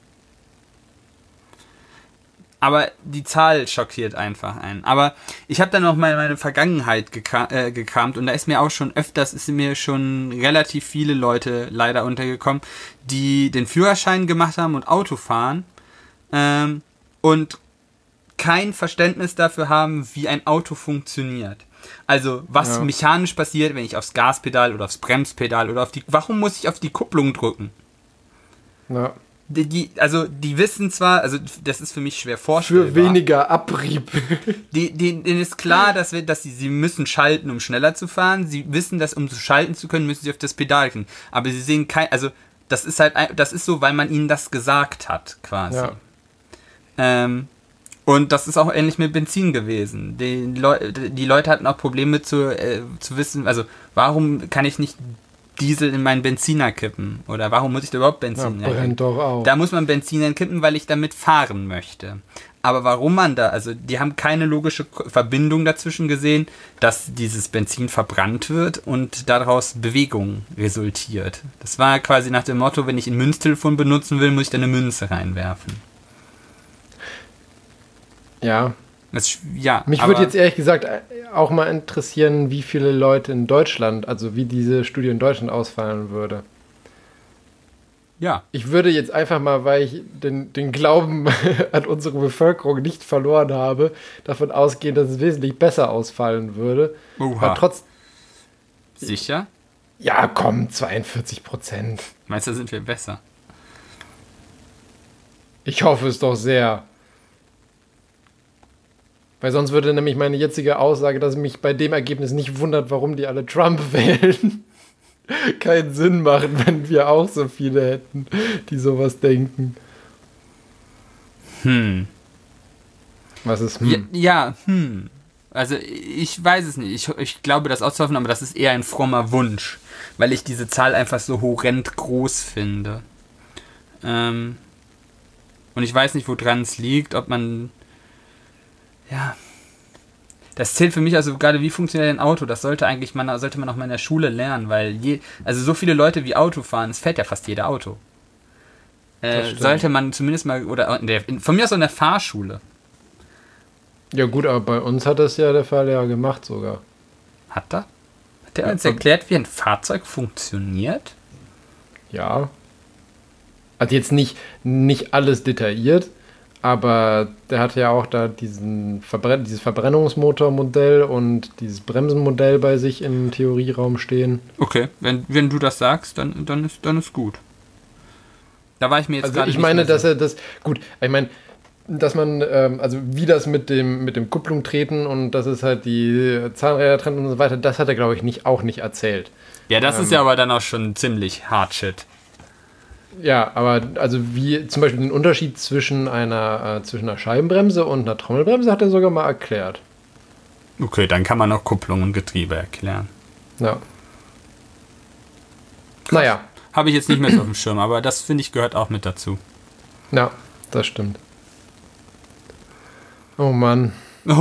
Aber die Zahl schockiert einfach einen. Aber ich habe dann noch mal meine Vergangenheit gekramt und da ist mir schon relativ viele Leute leider untergekommen, die den Führerschein gemacht haben und Auto fahren und kein Verständnis dafür haben, wie ein Auto funktioniert. Also, was mechanisch passiert, wenn ich aufs Gaspedal oder aufs Bremspedal oder warum muss ich auf die Kupplung drücken? Ja. Die wissen zwar, also das ist für mich schwer vorstellbar. Für weniger Abrieb. Denen ist klar, dass sie müssen schalten, um schneller zu fahren. Sie wissen, dass um schalten zu können, müssen sie auf das Pedal gehen. Aber sie sehen das ist so, weil man ihnen das gesagt hat, quasi. Ja. Und das ist auch ähnlich mit Benzin gewesen. Die Leute hatten auch Probleme zu wissen, also warum kann ich nicht Diesel in meinen Benziner kippen? Oder warum muss ich da überhaupt Benzin kippen? Brennt doch auch. Da muss man Benzin kippen, weil ich damit fahren möchte. Aber warum die haben keine logische Verbindung dazwischen gesehen, dass dieses Benzin verbrannt wird und daraus Bewegung resultiert. Das war quasi nach dem Motto, wenn ich ein Münztelefon benutzen will, muss ich da eine Münze reinwerfen. Ja. Mich würde jetzt ehrlich gesagt auch mal interessieren, wie viele Leute in Deutschland, also wie diese Studie in Deutschland ausfallen würde. Ja. Ich würde jetzt einfach mal, weil ich den Glauben an unsere Bevölkerung nicht verloren habe, davon ausgehen, dass es wesentlich besser ausfallen würde. Oha. Aber Sicher? Ja, komm, 42%. Meinst du, sind wir besser? Ich hoffe es doch sehr. Weil sonst würde nämlich meine jetzige Aussage, dass mich bei dem Ergebnis nicht wundert, warum die alle Trump wählen, keinen Sinn machen, wenn wir auch so viele hätten, die sowas denken. Was ist Also ich weiß es nicht. Ich glaube, das auszuhoffen, aber das ist eher ein frommer Wunsch, weil ich diese Zahl einfach so horrend groß finde. Und ich weiß nicht, woran es liegt, ob man... Ja, das zählt für mich also gerade, wie funktioniert ein Auto? Das sollte man auch mal in der Schule lernen, weil so viele Leute wie Auto fahren, es fährt ja fast jeder Auto. Sollte man zumindest mal, oder von mir aus in der Fahrschule. Ja gut, aber bei uns hat das ja der Fahrlehrer gemacht sogar. Hat er? Hat er uns erklärt, wie ein Fahrzeug funktioniert? Ja. Also jetzt nicht alles detailliert, aber der hatte ja auch da dieses Verbrennungsmotormodell und dieses Bremsenmodell bei sich im Theorieraum stehen. Okay, wenn du das sagst, dann ist gut. Da war ich mir jetzt gerade nicht mehr dass man, also wie das mit dem Kupplung treten und dass es halt die Zahnräder trennt und so weiter, das hat er, glaube ich, auch nicht erzählt. Ja, das ist ja aber dann auch schon ziemlich hard shit. Ja, aber also wie zum Beispiel den Unterschied zwischen einer Scheibenbremse und einer Trommelbremse hat er sogar mal erklärt. Okay, dann kann man auch Kupplung und Getriebe erklären. Ja. Krass. Naja. Habe ich jetzt nicht mehr so auf dem Schirm, aber das, finde ich, gehört auch mit dazu. Ja, das stimmt. Oh Mann.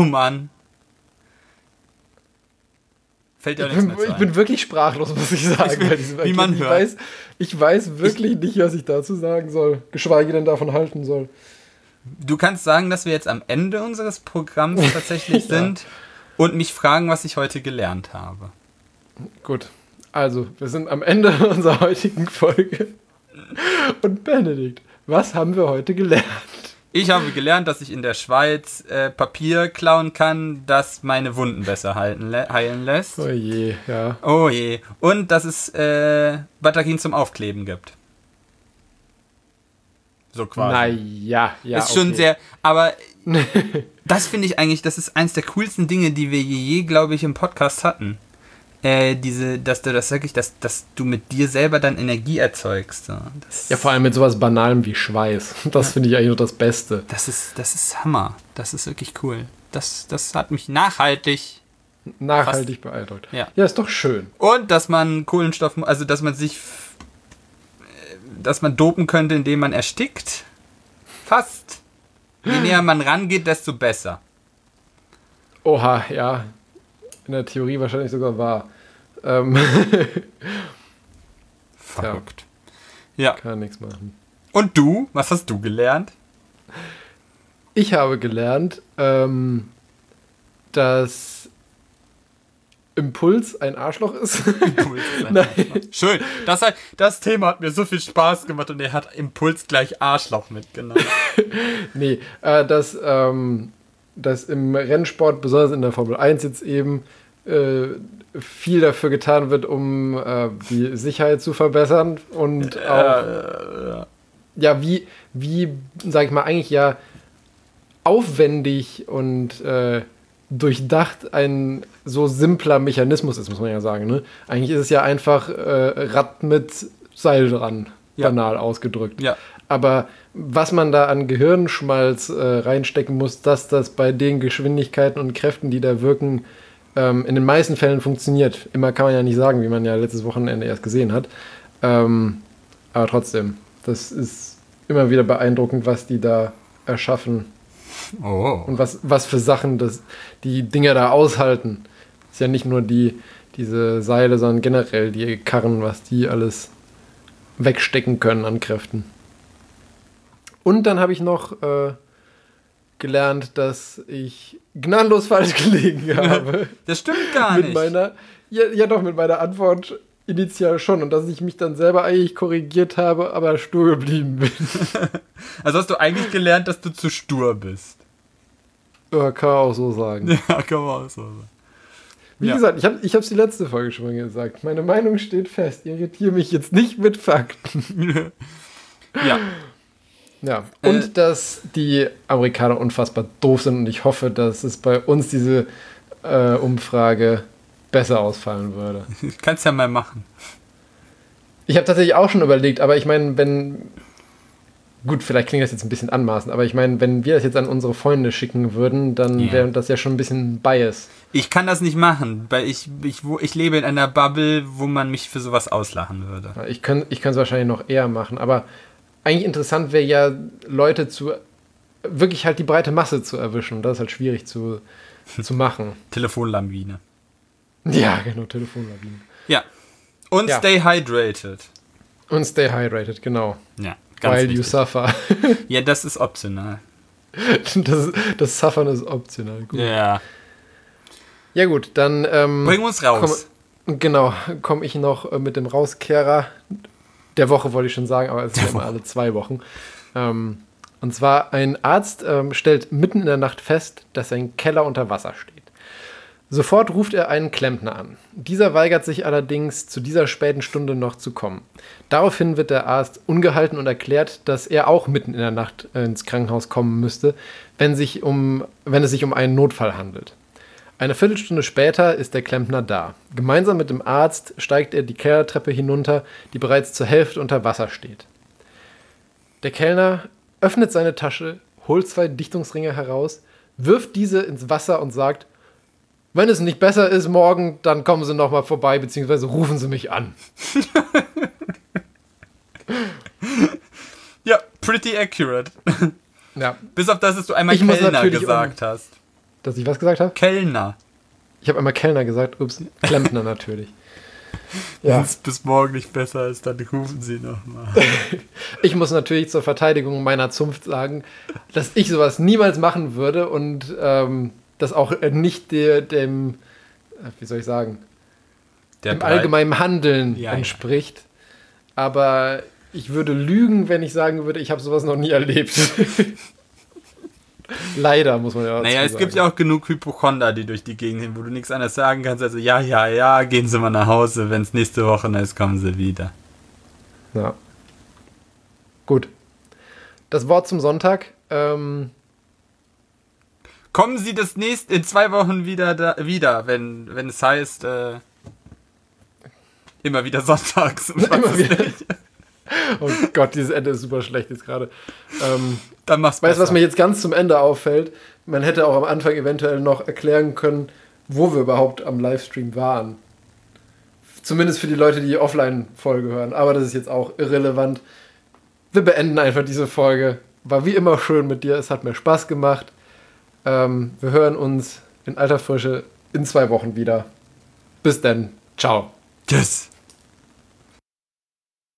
Fällt dir auch nichts mehr zu ein. Ich bin wirklich sprachlos, muss ich sagen. Wie man hört. Ich weiß wirklich nicht, was ich dazu sagen soll. Geschweige denn davon halten soll. Du kannst sagen, dass wir jetzt am Ende unseres Programms tatsächlich sind und mich fragen, was ich heute gelernt habe. Gut. Also, wir sind am Ende unserer heutigen Folge. Und Benedikt, Was haben wir heute gelernt? Ich habe gelernt, dass ich in der Schweiz Papier klauen kann, das meine Wunden besser heilen lässt. Oh je, ja. Oh je. Und dass es Batterien zum Aufkleben gibt. So quasi. Naja, ja. Ist schon sehr, aber das finde ich eigentlich, das ist eins der coolsten Dinge, die wir je glaube ich, im Podcast hatten. Dass du mit dir selber dann Energie erzeugst. So. Ja, vor allem mit sowas Banalem wie Schweiß. Das finde ich eigentlich nur das Beste. Das ist Hammer. Das ist wirklich cool. Das hat mich nachhaltig beeindruckt. Ja, ist doch schön. Und dass man Kohlenstoff, also dass man dopen könnte, indem man erstickt. Fast. Je näher man rangeht, desto besser. Oha, ja. In der Theorie wahrscheinlich sogar wahr. Verrückt. Ja. Kann nichts machen. Und du? Was hast du gelernt? Ich habe gelernt, dass Impuls ein Arschloch ist. Impuls ist ein Arschloch. Schön. Das Thema hat mir so viel Spaß gemacht und er hat Impuls gleich Arschloch mitgenommen. Nee, dass im Rennsport, besonders in der Formel 1 jetzt eben, viel dafür getan wird, um die Sicherheit zu verbessern und auch wie sag ich mal, eigentlich ja aufwendig und durchdacht ein so simpler Mechanismus ist, muss man ja sagen. Ne? Eigentlich ist es ja einfach Rad mit Seil dran, banal ausgedrückt. Ja. Aber was man da an Gehirnschmalz reinstecken muss, dass das bei den Geschwindigkeiten und Kräften, die da wirken, in den meisten Fällen funktioniert. Immer kann man ja nicht sagen, wie man ja letztes Wochenende erst gesehen hat. Aber trotzdem, das ist immer wieder beeindruckend, was die da erschaffen. Oh. Und was für Sachen die Dinger da aushalten. Ist ja nicht nur diese Seile, sondern generell die Karren, was die alles wegstecken können an Kräften. Und dann habe ich noch gelernt, dass ich gnadenlos falsch gelegen habe. Das stimmt gar nicht. Mit meiner Antwort initial schon. Und dass ich mich dann selber eigentlich korrigiert habe, aber stur geblieben bin. Also hast du eigentlich gelernt, dass du zu stur bist. Ja, kann man auch so sagen. Ja, kann man auch so sagen. Wie gesagt, ich habe es die letzte Folge schon mal gesagt. Meine Meinung steht fest. Irritiere mich jetzt nicht mit Fakten. Ja. Ja, und dass die Amerikaner unfassbar doof sind und ich hoffe, dass es bei uns diese Umfrage besser ausfallen würde. Kannst ja mal machen. Ich habe tatsächlich auch schon überlegt, aber ich meine, gut, vielleicht klingt das jetzt ein bisschen anmaßend, aber ich meine, wenn wir das jetzt an unsere Freunde schicken würden, dann wäre das ja schon ein bisschen Bias. Ich kann das nicht machen, weil ich lebe in einer Bubble, wo man mich für sowas auslachen würde. Ja, ich kann es wahrscheinlich noch eher machen, aber eigentlich interessant wäre ja, Leute wirklich halt die breite Masse zu erwischen. Und das ist halt schwierig zu machen. Telefonlawine. Ja, genau, Telefonlawine. Ja. Und stay hydrated. Und stay hydrated, genau. Ja, ganz While wichtig. you suffer. Ja, das ist optional. Das Suffern ist optional. Gut. Ja. Ja gut, dann bring uns raus. Komme ich noch mit dem Rauskehrer der Woche, wollte ich schon sagen, aber es ist ja immer alle 2 Wochen. Und zwar ein Arzt stellt mitten in der Nacht fest, dass sein Keller unter Wasser steht. Sofort ruft er einen Klempner an. Dieser weigert sich allerdings, zu dieser späten Stunde noch zu kommen. Daraufhin wird der Arzt ungehalten und erklärt, dass er auch mitten in der Nacht ins Krankenhaus kommen müsste, wenn es sich um einen Notfall handelt. Eine Viertelstunde später ist der Klempner da. Gemeinsam mit dem Arzt steigt er die Kellertreppe hinunter, die bereits zur Hälfte unter Wasser steht. Der Kellner öffnet seine Tasche, holt 2 Dichtungsringe heraus, wirft diese ins Wasser und sagt: Wenn es nicht besser ist morgen, dann kommen Sie nochmal vorbei, beziehungsweise rufen Sie mich an. Ja, pretty accurate. Ja. Bis auf das, dass du einmal Kellner gesagt hast. Dass ich was gesagt habe? Kellner. Ich habe einmal Kellner gesagt, ups, Klempner natürlich. Ja. Wenn es bis morgen nicht besser ist, dann rufen Sie nochmal. Ich muss natürlich zur Verteidigung meiner Zunft sagen, dass ich sowas niemals machen würde und das auch nicht dem, wie soll ich sagen, dem allgemeinen Handeln entspricht. Aber Ich würde lügen, wenn ich sagen würde, ich habe sowas noch nie erlebt. Leider, muss man ja auch Naja, es gibt ja auch genug Hypochonder, die durch die Gegend hin, wo du nichts anderes sagen kannst. Also ja, gehen Sie mal nach Hause. Wenn es nächste Woche ist, kommen Sie wieder. Ja. Gut. Das Wort zum Sonntag. Kommen Sie in 2 Wochen wieder, wenn es heißt, immer wieder sonntags. Immer wieder. Oh Gott, dieses Ende ist super schlecht jetzt gerade. Dann mach's Weißt du, besser. was mir jetzt ganz zum Ende auffällt? Man hätte auch am Anfang eventuell noch erklären können, wo wir überhaupt am Livestream waren. Zumindest für die Leute, die Offline-Folge hören. Aber das ist jetzt auch irrelevant. Wir beenden einfach diese Folge. War wie immer schön mit dir. Es hat mir Spaß gemacht. Wir hören uns in alter Frische in 2 Wochen wieder. Bis dann. Ciao. Tschüss.